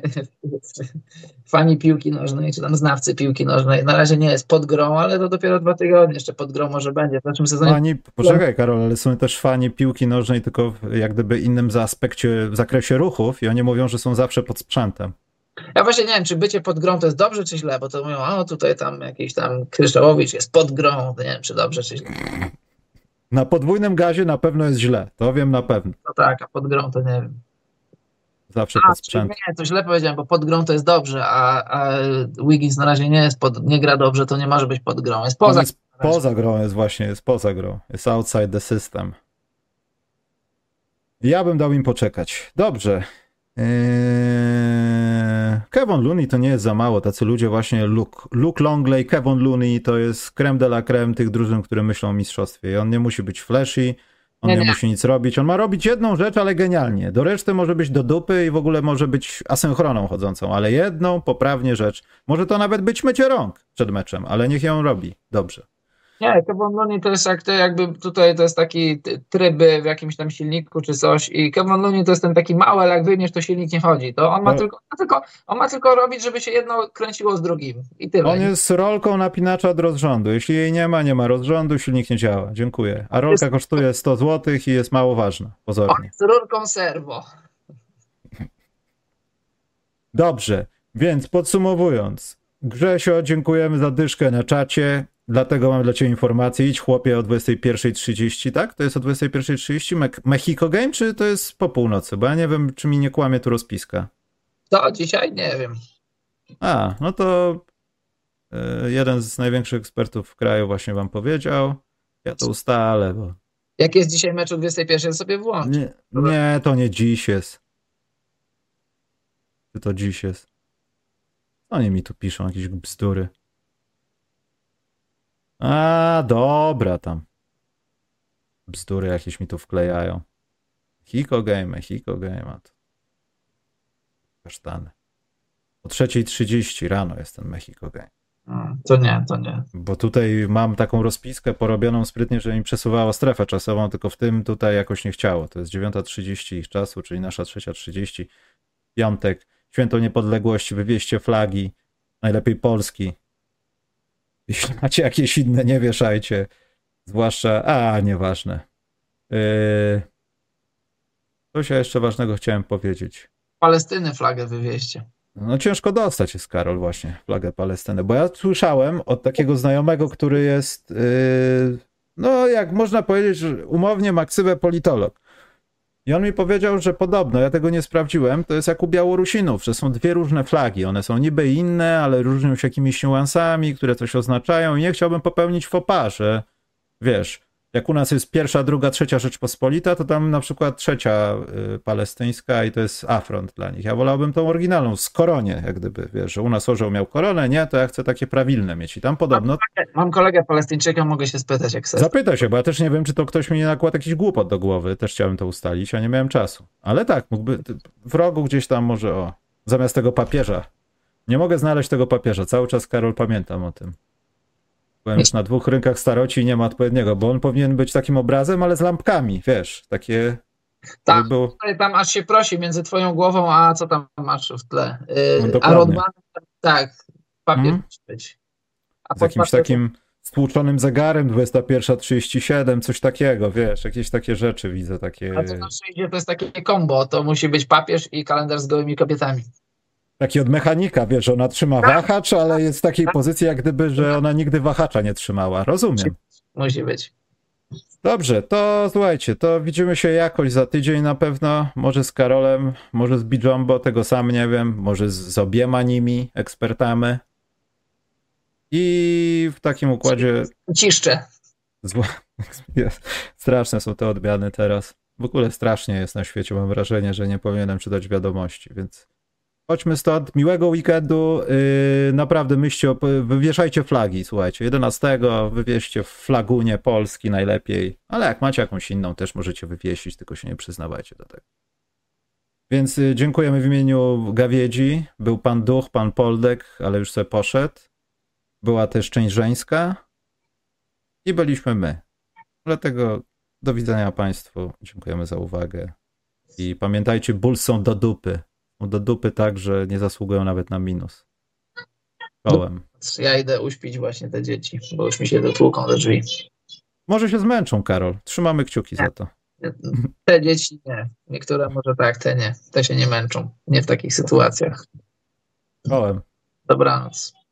fani piłki nożnej, czy tam znawcy piłki nożnej. Na razie nie jest pod grą, ale to dopiero 2 tygodnie. Jeszcze pod grą może będzie. W przyszłym sezonie... Poczekaj Karol, ale są też fani piłki nożnej, tylko w jak gdyby innym w zakresie ruchów i oni mówią, że są zawsze pod sprzętem. Ja właśnie nie wiem, czy bycie pod grą to jest dobrze, czy źle, bo to mówią, o tutaj tam jakiś tam Kryształowicz jest pod grą, to nie wiem, czy dobrze, czy źle. Na podwójnym gazie na pewno jest źle, to wiem na pewno. No tak, a pod grą to nie wiem. Zawsze pod sprzętem. Nie, to źle powiedziałem, bo pod grą to jest dobrze, a Wiggins na razie nie gra dobrze, to nie może być pod grą. Jest poza, poza grą, jest poza grą. Jest outside the system. Ja bym dał im poczekać. Dobrze. Kevin Looney to nie jest za mało. Tacy ludzie właśnie, Luke Longley, Kevin Looney to jest creme de la creme tych drużyn, które myślą o mistrzostwie. I on nie musi być flashy, on nie musi nic robić. On ma robić jedną rzecz, ale genialnie. Do reszty może być do dupy i w ogóle może być asynchroną chodzącą, ale jedną poprawnie rzecz. Może to nawet być mycie rąk przed meczem, ale niech ją robi. Dobrze. Nie, Kevin Looney to jest jakby tutaj to jest taki tryby w jakimś tam silniku czy coś i Kevin Looney to jest ten taki mały, ale jak wyjmiesz, to silnik nie chodzi. To on ma tylko robić, żeby się jedno kręciło z drugim i tyle. On jest rolką napinacza od rozrządu. Jeśli jej nie ma rozrządu, silnik nie działa. Dziękuję. A rolka kosztuje 100 zł i jest mało ważna, pozornie. On jest rurką serwo. Dobrze, więc podsumowując. Grzesio, dziękujemy za dyszkę na czacie. Dlatego mam dla ciebie informację. Idź chłopie o 21:30, tak? To jest o 21:30 Mexico Game, czy to jest po północy? Bo ja nie wiem, czy mi nie kłamie tu rozpiska. To dzisiaj nie wiem. No to jeden z największych ekspertów w kraju właśnie wam powiedział. Ja to ustalę, bo... Jak jest dzisiaj mecz o 21, to sobie włącz. Nie, to nie dziś jest. Czy to dziś jest? Oni mi tu piszą jakieś bzdury. Dobra tam. Bzdury jakieś mi tu wklejają. Mexico Game, a to... Kasztany. O 3:30 rano jest ten Mexico Game. To nie. Bo tutaj mam taką rozpiskę porobioną sprytnie, że mi przesuwała strefę czasową, tylko w tym tutaj jakoś nie chciało. To jest 9:30 ich czasu, czyli nasza 3:30. Piątek, Święto Niepodległości, wywieźcie flagi, najlepiej Polski. Jeśli macie jakieś inne, nie wieszajcie. Zwłaszcza, nieważne. Coś ja jeszcze ważnego chciałem powiedzieć. Palestyny flagę wywieźcie. No ciężko dostać jest, Karol, właśnie flagę Palestyny, bo ja słyszałem od takiego znajomego, który jest, jak można powiedzieć, że umownie ma ksywę politolog. I on mi powiedział, że podobno, ja tego nie sprawdziłem, to jest jak u Białorusinów, że są 2 różne flagi. One są niby inne, ale różnią się jakimiś niuansami, które coś oznaczają i nie chciałbym popełnić faux pas, że wiesz, jak u nas jest pierwsza, druga, trzecia Rzeczpospolita, to tam na przykład trzecia palestyńska i to jest afront dla nich. Ja wolałbym tą oryginalną, z koronie, jak gdyby, wiesz, że u nas orzeł miał koronę, nie, to ja chcę takie prawilne mieć i tam podobno... Mam kolegę Palestyńczyka, mogę się spytać, jak chcesz. Zapytaj się, bo ja też nie wiem, czy to ktoś mi nie nakładł jakiś głupot do głowy, też chciałem to ustalić, a nie miałem czasu. Ale tak, mógłby w rogu gdzieś tam może, zamiast tego papieża. Nie mogę znaleźć tego papieża, cały czas, Karol, pamiętam o tym. Byłem już na 2 rynkach staroci i nie ma odpowiedniego, bo on powinien być takim obrazem, ale z lampkami, wiesz, takie Tak, Żeby było... tutaj tam aż się prosi między twoją głową, a co tam masz w tle. No, A dokładnie. Rodman, tak, papier Mhm. musi być. A Z pod jakimś papierem- takim stłuczonym zegarem 21:37, coś takiego, wiesz, jakieś takie rzeczy widzę, takie... A co tam przyjdzie, to jest takie kombo, to musi być papież i kalendarz z gołymi kobietami. Taki od mechanika, wiesz, że ona trzyma wahacz, ale jest w takiej pozycji, jak gdyby, że ona nigdy wahacza nie trzymała. Rozumiem. Musi być. Dobrze, to słuchajcie, to widzimy się jakoś za tydzień na pewno, może z Karolem, może z Bijombo, tego sam nie wiem, może z obiema nimi, ekspertami. I w takim układzie... Ciszcze. Straszne są te odmiany teraz. W ogóle strasznie jest na świecie, mam wrażenie, że nie powinienem czytać wiadomości, więc chodźmy stąd. Miłego weekendu. Naprawdę myślcie, wywieszajcie flagi, słuchajcie. 11 wywieźcie w flagunie Polski najlepiej, ale jak macie jakąś inną, też możecie wywiesić, tylko się nie przyznawajcie do tego. Więc dziękujemy w imieniu Gawiedzi. Był pan Duch, pan Poldek, ale już sobie poszedł. Była też część żeńska i byliśmy my. Dlatego do widzenia państwu. Dziękujemy za uwagę. I pamiętajcie, Bulls są do dupy. Są do dupy tak, że nie zasługują nawet na minus. Kołem. Ja idę uśpić właśnie te dzieci, bo już mi się dotłuką do drzwi. Może się zmęczą, Karol. Trzymamy kciuki za to. Te dzieci nie. Niektóre może tak, te nie. Te się nie męczą. Nie w takich sytuacjach. Kołem. Dobranoc.